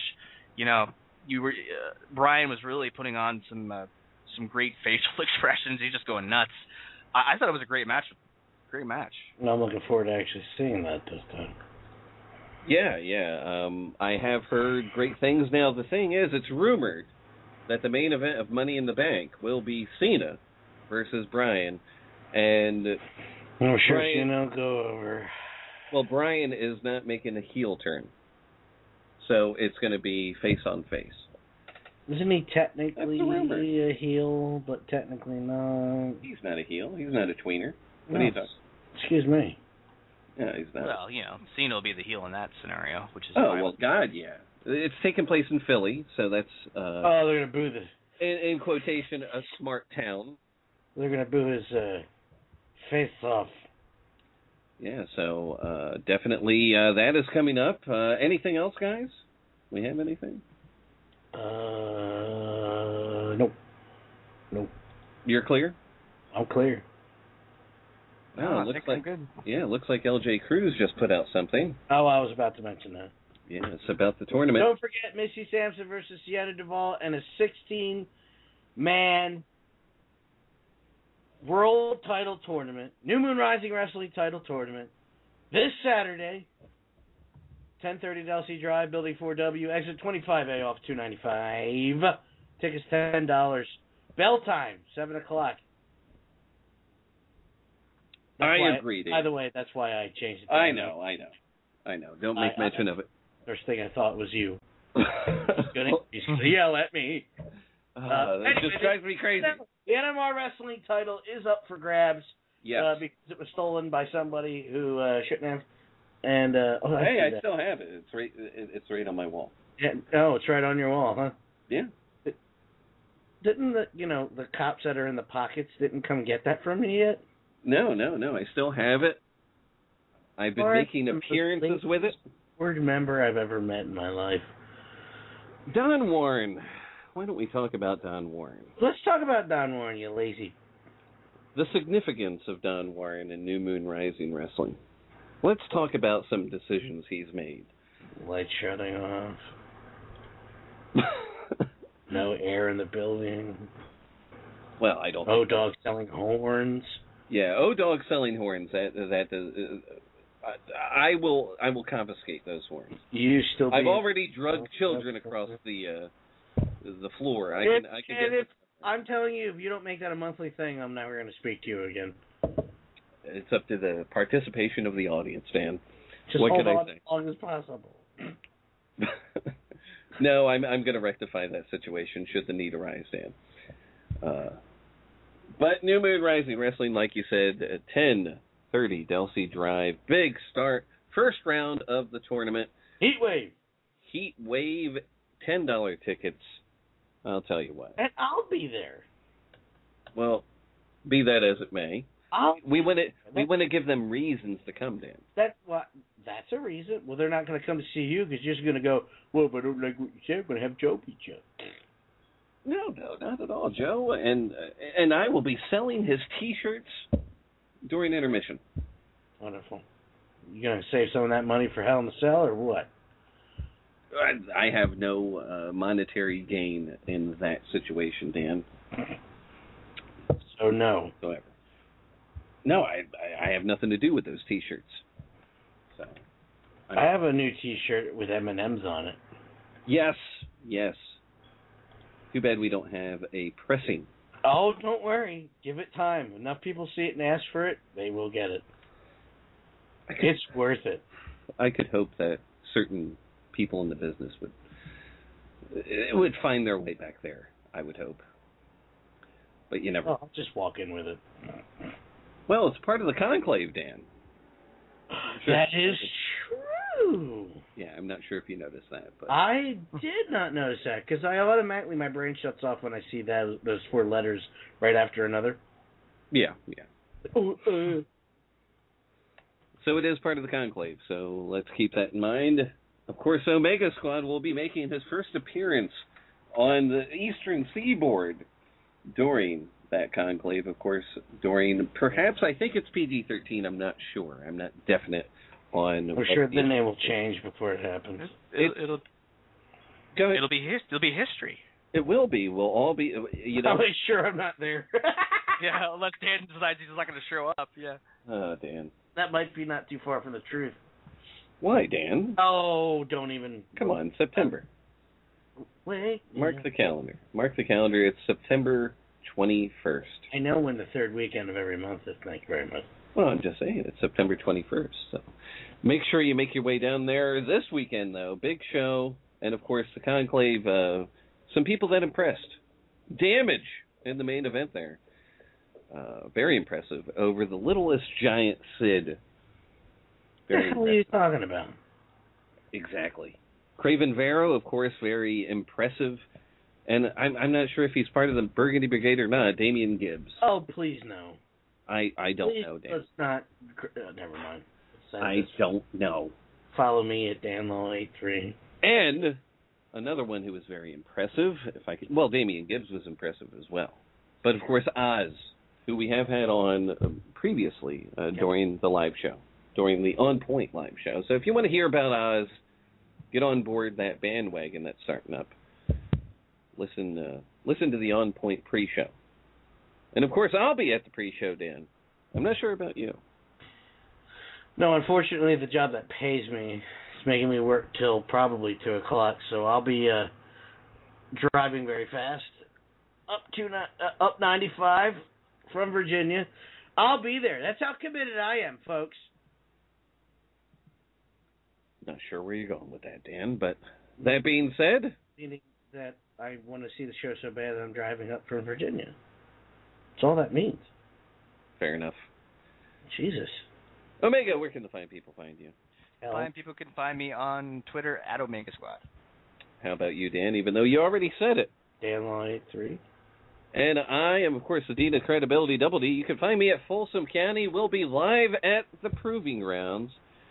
Brian was really putting on some great facial expressions. He's just going nuts. I thought it was a great match. Great match. And I'm looking forward to actually seeing that this time. Yeah. I have heard great things. Now, the thing is, it's rumored that the main event of Money in the Bank will be Cena versus Bryan. And I'm sure Cena will go over. Well, Bryan is not making a heel turn. So it's going to be face on face. Isn't he technically a heel, but technically not? He's not a heel. He's not a tweener. What are you talking? Excuse me. Yeah, he's not. Well, Cena will be the heel in that scenario, which is... Oh, well, God, yeah. It's taking place in Philly, so that's... they're going to boo this. In quotation, a smart town. They're going to boo his face off. Yeah, so definitely that is coming up. Anything else, guys? We have anything? Nope. You're clear? I'm clear. Oh, looks like good. Yeah, it looks like LJ Cruz just put out something. Oh, I was about to mention that. Yeah, it's about the tournament. Don't forget Missy Sampson versus Sienna Duvall in a 16-man world title tournament, New Moon Rising Wrestling title tournament, this Saturday, 10:30 LC Drive, Building 4W, exit 25A off 295. Tickets $10. Bell time 7 o'clock. I agree. By the way, that's why I changed it. I know. Don't make mention of it. First thing I thought was you. He's gonna yell at me. That just drives me crazy. The NMR wrestling title is up for grabs. Yes. Because it was stolen by somebody who shouldn't have. And hey, I still have it. It's right on my wall. Yeah, it's right on your wall, huh? Yeah. Didn't the cops that are in the pockets didn't come get that from me yet? No. I still have it. I've been making appearances with it. Worst member I've ever met in my life. Don Warren. Why don't we talk about Don Warren? Let's talk about Don Warren, you lazy. The significance of Don Warren in New Moon Rising Wrestling. Let's talk about some decisions he's made. Light shutting off. No air in the building. Well, I don't. O-Dog selling horns. Yeah, O-Dog selling horns. I will confiscate those horns. I've already drugged children across the floor. I'm telling you, if you don't make that a monthly thing, I'm never going to speak to you again. It's up to the participation of the audience, Dan. Just what hold can I on say? as long as possible. No, I'm going to rectify that situation should the need arise, Dan. But New Moon Rising Wrestling, like you said, at 10:30 Delsea Drive, big start, first round of the tournament. Heat Wave, $10 tickets. I'll tell you what. And I'll be there. Well, be that as it may. We want to give them reasons to come, Dan. That's a reason. Well, they're not going to come to see you because you're just going to go, well, but I don't like what you said. I'm going to have Joe beat you. No, not at all, Joe. And I will be selling his T-shirts during intermission. Wonderful. You going to save some of that money for Hell in the Cell or what? I have no monetary gain in that situation, Dan. So no. Whatsoever. No, I have nothing to do with those T-shirts. So I have a new T-shirt with M&Ms on it. Yes. Too bad we don't have a pressing. Oh, don't worry. Give it time. Enough people see it and ask for it, they will get it. It's worth it. I could hope that certain people in the business would find their way back there. I would hope, but you never. I'll just walk in with it. Well, it's part of the conclave, Dan. That is true. Yeah, I'm not sure if you noticed that, but I did not notice that because my brain shuts off when I see those 4 letters right after another. Yeah. So it is part of the conclave. So let's keep that in mind. Of course, Omega Squad will be making his first appearance on the Eastern Seaboard during that conclave. Of course, during perhaps I think it's PG-13. I'm not sure. I'm not definite on. I'm sure the name will change before it happens. It'll go ahead. It'll be history. It will be. We'll all be. I'll make sure I'm not there. Yeah, unless Dan decides he's not going to show up. Yeah. Oh, Dan. That might be not too far from the truth. Why, Dan? Oh, don't even. Come on, September. Wait. Mark the calendar. It's September 21st. I know when the third weekend of every month is. Thank you very much. Well, I'm just saying, it's September 21st. So make sure you make your way down there this weekend, though. Big show. And, of course, the conclave, some people that impressed. Damage in the main event there. Very impressive over the littlest giant Sid. What the hell are you talking about? Exactly. Craven Vero, of course, very impressive. And I'm not sure if he's part of the Burgundy Brigade or not. Damian Gibbs. Oh, please no. I don't know, Dan. Let's not. Never mind. Don't know. Follow me at DanLaw83. And another one who was very impressive, if I could. Well, Damian Gibbs was impressive as well. But, of course, Oz, who we have had on previously during the live show, during the On Point live show. So if you want to hear about Oz, get on board that bandwagon that's starting up. Listen to the On Point pre-show. And, of course, I'll be at the pre-show, Dan. I'm not sure about you. No, unfortunately, the job that pays me is making me work till probably 2 o'clock, so I'll be driving very fast up 95 from Virginia. I'll be there. That's how committed I am, folks. Not sure where you're going with that, Dan, but That being said, meaning that I want to see the show so bad that I'm driving up from Virginia. That's all that means. fair enough. Jesus. Omega, where can the fine people find you? Fine people can find me on Twitter at Omega Squad. How about you, Dan, even though you already said it? DanLaw83. And I am, of course, the Dean of Credibility, Double D. You can find me at Folsom County. We'll be live at the Proving Grounds.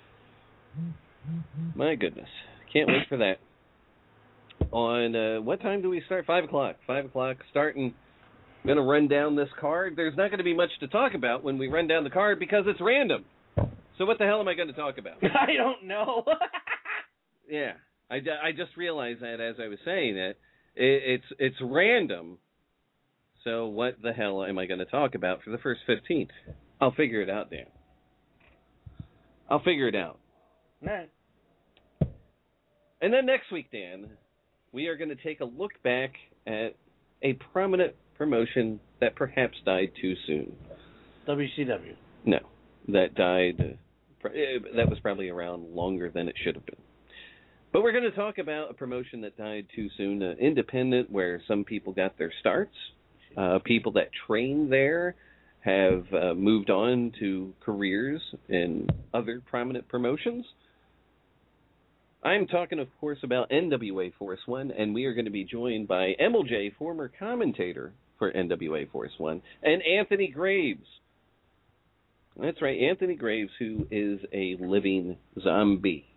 My goodness. Can't wait for that. On, what time do we start? 5 o'clock. 5 o'clock, starting. I'm going to run down this card. There's not going to be much to talk about when we run down the card because it's random. So what the hell am I going to talk about? I don't know. Yeah. I just realized that as I was saying it. It's random. So what the hell am I going to talk about for the first 15? I'll figure it out, Dan. I'll figure it out. All right. And then next week, Dan, we are going to take a look back at a prominent promotion that perhaps died too soon. WCW. No, that died. That was probably around longer than it should have been. But we're going to talk about a promotion that died too soon, independent, where some people got their starts. People that trained there have moved on to careers in other prominent promotions. I'm talking, of course, about NWA Force One, and we are going to be joined by MLJ, former commentator for NWA Force One, and Anthony Graves. That's right, Anthony Graves, who is a living zombie.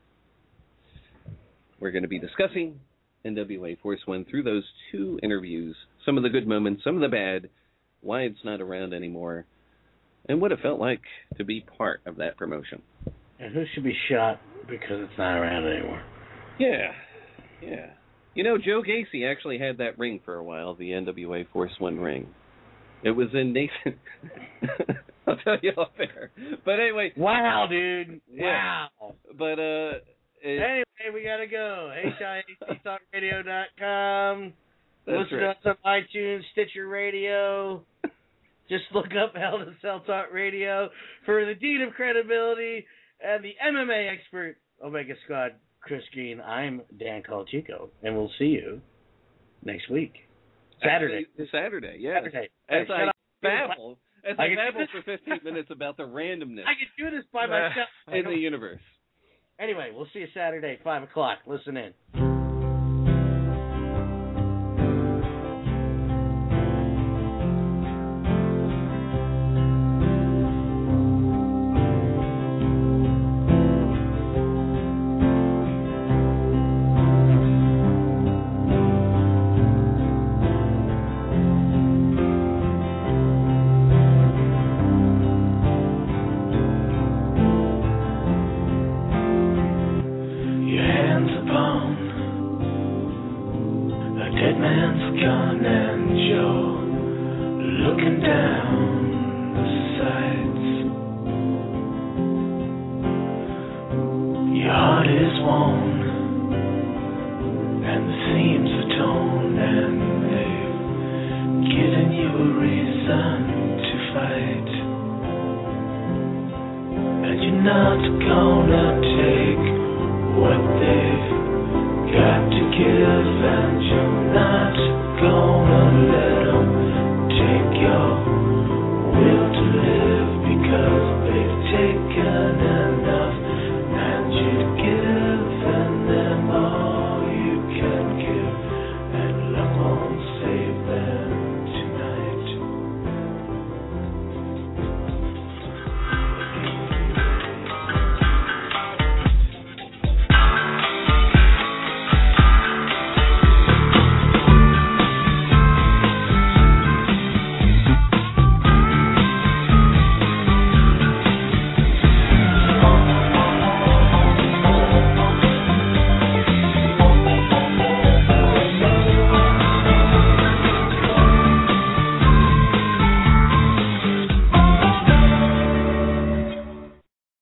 We're going to be discussing NWA Force One through those 2 interviews, some of the good moments, some of the bad, why it's not around anymore, and what it felt like to be part of that promotion. And who should be shot because it's not around anymore? Yeah. You know, Joe Gacy actually had that ring for a while, the NWA Force One ring. It was in Nathan. I'll tell you off there. But anyway. Wow, dude. Yeah. Wow. But, anyway, we got to go. HIACTalkradio.com. Listen to right. us on iTunes, Stitcher Radio. Just look up Hell to Sell Talk Radio for the Dean of Credibility and the MMA expert, Omega Squad, Chris Green. I'm Dan Colchico, and we'll see you next week. Saturday, yeah. Saturday. As I babble for 15 minutes about the randomness I can do this by myself. in the universe. Anyway, we'll see you Saturday, 5 o'clock. Listen in. Not gonna take what they've got to give, and you're not